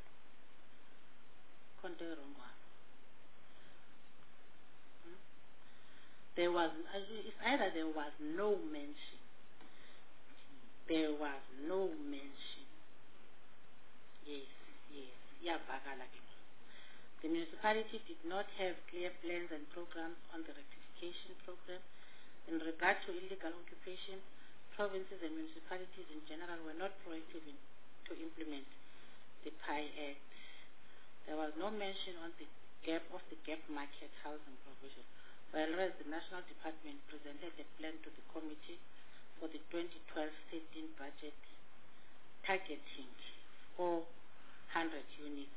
There was, it's either there was no mention, there was no mention. Yes, yes, yeah, the municipality did not have clear plans and programs on the rectification program. In regard to illegal occupation, provinces and municipalities in general were not proactive in, to implement the P I Act. There was no mention on the gap of the gap market housing provision, whereas the National Department presented a plan to the committee for the twenty twelve thirteen budget targeting four hundred units.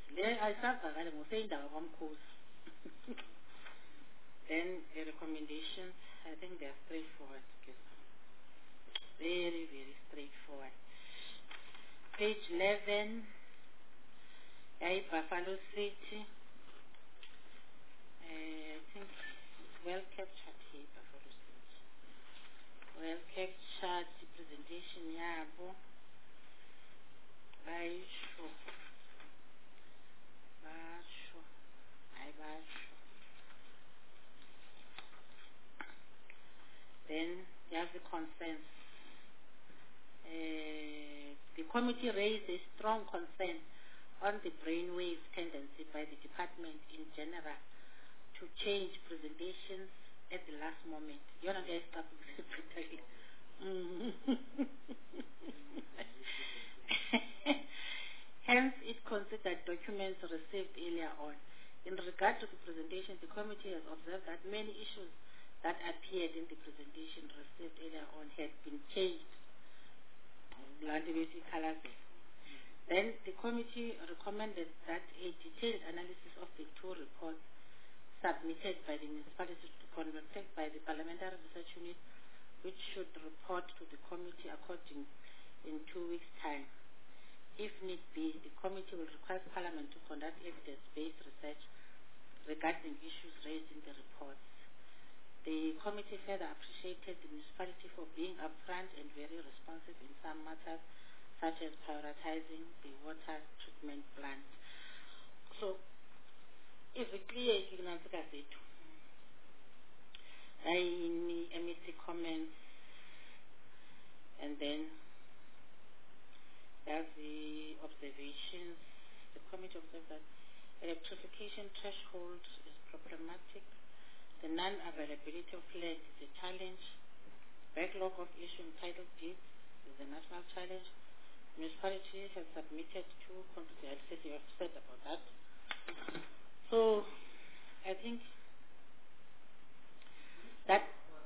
Then the recommendations, I think they are straightforward. Very, very straightforward. Page eleven, Buffalo City. Uh, I think it's well captured here, Buffalo City. Well captured the presentation, yabo. Basho. Basho. I basho. Then there's the concerns. Uh, the committee raised a strong concern on the brainwave tendency by the department in general to change presentations at the last moment. You know, there's stuff Hence, it considered documents received earlier on. In regard to the presentation, the committee has observed that many issues that appeared in the presentation received earlier on had been changed. Then the committee recommended that a detailed analysis of the two reports submitted by the municipality to conducted by the Parliamentary Research Unit, which should report to the committee according in two weeks' time. If need be, the committee will request Parliament to conduct evidence-based research regarding issues raised in the reports. The committee further appreciated the municipality for being upfront and very responsive in some matters, such as prioritizing the water treatment plant. So, if we clear it, any M E C comments, and then there's the observations. The committee observed that electrification threshold is problematic. The non-availability of land is a challenge. Backlog of issuing title deeds is a national challenge. Municipality has submitted two concrete. I said you have said about that. So I think that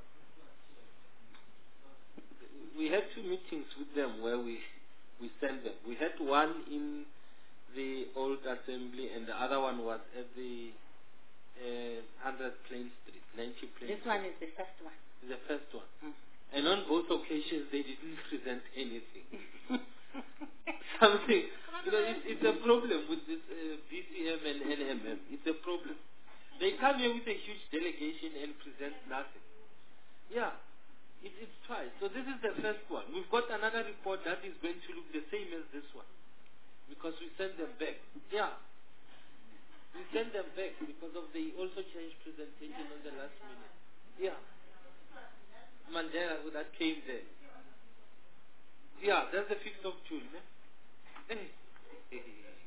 we had two meetings with them where we we sent them. We had one in the old assembly, and the other one was at the uh, one hundred Plain Street, ninety Plain this Street. one is the first one. The first one. Mm. And on both occasions, they didn't present anything. Something. You know, it's, it's a problem with this uh, B C M and N M M. It's a problem. They come here with a huge delegation and present nothing. Yeah. It, it's twice. So this is the first one. We've got another report that is going to look the same as this one. Because we sent them back. Yeah. We sent them back because of the also changed presentation on the last minute. Yeah. Mandela, who that came there. Yeah, that's the fifth of June. Eh? Eh.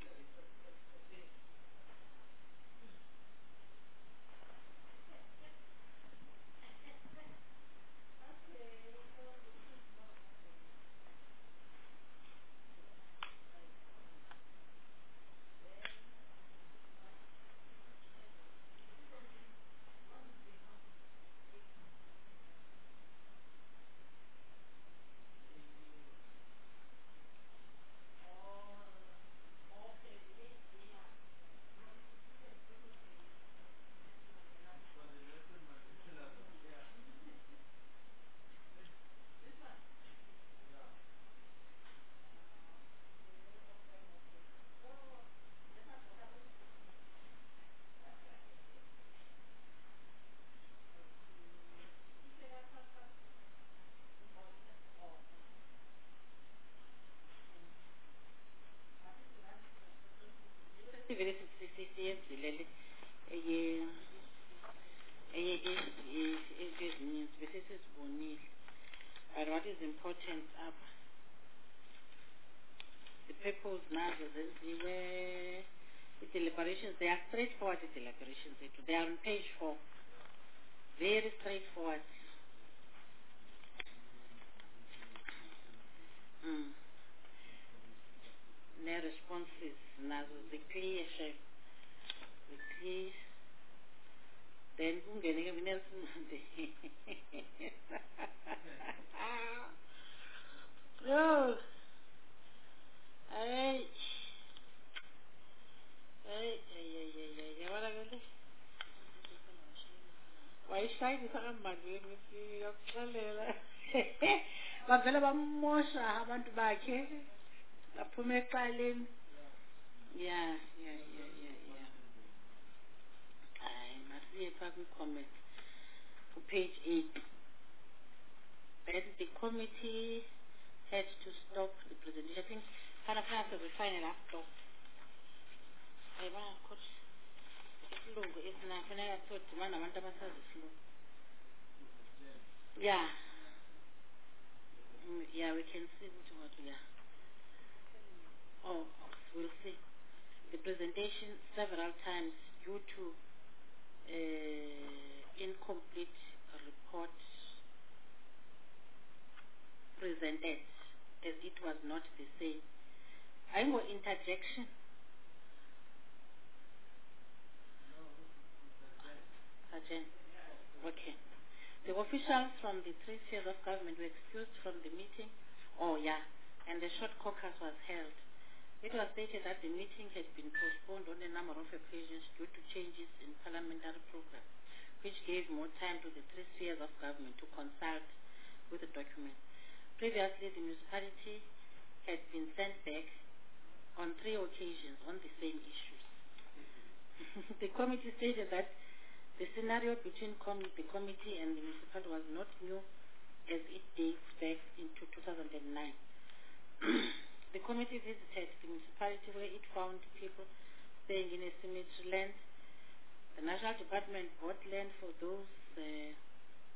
But what is important up the purpose now is the way the deliberations, they are straightforward deliberations. They are on page four. Very straightforward. Mm. Their responses now the clear shape. The clear then kungene Nelson Mandela. Oh. Ay. Ay, ay, ay, ay, ay, yabona vele. Wayishayisa kamandweni yokuxelela. Bavela bamosha abantu bakhe. Baphuma exaleni. Yeah, yeah, yeah, yeah, yeah. I must see if I can comment to page eight. Then the committee had to stop the presentation. I think paragraph of the final up stop. I want to coach isilungu esinafanele sodimana nabantu abasazi isilungu. Yeah. Mm, yeah, we can see what we are. Oh, we'll see. The presentation several times due to uh, incomplete report presented as it was not the same. I know interjection. Sergeant. Okay. The officials from the three spheres of government were excused from the meeting. Oh, yeah. And the short caucus was held. It was stated that the meeting had been postponed on a number of occasions due to changes in parliamentary program, which gave more time to the three spheres of government to consult with the document. Previously, the municipality had been sent back on three occasions on the same issues. The committee stated that the scenario between com the committee and the municipality was not new, as it dates back into two thousand nine. The committee visited the municipality where it found people staying in a cemetery land. The National Department bought land for those uh,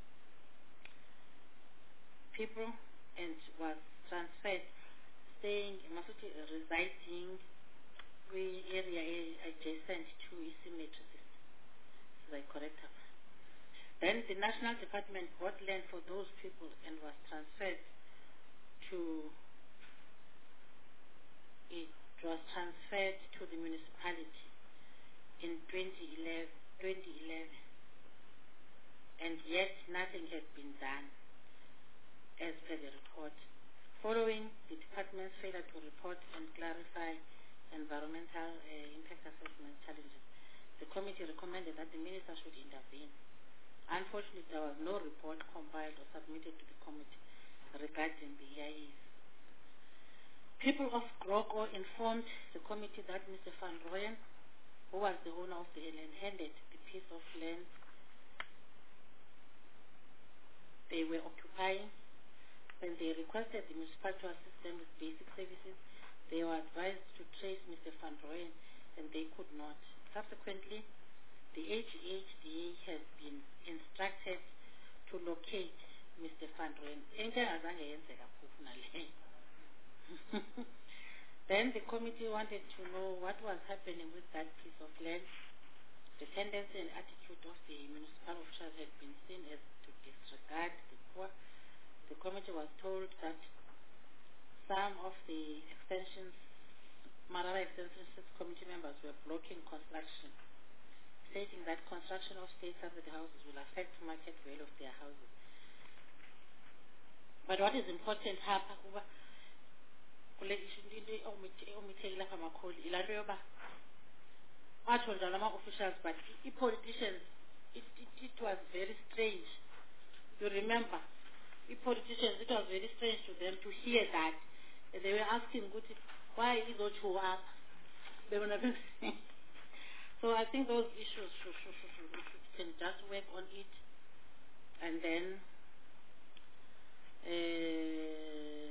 people and was transferred, staying, masuthi residing we area adjacent to East Matrices. So I correct her. Then the National Department bought land for those people and was transferred to, it was transferred to the municipality in twenty eleven, and yet nothing had been done as per the report. Following the department's failure to report and clarify environmental uh, impact assessment challenges, the committee recommended that the minister should intervene. Unfortunately, there was no report compiled or submitted to the committee regarding the E I Es. People of Groko informed the committee that Mister Van Rooyen, who was the owner of the land, handed the piece of land they were occupying. When they requested the municipality to assist them with basic services, they were advised to trace Mister Van Rooyen, and they could not. Subsequently, the A G H D A has been instructed to locate Mister Van Rooyen. Then the committee wanted to know what was happening with that piece of land. The tendency and attitude of the municipal officials had been seen as to disregard the poor. The committee was told that some of the extensions, Marara Extension committee members were blocking construction, stating that construction of state-subsidized houses will affect market value of their houses. But what is important hapha kuba kule issue into omitheki lapha makholi ilanto yoba batholwa lama officials, but i politicians, it, it, it was very strange. You remember, the politicians, it was very strange to them to hear that. And they were asking, why is it show up? They were not So I think those issues should, should, should, should, should can just work on it. And then uh,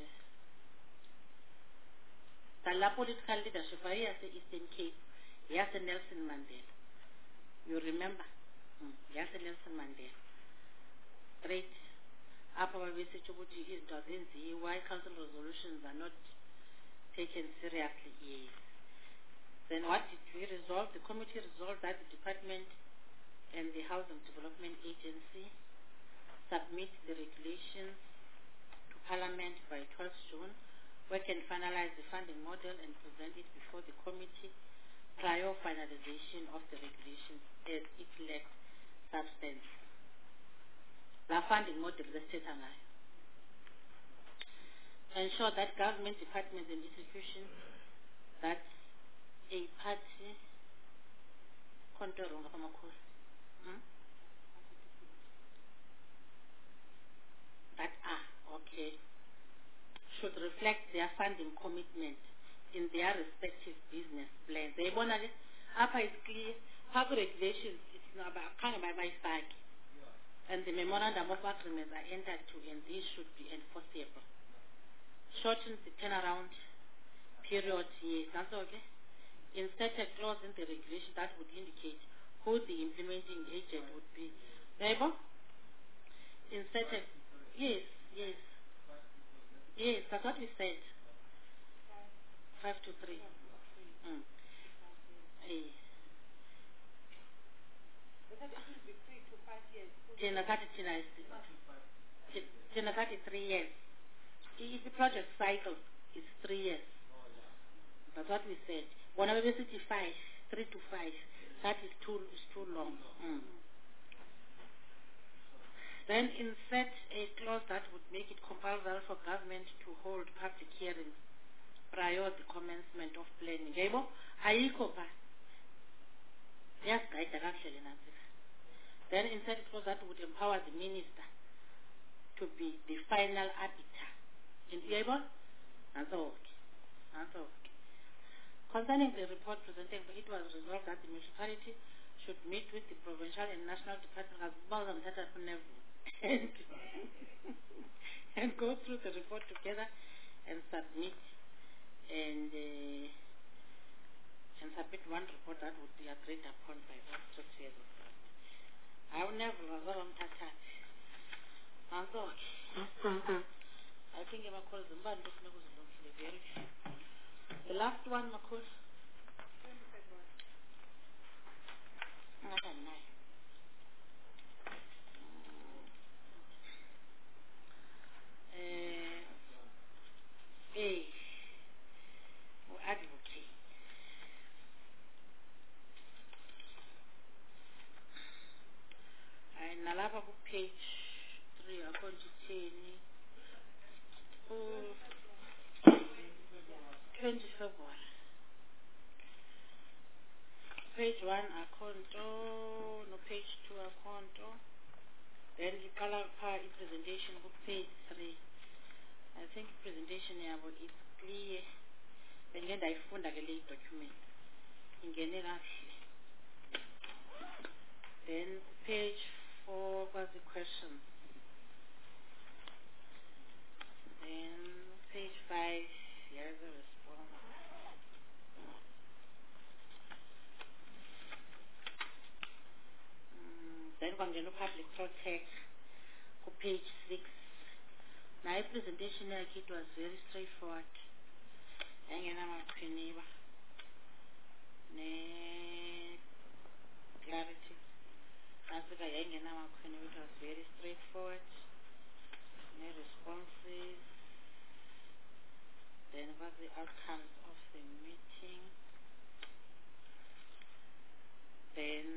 the political leadership, I say Eastern Cape, yes, Nelson Mandela. You remember? Hmm. Yes, Nelson Mandela. Great. Upper message why council resolutions are not taken seriously. Yes. Then what did we resolve? The committee resolved that the department and the Housing Development Agency submit the regulations to Parliament by twelfth June, work and finalize the funding model and present it before the committee prior finalization of the regulations as it lacked substance. The funding model is set on ensure that government departments and institutions that a party control hmm? that are okay should reflect their funding commitment in their respective business plans. They want to upper is clear, public regulations it's not about kind of by my side. And the memorandum of agreements are entered to, and these should be enforceable. Shorten the turnaround period, yes, that's okay. Insert a clause in the regulation that would indicate who the implementing agent would be. Neighbor? Insert a, yes, yes. Yes, that's what we said. Five to three. Mm. Yes. thirty-three years. If the project cycle is three years, that's what we said. One of the five, three to five, that is too is too long. Mm. Then insert a clause that would make it compulsory for government to hold public hearings prior to the commencement of planning. Yebo, ayikho pa. Yes, guys, actually nansi. Then insert a clause that would empower the minister to be the final arbiter. In Yebo, and so and so. Concerning the report presented, it was resolved that the municipality should meet with the provincial and national departments and, and go through the report together and submit and uh, and submit one report that would be agreed upon by all structures of government. I will never resolve on that. thinking Makhola Zimbabwe looking at very few. The last one, Makhola. Another nine. Uh, A. Or advocate. And nalapha ku page three according to ten. Oh, twenty February. Page one akonto, no page two akonto. Then you color part presentation book page three. I think presentation yabo is clear. Then get I found a late document. In general. Then page four was the question. Then page five, here's the response. Then we're going to public protect for page six. My presentation it was very straightforward. And you know, clarity. Answer the young and it was very straightforward. No responses. Then what the outcomes of the meeting. Then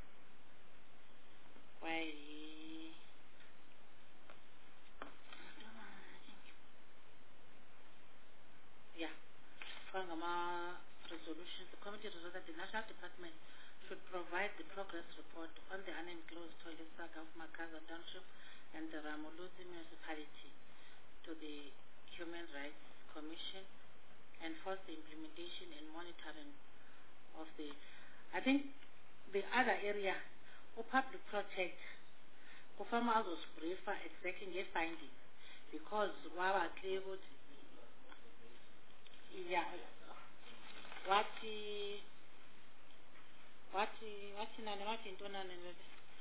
why yeah. Kwangama resolutions, the committee resolved that the National Department should provide the progress report on the unenclosed toilet saga of Makaza Township and the Ramoluzi municipality to the Human Rights Commission and force the implementation and monitoring of the, I think the other area of public protect, Kufama was briefer exactly their findings because Wawa clear would, yeah, what he, what he, what he, what he, what he,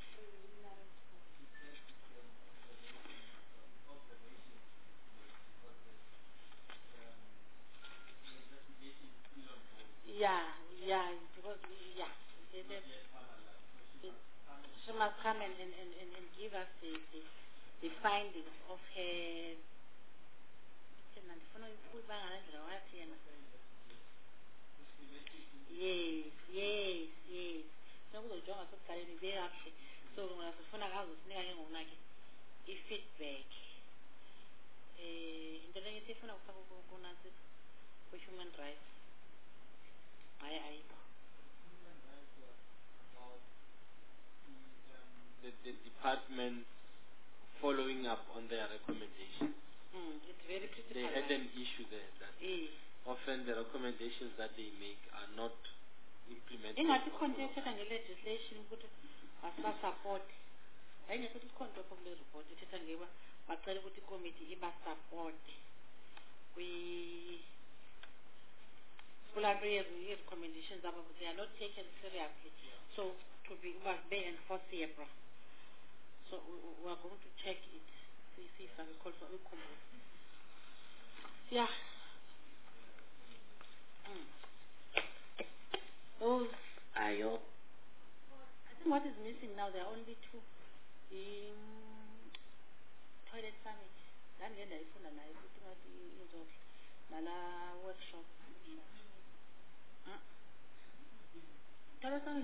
yeah, yeah, because, yeah, they, they, they, she must come and, and, and, and give us the, the, the findings of her. Yes, yes, yes. So we don't have to carry the day after. So we have to find out how to sneak in on like a feedback. Eh, in the negative one of for human rights. I, I. The, the department following up on their recommendations. Mm, it's very critical. They had an issue there that eh. often the recommendations that they make are not implemented. In that context and the legislation would support. I know the content of the report. It is a labor, but the committee must support. We recommendations about they are not taken seriously. So to be must be enforceable. So we are going to check it. See, see if I can call for a comment. Yeah. Mm. Those are your. I think what is missing now, there are only two. The um, toilet summit. Then again, I found a nice thing at the Nala workshop. Huh? Toilet summit.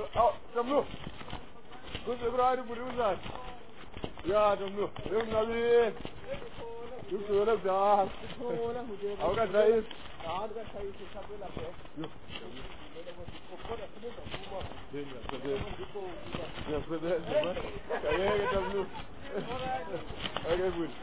Oh, Tamlu. Good, everybody, good news. Yeah, Tamlu. You're not in. You're going to die. How can I say it? Yes, but that's it. Okay, Tamlu. Okay, good.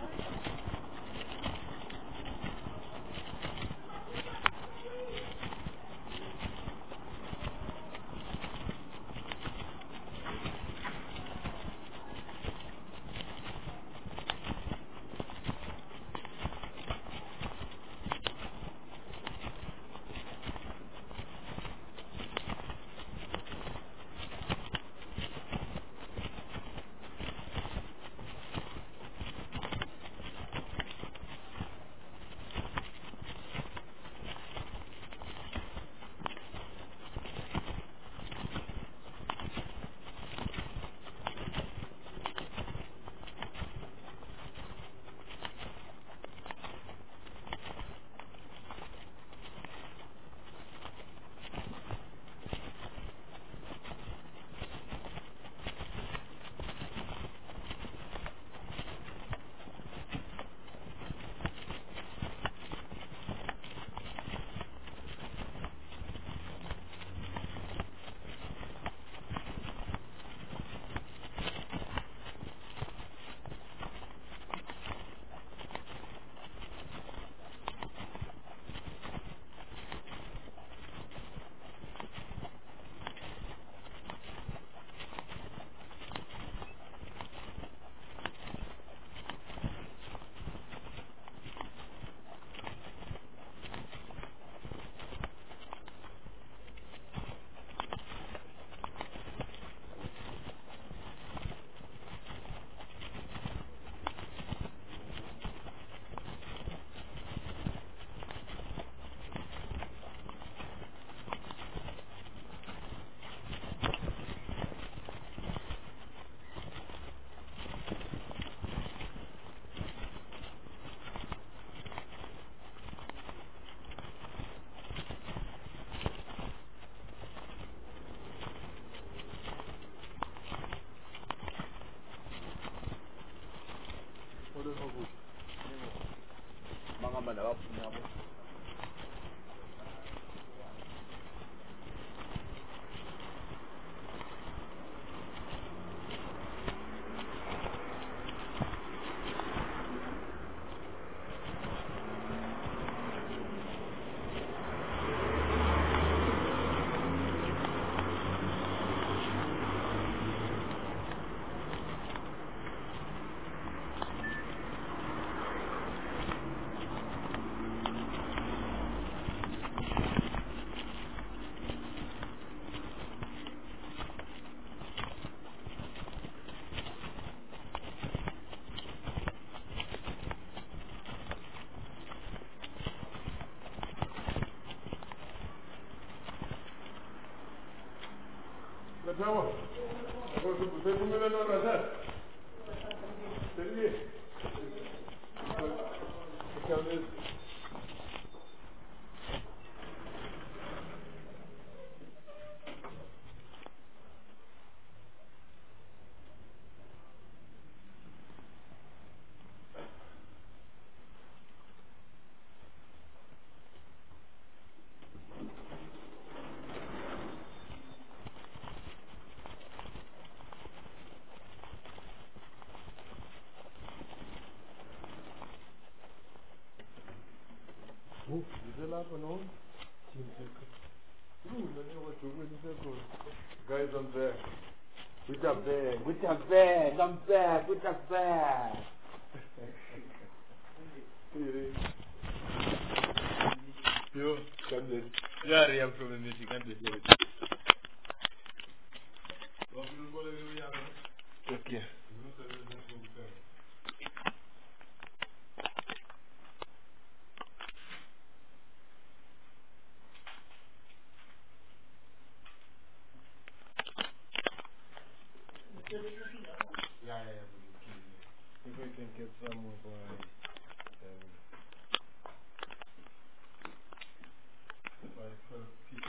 Bravo. Você comeu na hora, entendi. Oh, is it up and on? Guys, I'm there. Good job there. Good job there. I'm there. Good job there. Yo, come there. Yeah, I am from the Michigan. Okay. Yeah, yeah, yeah. If we can get some of uh, um, five, uh, people.